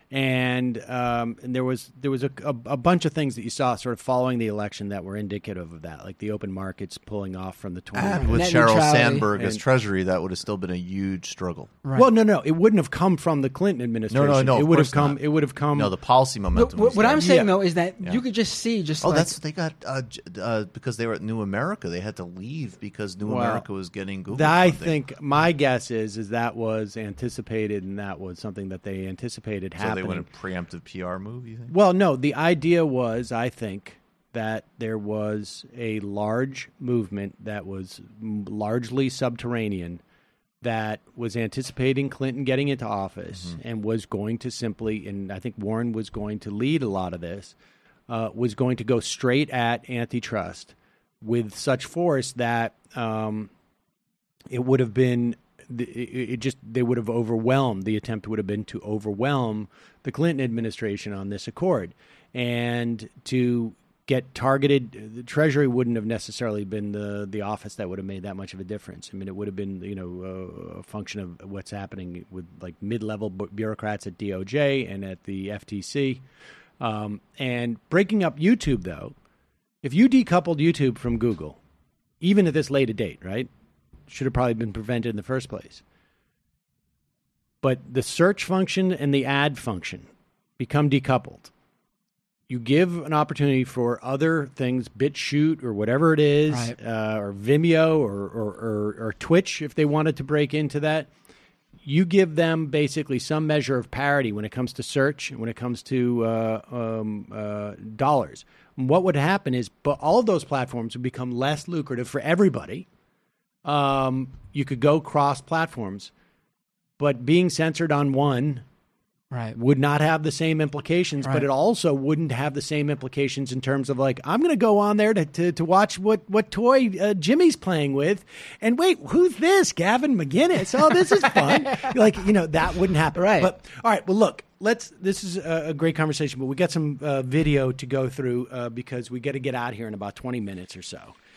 And um, and there was there was a, a, a bunch of things that you saw sort of following the election that were indicative of that, like the open markets pulling off from the twenty. And with Net Sheryl neutrality. Sandberg as And- Treasury, that would have still been a huge struggle. Right. Well, no, no, it wouldn't have come from the Clinton No, administration. no, no. It of would have course come. not. It would have come. No, the policy What, momentum. what, was what there. I'm saying, Yeah. though, is that Yeah. you could just see just Oh, like, that's they got uh, j- uh, because they were at New America. They had to leave because New Well, America was getting Google. That, I funding. think my guess is is that was anticipated, and that was something that they anticipated so. happening. They went a preemptive P R move. You think? Well, no, the idea was, I think, that there was a large movement that was m- largely subterranean that was anticipating Clinton getting into office Mm-hmm. and was going to simply, and I think Warren was going to lead a lot of this, uh, was going to go straight at antitrust with such force that um, it would have been it, it just they would have overwhelmed the attempt would have been to overwhelm the Clinton administration on this accord and to get targeted. The Treasury wouldn't have necessarily been the the office that would have made that much of a difference. I mean, it would have been, you know, uh, a function of what's happening with like mid-level bu- bureaucrats at D O J and at the F T C. Um, and breaking up YouTube, though, if you decoupled YouTube from Google, even at this late a date, right, should have probably been prevented in the first place. But the search function and the ad function become decoupled. You give an opportunity for other things, BitChute or whatever it is, Right. uh, or Vimeo or, or, or, or Twitch, if they wanted to break into that. You give them basically some measure of parity when it comes to search, when it comes to uh, um, uh, dollars. And what would happen is, but all of those platforms would become less lucrative for everybody. Um, you could go cross platforms, but being censored on one Right. would not have the same implications, Right. but it also wouldn't have the same implications in terms of like, I'm going to go on there to, to, to watch what, what toy uh, Jimmy's playing with. And wait, who's this? Gavin McGinnis. Oh, this is fun. Like, you know, that wouldn't happen. Right. But all right, well, look, let's, this is a, a great conversation, but we got some uh, video to go through uh, because we got to get out here in about twenty minutes or so.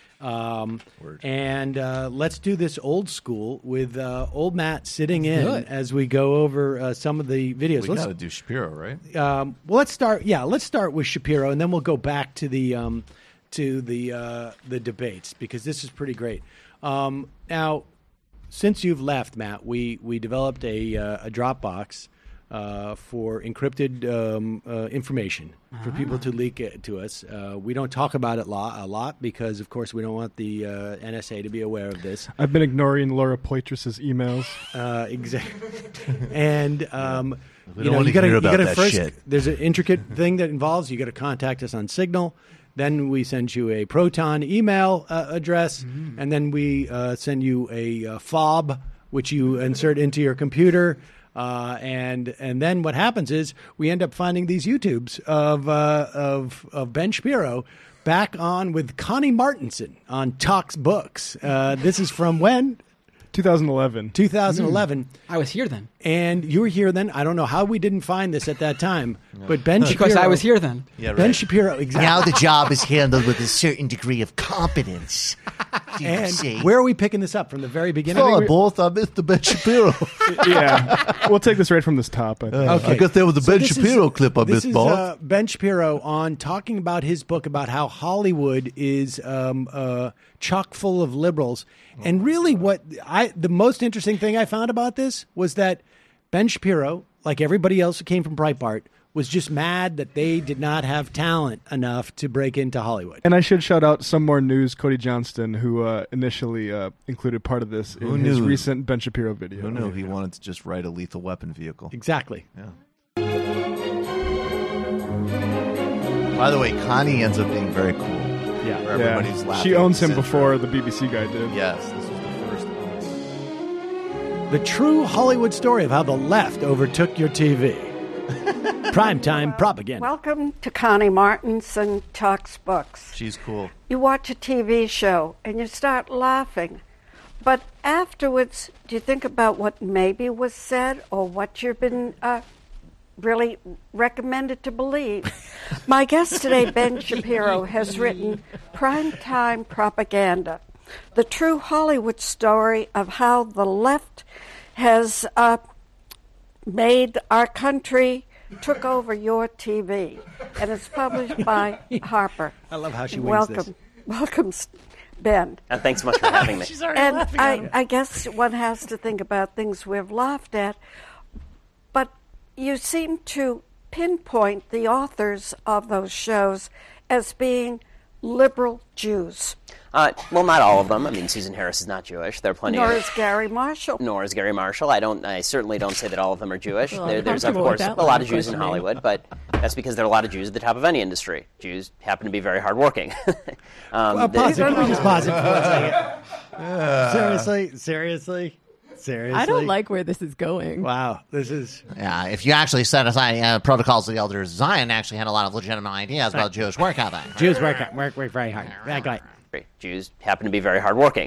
Um, and uh, let's do this old school with uh, old Matt sitting Let's do in it. as we go over uh, some of the videos. We Let's- got to do Shapiro, right? um, well, let's start. Yeah, let's start with Shapiro, and then we'll go back to the um, to the uh, the debates because this is pretty great. Um, now, since you've left, Matt, we we developed a uh, a Dropbox uh, for encrypted um, uh, information for people to leak it to us. Uh, we don't talk about it lo- a lot because, of course, we don't want the uh, N S A to be aware of this. I've been ignoring Laura Poitras's emails. Uh, exactly. And um, We you don't know, wanna you gotta, hear you about gotta that first. shit. There's an intricate thing that involves. You got to contact us on Signal. Then we send you a Proton email uh, address, and then we uh, send you a uh, fob, which you insert into your computer. Uh, and and then what happens is we end up finding these YouTubes of uh, of of Ben Shapiro back on with Connie Martinson on Talks Books. Uh, this is from when? twenty eleven. twenty eleven. I was here then. And you were here then. I don't know how we didn't find this at that time, but Ben Shapiro. Because I was here then. Yeah, Ben right. Shapiro, exactly. Now the job is handled with a certain degree of competence. Do you And see? where are we picking this up from the very beginning? Oh, both I missed the Ben Shapiro. Yeah, we'll take this right from this top. I think. Uh, I guess there was a So Ben this is- Shapiro clip I This missed, is boss. uh, Ben Shapiro on talking about his book about how Hollywood is um, uh, chock full of liberals. And really what I the most interesting thing I found about this was that Ben Shapiro, like everybody else who came from Breitbart, was just mad that they did not have talent enough to break into Hollywood. And I should shout out Some More News, Cody Johnston, who uh, initially uh, included part of this Who in his knew? recent Ben Shapiro video. Who knew he wanted to just write a lethal weapon vehicle? Exactly. Yeah. By the way, Connie ends up being very cool. Yeah. Where everybody's Yeah. laughing. She owns him Central. before the B B C guy did. Yes, this was the first one. The true Hollywood story of how the left overtook your T V. Primetime propaganda. Welcome to Connie Martinson Talks Books. She's cool. You watch a T V show and you start laughing, but afterwards, do you think about what maybe was said or what you've been uh, really recommended to believe? My guest today, Ben Shapiro, has written Primetime Propaganda, the true Hollywood story of how the left has uh, made our country, took over your T V, and it's published by Harper. I love how she wings welcome, this. welcome, Ben. And thanks so much for having me. And I, I guess one has to think about things we've laughed at, but you seem to pinpoint the authors of those shows as being liberal Jews. Uh, well, not all of them. I mean, Susan Harris is not Jewish. There are plenty. Nor of, is Gary Marshall. Nor is Gary Marshall. I don't. I certainly don't say that all of them are Jewish. Well, there, I'm there's of comfortable with course that a line lot of of Jews in questioning. Hollywood, but that's because there are a lot of Jews at the top of any industry. Jews happen to be very hardworking. um, Uh, pause it. the- Can we just pause it for one second? Seriously? Seriously? Seriously? I don't like where this is going. Wow. This is... Yeah, if you actually set aside uh, protocols of the elders of Zion, actually had a lot of legitimate ideas about Jewish work ethic. Jews work, work, work very hard. Right, right. Jews happen to be very hardworking.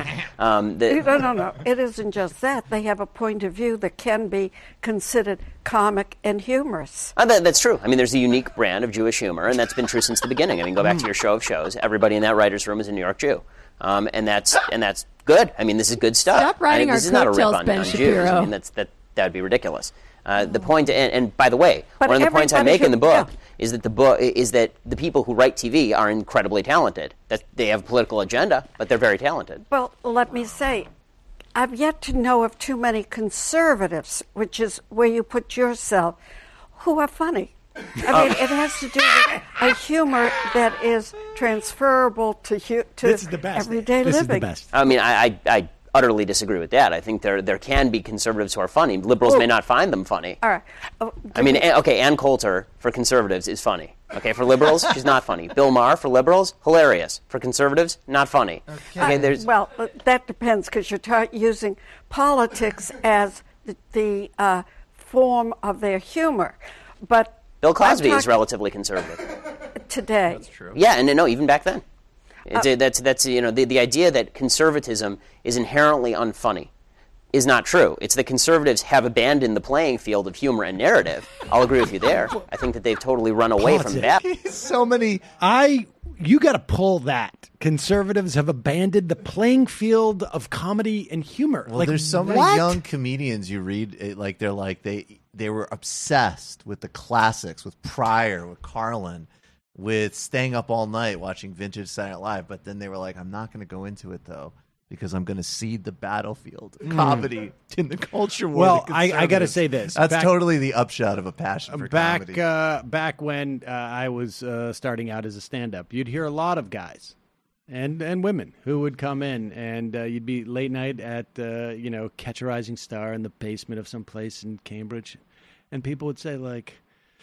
um, the, no, no, no. It isn't just that. They have a point of view that can be considered comic and humorous. Uh, that, that's true. I mean, there's a unique brand of Jewish humor, and that's been true since the beginning. I mean, go back to your show of shows. Everybody in that writer's room is a New York Jew. Um, and that's and that's good. I mean, this is good stuff. Stop writing I, our this is not a rip coattails, on, Ben on Jews. Shapiro. I mean, that's, that that would be ridiculous. Uh, the point, and, and by the way, But one of the points I everybody make in the should- book yeah. is that the book is that the people who write T V are incredibly talented. That they have a political agenda, but they're very talented. Well, let me say, I've yet to know of too many conservatives, which is where you put yourself, who are funny. I mean, it has to do with a humor that is transferable to hu- to This is the best. everyday This is living. the best. I mean, I, I, I utterly disagree with that. I think there there can be conservatives who are funny. Liberals Oh. may not find them funny. All right. Oh, I mean, Ann- okay, Ann Coulter for conservatives is funny. Okay, for liberals, she's not funny. Bill Maher for liberals, hilarious. For conservatives, not funny. Okay, there's well, uh, that depends because you're ta- using politics as the, the uh, form of their humor. But Bill Cosby I'm is talking relatively conservative. today. That's true. Yeah, and no, even back then. It's, Uh, uh, that's that's you know the, the idea that conservatism is inherently unfunny is not true. It's that conservatives have abandoned the playing field of humor and narrative. I'll agree with you there. I think that they've totally run away from that. So many. I you got to pull that. Conservatives have abandoned the playing field of comedy and humor. Well, like, there's so many what? young comedians you read, it, like they're like they they were obsessed with the classics, with Pryor, with Carlin, with staying up all night watching vintage Saturday Night Live. But then they were like, I'm not going to go into it though because I'm going to seed the battlefield of Mm. comedy in the culture war. Well, the I, I got to conservatives. say this. That's Back- totally the upshot of a passion for back comedy. uh, back when uh, I was uh, starting out as a stand-up, you'd hear a lot of guys and and women who would come in, and uh, you'd be late night at uh, you know Catch a Rising Star in the basement of some place in Cambridge, and people would say like,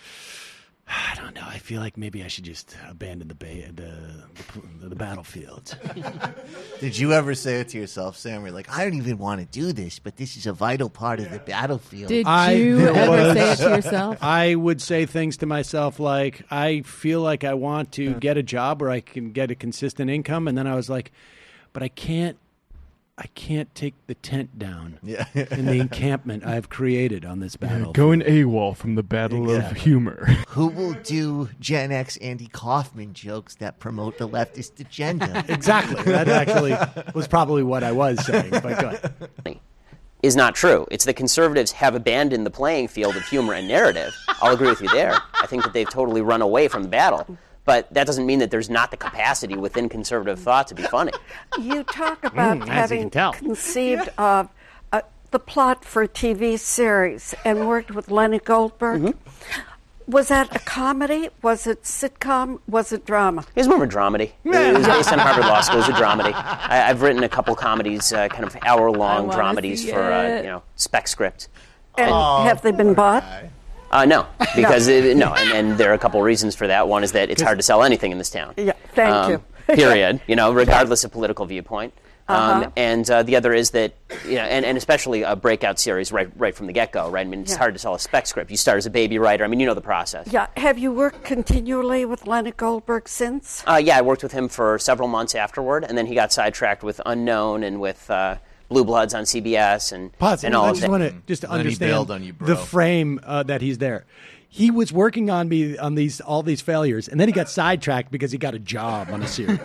I don't know, I feel like maybe I should just abandon the ba- the, the the battlefield. Did you ever say it to yourself, Sam? Where you're like, I don't even want to do this, but this is a vital part of the battlefield. Did I- you there ever was- say it to yourself? I would say things to myself like, I feel like I want to get a job where I can get a consistent income, and then I was like, but I can't. I can't take the tent down Yeah. in the encampment I've created on this Yeah, battle. going AWOL from the battle of Exactly. humor. Who will do Gen X Andy Kaufman jokes that promote the leftist agenda? Exactly. That actually was probably what I was saying. But go ahead. Is not true. It's that conservatives have abandoned the playing field of humor and narrative. I'll agree with you there. I think that they've totally run away from the battle. But that doesn't mean that there's not the capacity within conservative thought to be funny. You talk about Mm, as you having can tell. conceived of uh, the plot for a T V series and worked with Lenny Goldberg. Mm-hmm. Was that a comedy? Was it sitcom? Was it drama? It was more of a dramedy. It was based on Harvard Law School. It was a dramedy. I, I've written a couple comedies, uh, kind of hour-long I wanna dramedies see for, uh, it. you know, spec script. And have they been bought? Uh, no, because it, no, and, and there are a couple reasons for that. One is that it's hard to sell anything in this town. Yeah, thank um, you. Period. You know, regardless of political viewpoint. Um, Uh-huh. And uh, the other is that, you know, and, and especially a breakout series right right from the get-go, right? I mean, it's Yeah. hard to sell a spec script. You start as a baby writer. I mean, you know the process. Yeah. Have you worked continually with Lenny Goldberg since? Uh, yeah, I worked with him for several months afterward, and then he got sidetracked with Unknown and with uh, Blue Bloods on C B S and, Pause. and I all just of that. want to just to Lenny understand bailed on you, bro. the frame uh, that he's there. He was working on me on these all these failures, and then he got sidetracked because he got a job on a series.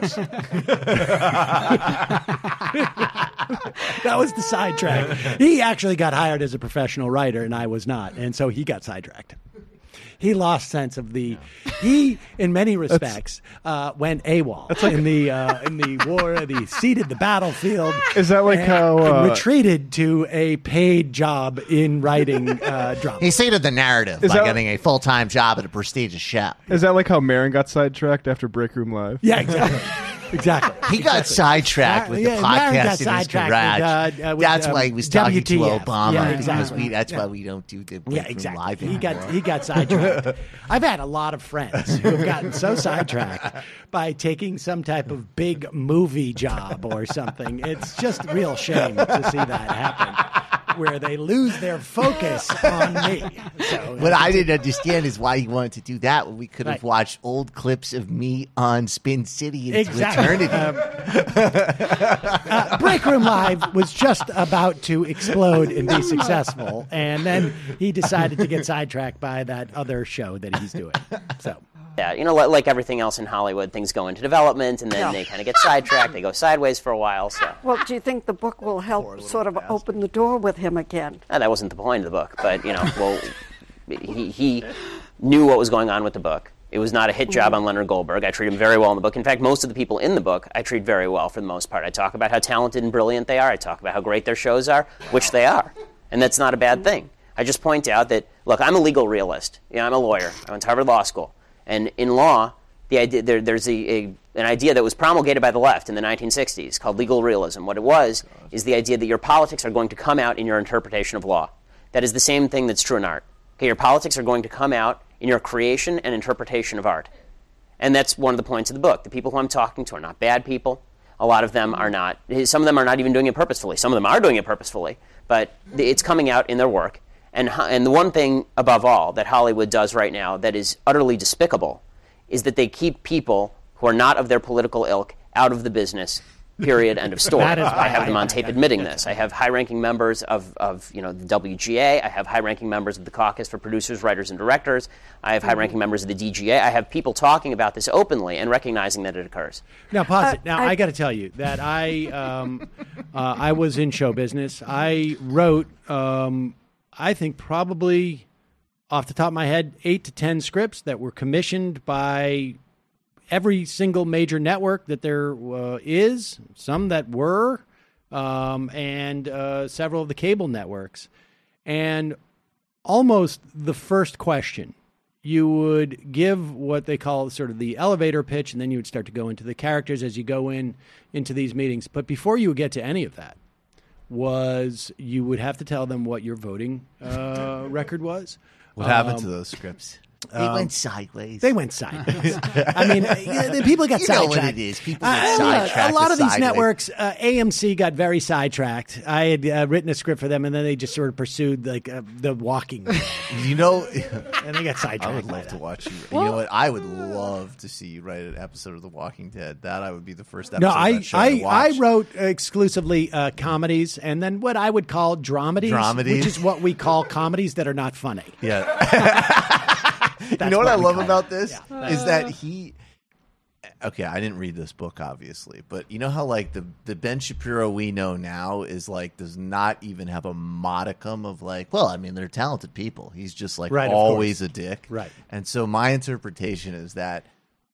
That was the sidetrack. He actually got hired as a professional writer, and I was not, and so he got sidetracked. He lost sense of the. He, in many respects, uh, went AWOL in the uh, in the war. He ceded the battlefield. Is that like and- how, and uh, retreated to a paid job in writing uh, drama? He seeded the narrative Is by that- getting a full time job at a prestigious show. Is that like how Marin got sidetracked after Break Room Live? Yeah, exactly. Exactly. He got Exactly. sidetracked with Yeah, the Marin got podcast in his sidetracked garage. with, uh, uh, with, That's um, why he was talking W T F. to Obama. Yeah, because exactly. we, that's Yeah. why we don't do the Break Yeah, Room exactly. Live He anymore. got he got sidetracked. I've had a lot of friends who have gotten so sidetracked by taking some type of big movie job or something. It's just a real shame to see that happen. where they lose their focus on me. So, what I didn't understand is why he wanted to do that when we could have Right. watched old clips of me on Spin City into Exactly. eternity. Um, uh, Break Room Live was just about to explode and be successful, and then he decided to get sidetracked by that other show that he's doing. So. Yeah, you know, li- like everything else in Hollywood, things go into development, and then Yeah. they kind of get sidetracked. They go sideways for a while. So Well, do you think the book will help sort of open the door with him again? uh, that wasn't the point of the book, but you know, well, he he knew what was going on with the book. It was not a hit job on Leonard Goldberg. I treat him very well in the book. In fact, most of the people in the book I treat very well for the most part. I talk about how talented and brilliant they are. I talk about how great their shows are, which they are, and that's not a bad thing. I just point out that, look, I'm a legal realist. You know, I'm a lawyer. I went to Harvard Law School. And in law, the idea, there, there's a, a, an idea that was promulgated by the left in the nineteen sixties called legal realism. What it was is the idea that your politics are going to come out in your interpretation of law. That is the same thing that's true in art. Okay, your politics are going to come out in your creation and interpretation of art. And that's one of the points of the book. The people who I'm talking to are not bad people. A lot of them are not. Some of them are not even doing it purposefully. Some of them are doing it purposefully. But it's coming out in their work. And, and the one thing, above all, that Hollywood does right now that is utterly despicable is that they keep people who are not of their political ilk out of the business, period, end of story. That is I have right. them on tape admitting this. I have high-ranking members of, of you know, the W G A. I have high-ranking members of the Caucus for Producers, Writers, and Directors. I have high-ranking members of the D G A. I have people talking about this openly and recognizing that it occurs. Now, pause it. Now, I, I got to tell you that I um, uh, I was in show business. I wrote, um, I think probably off the top of my head, eight to ten scripts that were commissioned by every single major network that there uh, is, some that were, um, and uh, several of the cable networks. And almost the first question, you would give what they call sort of the elevator pitch, and then you would start to go into the characters as you go in into these meetings. But before you would get to any of that, was you would have to tell them what your voting uh, record was. What happened Um, to those scripts? They um, went sideways. They went sideways. I mean, uh, the people got You know sidetracked. what it is. People Uh, get look, sidetracked. a lot to of these sideways. networks, uh, A M C got very sidetracked. I had uh, written a script for them, and then they just sort of pursued like uh, the Walking Dead. You know, and they got sidetracked. I would by love to that. watch you. Well- you know what? I would love to see you write an episode of The Walking Dead. That I would be the first episode No, of I that show I, to I watch. wrote exclusively uh, comedies, and then what I would call dramedies, Dramedies? which is what we call comedies that are not funny. Yeah. You That's know what, what I we love call about it. this Yeah. is that he. Okay, I didn't read this book obviously, but you know how like the the Ben Shapiro we know now is like does not even have a modicum of like, well, I mean they're talented people. He's just like Right, of always course. a dick, Right. And so my interpretation is that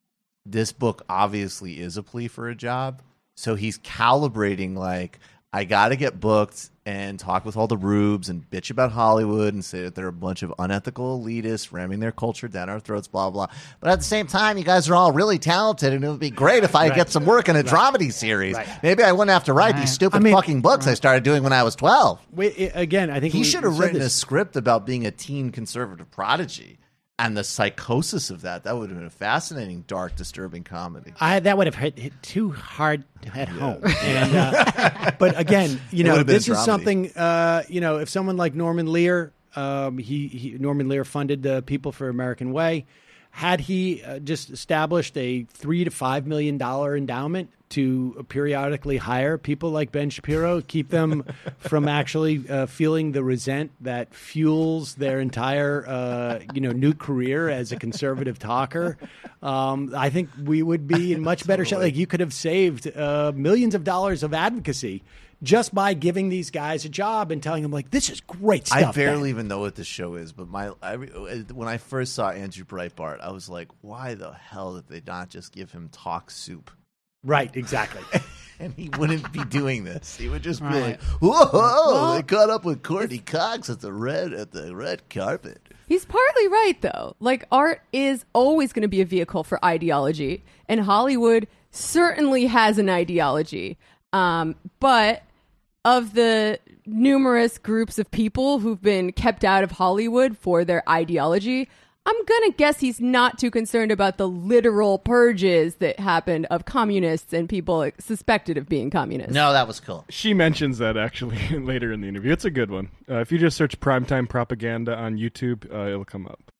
this book obviously is a plea for a job. So he's calibrating like, I got to get booked and talk with all the rubes and bitch about Hollywood and say that they're a bunch of unethical elitists ramming their culture down our throats, blah, blah. But at the same time, you guys are all really talented, and it would be great if I Right. get some work in a Right. dramedy series. Right. Maybe I wouldn't have to write Right. these stupid I mean- fucking books I started doing when I was twelve. Wait, i- again, I think He we- should we have said written a this. script about being a teen conservative prodigy. And the psychosis of that, that would have been a fascinating, dark, disturbing comedy. I, that would have hit, hit too hard at home. And, uh, but again, you It know, would have been this a is dramedy. something. Uh, you know, if someone like Norman Lear, um, he, he Norman Lear funded the People for American Way. Had he uh, just established a three to five million dollar endowment to periodically hire people like Ben Shapiro, keep them from actually uh, feeling the resent that fuels their entire, uh, you know, new career as a conservative talker, um, I think we would be in much better shape. Like you could have saved uh, millions of dollars of advocacy just by giving these guys a job and telling them like, this is great stuff. I barely Ben. even know what this show is, but my I, when I first saw Andrew Breitbart, I was like, why the hell did they not just give him talk soup? Right, exactly. And he wouldn't be doing this. He would just be Right. like, "Whoa, Well- they caught up with Courtney Cox at the red at the red carpet." He's partly right, though. Like, art is always going to be a vehicle for ideology, and Hollywood certainly has an ideology. Um, but of the numerous groups of people who've been kept out of Hollywood for their ideology, I'm going to guess he's not too concerned about the literal purges that happened of communists and people suspected of being communists. No, that was cool. She mentions that actually later in the interview. It's a good one. Uh, if you just search Primetime Propaganda on YouTube, uh, it'll come up.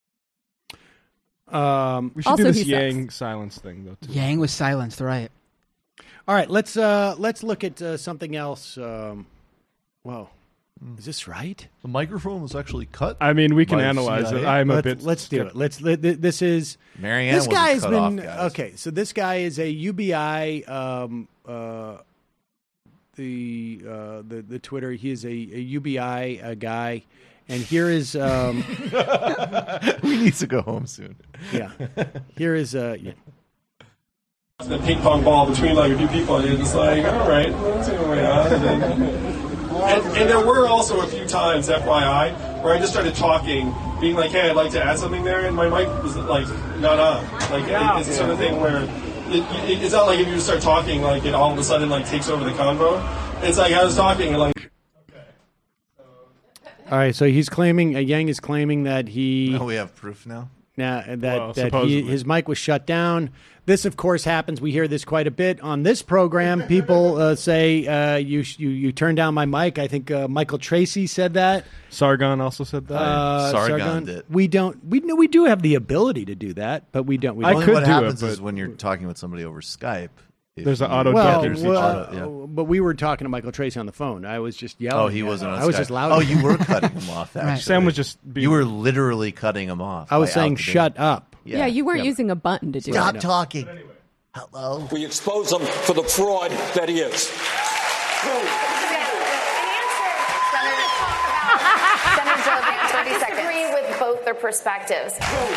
Um, we should also do this he Yang sucks. silence thing, though, too. Yang was silenced, right. All right, let's uh, let's look at uh, something else. Um, whoa, is this right? The microphone was actually cut. I mean, we can by the analyze C I A. it. I'm a let's, bit. Let's do it. Let's. Let, this is. Marianne This wasn't guy has cut been off, guys. okay. So this guy is a U B I. Um, uh, the uh, the the Twitter. He is a, a U B I uh, guy, and here is. Um, we need to go home soon. Yeah. Here is. Uh, yeah. The ping pong ball between like a few people, and it's like, all right, what's going on? And, then, and, and there were also a few times, F Y I, where I just started talking, being like, hey, I'd like to add something there, and my mic was like not on. Like it, it's the sort of thing where it, it, it's not like if you start talking, like it all of a sudden like takes over the convo. It's like I was talking and like. All right. So he's claiming. Uh, Yang is claiming that he. No, we have proof now. Now that Well, that he, supposedly. his mic was shut down. This, of course, happens. We hear this quite a bit on this program. People uh, say uh, you you you turn down my mic. I think uh, Michael Tracy said that. Sargon also said that. Uh, Sargon did. We don't. We know we do have the ability to do that, but we don't. We I don't. Only could what do it, happens but- is when you're talking with somebody over Skype. if There's an you- auto Well, There's the well, auto- yeah. but we were talking to Michael Tracy on the phone. I was just yelling. Oh, he at wasn't him. on I was Skype. just loud. Oh, you were cutting him off. Actually. Right. Sam was just being, You were literally cutting him off. I was by saying, out the shut door. up. Yeah, you weren't Yeah. using a button to do Stop it. talking. Hello? We expose him for the fraud that he is. Senator Joe, thirty seconds. I disagree with both their perspectives.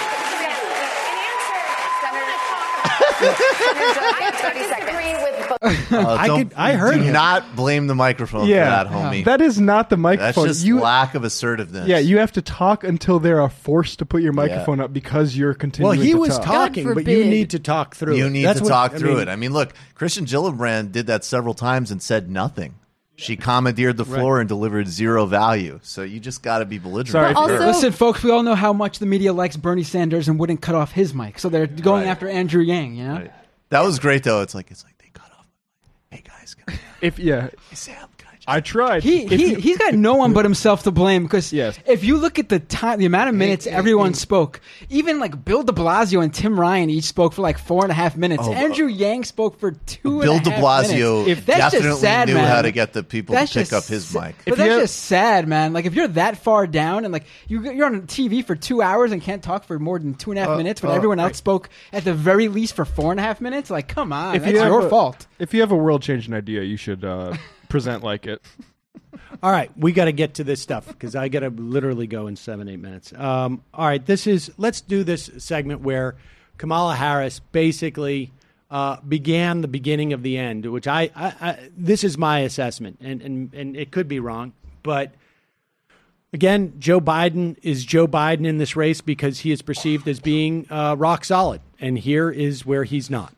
Uh, I don't- could- I heard Do him. not blame the microphone yeah, for that, homie. that is not the That's microphone. just you, lack of assertiveness. yeah, you have to talk until they are forced to put your microphone up because you're Well, continuing he to was talk. talking, but you forbid. need to talk through. You it. need That's to what- talk I through mean, it. I mean, look, Christian Gillibrand did that several times and said nothing. She commandeered the floor and delivered zero value. So you just got to be belligerent. Sorry, But also- Listen, folks, we all know how much the media likes Bernie Sanders and wouldn't cut off his mic. So they're going Right. after Andrew Yang, you know? Right. That was great, though. It's like, it's like they cut off. Hey, guys. Come If yeah, Hey, Sam, can I just... I tried. He, If he, you- he's got no one but himself to blame because Yes. if you look at the time, the amount of minutes everyone spoke, even like Bill de Blasio and Tim Ryan each spoke for like four and a half minutes. Oh, Andrew Yang spoke for two Bill and a de half Blasio minutes. If that's definitely just sad, knew man. how to get the people That's to pick just up his sa- mic. But If that's you have- just sad, man. Like if you're that far down and like you, you're on T V for two hours and can't talk for more than two and a half Uh, minutes, but uh, everyone else spoke at the very least for four and a half minutes. Like, come on, if that's you have your a- fault. If you have a world-changing idea, you should uh, present like it. All right, we got to get to this stuff because I got to literally go in seven, eight minutes. Um, all right, this is let's do this segment where Kamala Harris basically uh, began the beginning of the end, which I, I, I this is my assessment, and, and and it could be wrong, but again, Joe Biden is Joe Biden in this race because he is perceived as being uh, rock solid, and here is where he's not.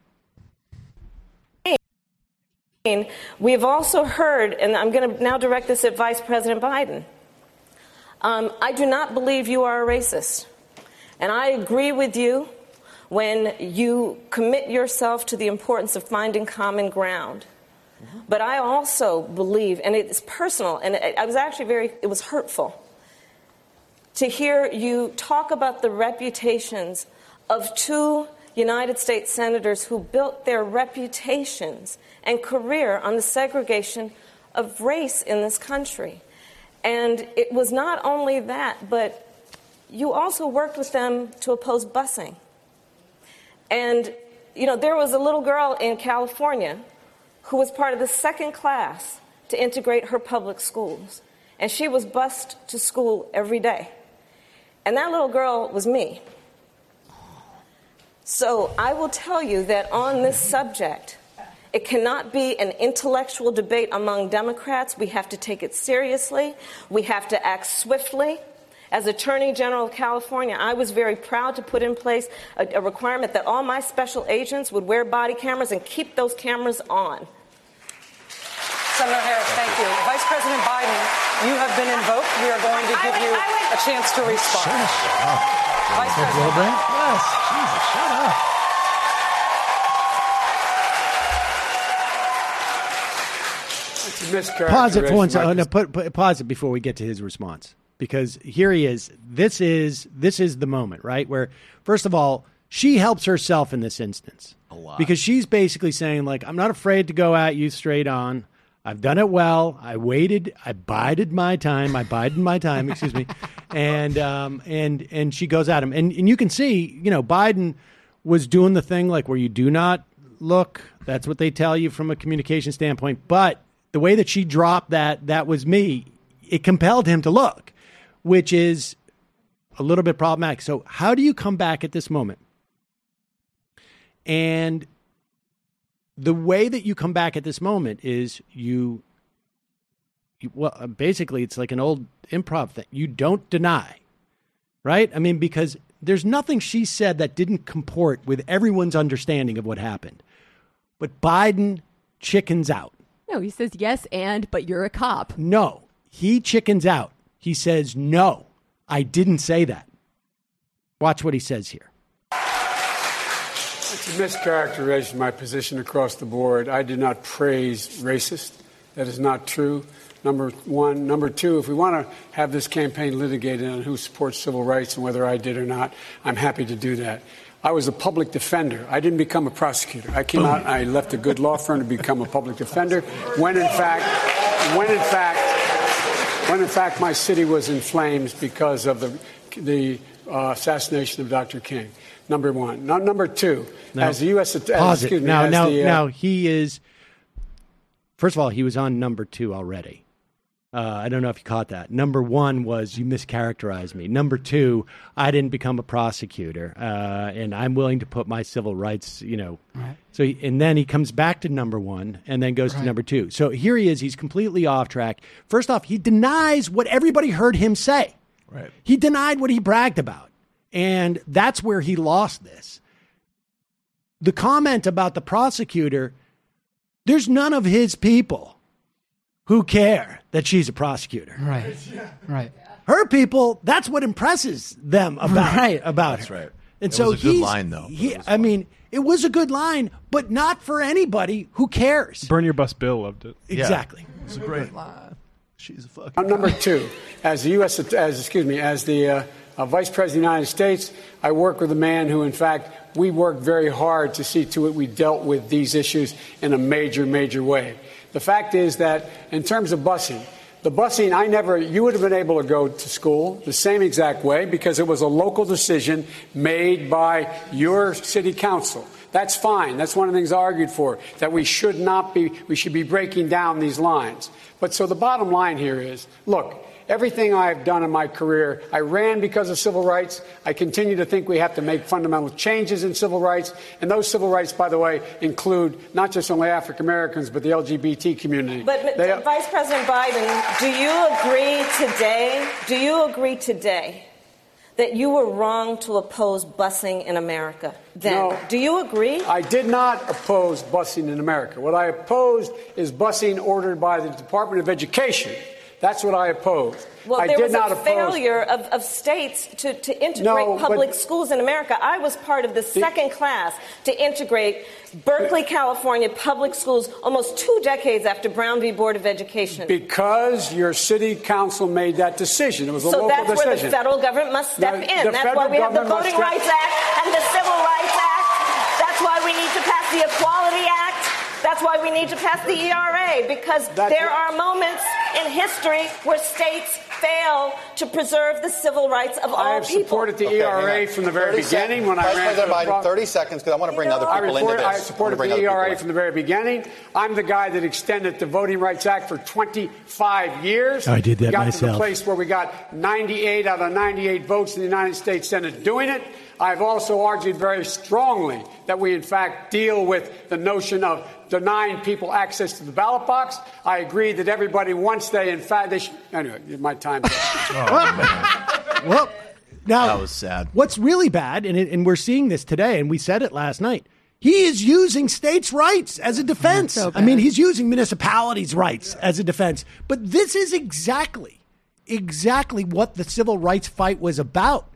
We've also heard, and I'm going to now direct this at Vice President Biden. Um, I do not believe you are a racist. And I agree with you when you commit yourself to the importance of finding common ground. But I also believe, and it's personal, and it, I was actually very, it was hurtful to hear you talk about the reputations of two United States senators who built their reputations and career on the segregation of race in this country. And it was not only that, but you also worked with them to oppose busing. And, you know, there was a little girl in California who was part of the second class to integrate her public schools. And she was bused to school every day. And that little girl was me. So I will tell you that on this subject, it cannot be an intellectual debate among Democrats. We have to take it seriously. We have to act swiftly. As Attorney General of California, I was very proud to put in place a, a requirement that all my special agents would wear body cameras and keep those cameras on. Senator Harris, thank you. Vice President Biden, you have been invoked. We are going to give you a chance to respond. Vice President Wilbrandt? Yes. Jesus, shut up. Pause it for one second. Oh, no, put, put, pause it before we get to his response, because here he is. This is this is the moment, right? Where, first of all, she helps herself in this instance A lot. because she's basically saying, like, I'm not afraid to go at you straight on. I've done it well. I waited. I bided my time. I bided my time. Excuse me. And um and and she goes at him, and and you can see, you know, Biden was doing the thing like where you do not look. That's what they tell you from a communication standpoint, but the way that she dropped that, that was me, it compelled him to look, which is a little bit problematic. So how do you come back at this moment? And the way that you come back at this moment is you, you well, basically it's like an old improv thing. You don't deny, right? I mean, because there's nothing she said that didn't comport with everyone's understanding of what happened. But Biden chickens out. No, he says yes, and, but you're a cop. No, he chickens out. He says, no, I didn't say that. Watch what he says here. It's a mischaracterization of my position across the board. I did not praise racist. That is not true. Number one. Number two, if we want to have this campaign litigated on who supports civil rights and whether I did or not, I'm happy to do that. I was a public defender. I didn't become a prosecutor. I came out and I left a good law firm to become a public defender when in fact, when in fact, when in fact my city was in flames because of the, the uh, assassination of Doctor King. Number one. Now, number two, Now, as the U S. Pause As, it. excuse me, Now, as now, the, uh, now he is, first of all, he was on number two already. Uh, I don't know if you caught that. Number one was you mischaracterized me. Number two, I didn't become a prosecutor, uh, and I'm willing to put my civil rights, you know. Right. So, he, and then he comes back to number one and then goes Right. to number two. So here he is. He's completely off track. First off, he denies what everybody heard him say. Right. He denied what he bragged about. And that's where he lost this. The comment about the prosecutor, there's none of his people who care that she's a prosecutor. Right. Right. Her people, that's what impresses them about, Right. about That's her. right. And It so was a good he's, line, though. He, I mean, it was a good line, but not for anybody who cares. Burn Your Bus Bill loved it. Exactly. It's a great line. She's a fucking. I'm number two. As the U S. As excuse me, as the uh, uh, Vice President of the United States, I work with a man who, in fact, we worked very hard to see to it we dealt with these issues in a major, major way. The fact is that in terms of busing, the busing, I never, you would have been able to go to school the same exact way because it was a local decision made by your city council. That's fine. That's one of the things I argued for, that we should not be, we should be breaking down these lines. But so the bottom line here is, look, everything I've done in my career, I ran because of civil rights. I continue to think we have to make fundamental changes in civil rights. And those civil rights, by the way, include not just only African Americans, but the L G B T community. But They- Vice President Biden, do you agree today, do you agree today that you were wrong to oppose busing in America then? No. Do you agree? I did not oppose busing in America. What I opposed is busing ordered by the Department of Education. That's what I opposed. Well, I there did was not a oppose. failure of, of states to, to integrate No, but- public schools in America. I was part of the second class to integrate Berkeley, California public schools almost two decades after Brown v. Board of Education. Because your city council made that decision. It was a So local that's decision. where the federal government must step No, in. the That's federal why we have the government must Voting step- Rights Act and the Civil Rights Act. That's why we need to pass the Equality Act. That's why we need to pass the E R A, because That's there what- are moments in history where states fail to preserve the civil rights of I all have people. supported the Okay, E R A hang on. from the very thirty sec- beginning when I Vice ran President for the Biden, pro- thirty seconds, because I want to bring other I, people report, into this. I I supported want to bring the other E R people A in. from the very beginning. I'm the guy that extended the Voting Rights Act for twenty-five years. I did that we got to myself. the place where we got ninety-eight out of ninety-eight votes in the United States Senate doing it. I've also argued very strongly that we, in fact, deal with the notion of denying people access to the ballot box. I agree that everybody, once they, in fact, they should. Anyway, my time's up. Well, now That was sad. What's really bad, and, it, and we're seeing this today, and we said it last night. He is using states' rights as a defense. So I mean, bad. he's using municipalities' rights as a defense. But this is exactly, exactly what the civil rights fight was about.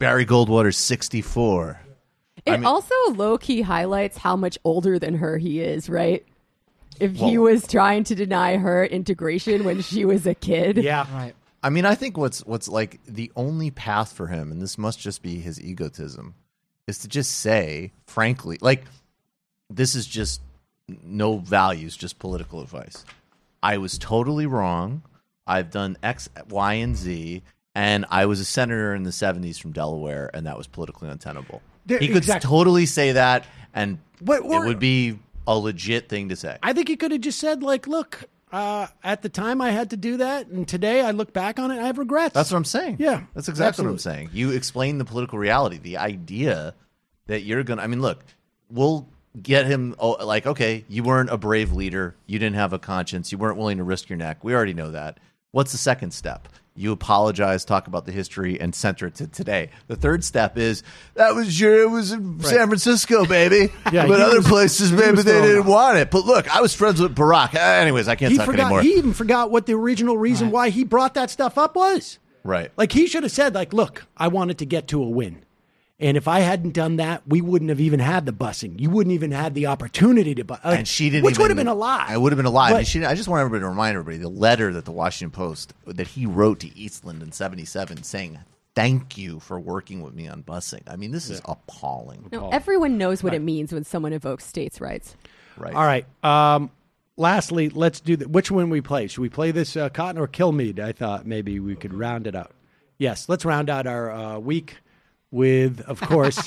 Barry Goldwater's sixty-four. It I mean- also low-key highlights how much older than her he is, right? If he Well- was trying to deny her integration when she was a kid. Right. I mean, I think what's what's like the only path for him, and this must just be his egotism, is to just say, frankly, like, this is just no values, just political advice. I was totally wrong. I've done X, Y, and Z, and I was a senator in the seventies from Delaware, and that was politically untenable. There- he could exactly. totally say that, and But it we're- would be a legit thing to say. I think he could have just said, like, look, uh, at the time I had to do that, and today I look back on it and I have regrets. That's what I'm saying. Yeah. That's exactly what I'm absolutely. saying. You explain the political reality, the idea that you're going to, I mean, look, we'll get him, oh, like, okay, you weren't a brave leader. You didn't have a conscience. You weren't willing to risk your neck. We already know that. What's the second step? You apologize, talk about the history, and center it to today. The third step is, that was your, it was in Right. San Francisco, baby. Yeah, but he other was- places, he maybe was they throwing didn't up. want it. But look, I was friends with Barack. Uh, anyways, I can't He talk forgot. anymore. He even forgot what the original reason why he brought that stuff up was. Right. Like, he should have said, like, look, I wanted to get to a win. And if I hadn't done that, we wouldn't have even had the busing. You wouldn't even had the opportunity to bus. And she didn't Which even, would have been a lie. It would have been a lie. But- And she, I just want everybody to remind everybody the letter that the Washington Post that he wrote to Eastland in seventy-seven saying, thank you for working with me on busing. I mean, this is appalling. No, everyone knows what it means when someone invokes states' rights. Right. All right. Um, lastly, let's do the, which one we play. Should we play this uh, Cotton or Kilmeade? I thought maybe we could round it out. Yes, let's round out our uh, week with, of course,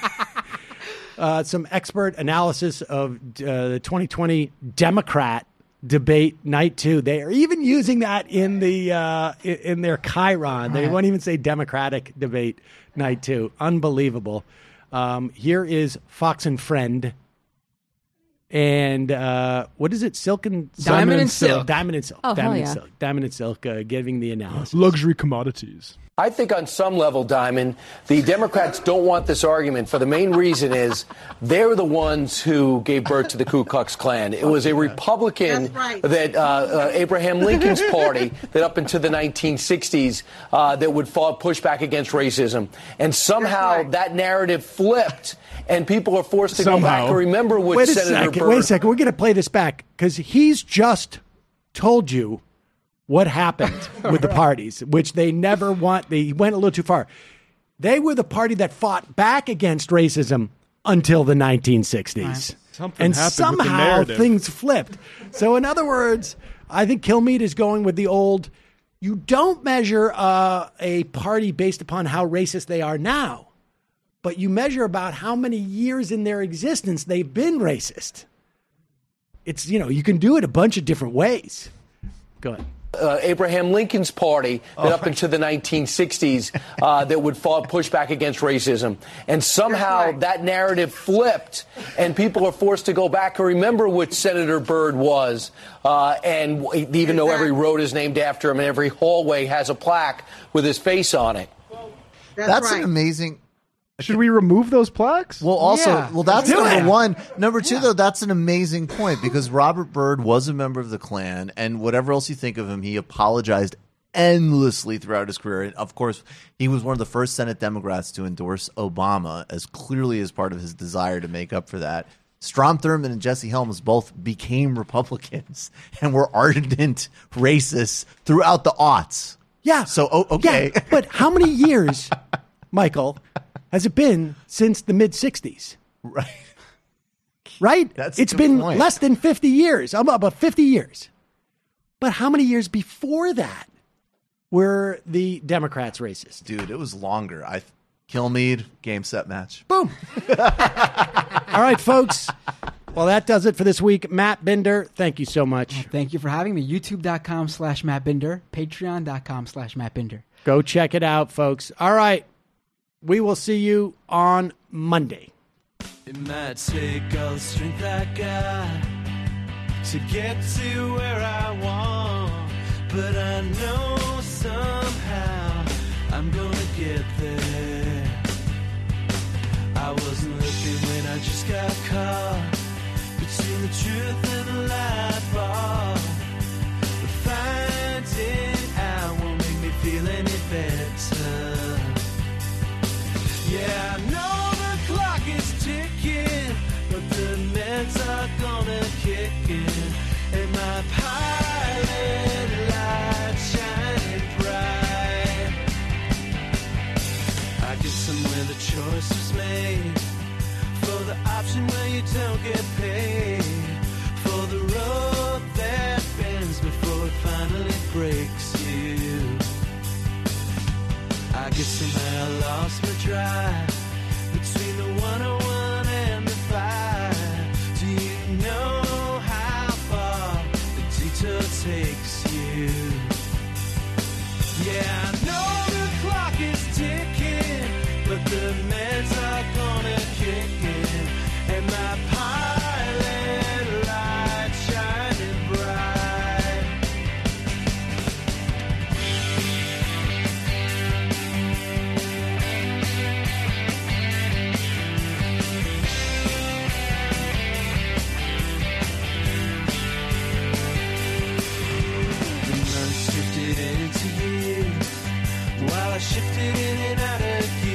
uh, some expert analysis of uh, the twenty twenty Democrat debate night two. They are even using that in the uh, in, in their Chiron. They Right. won't even say Democratic debate night two. Unbelievable. Um, here is Fox and Friend. And uh, what is it? Silk and Diamond and Silk. Diamond and Silk. Oh, hell Diamond yeah. and Silk. Diamond and Silk uh, giving the analysis. Luxury commodities. I think on some level, Diamond, the Democrats don't want this argument for the main reason is they're the ones who gave birth to the Ku Klux Klan. It was a Republican that uh, uh, Abraham Lincoln's party that up into the nineteen sixties uh, that would fought, push back against racism. And somehow that narrative flipped and people are forced to go back Somehow. and remember what Wait a Senator second. Byrd. Wait a second. We're going to play this back because he's just told you what happened with the parties, which they never want. They went a little too far. They were the party that fought back against racism until the nineteen sixties. Something and happened with the somehow narrative. things flipped. So, in other words, I think Kilmeade is going with the old, you don't measure uh, a party based upon how racist they are now, but you measure about how many years in their existence they've been racist. It's, you know, you can do it a bunch of different ways. Go ahead. Uh, Abraham Lincoln's party that up into the nineteen sixties uh, that would fought, push back against racism. And somehow that narrative flipped and people are forced to go back and remember what Senator Byrd was. Uh, and w- even though every road is named after him and every hallway has a plaque with his face on it. That's, an amazing. Should we remove those plaques? Well, also, Yeah. well, that's Do number it. one. Number two, though, that's an amazing point because Robert Byrd was a member of the Klan, and whatever else you think of him, he apologized endlessly throughout his career. And of course, he was one of the first Senate Democrats to endorse Obama, as clearly as part of his desire to make up for that. Strom Thurmond and Jesse Helms both became Republicans and were ardent racists throughout the aughts. Yeah. So, oh, okay. Yeah, but how many years, Michael, has it been since the mid sixties? Right. Right? That's a it's good been point. less than fifty years. I'm about fifty years. But how many years before that were the Democrats racist? Dude, it was longer. I Kilmeade, game, set, match. Boom. All right, folks. Well, that does it for this week. Matt Binder, thank you so much. Thank you for having me. YouTube.com slash Matt Binder. Patreon.com slash Matt Binder. Go check it out, folks. All right. We will see you on Monday. It might take all the strength I got to get to where I want, but I know somehow I'm gonna get there. I wasn't looking when I just got caught between the truth and the light bar, but finding out won't make me feel any better. choice was made for the option where you don't get paid, for the road that bends before it finally breaks you. I guess somehow I lost my drive between the one oh one and the five. Do you know how far the detour takes you? Yeah, I know the clock is ticking, but the meds are gonna kick in, and my pilot light shining bright. The months drifted into years while I shifted in and out of gear.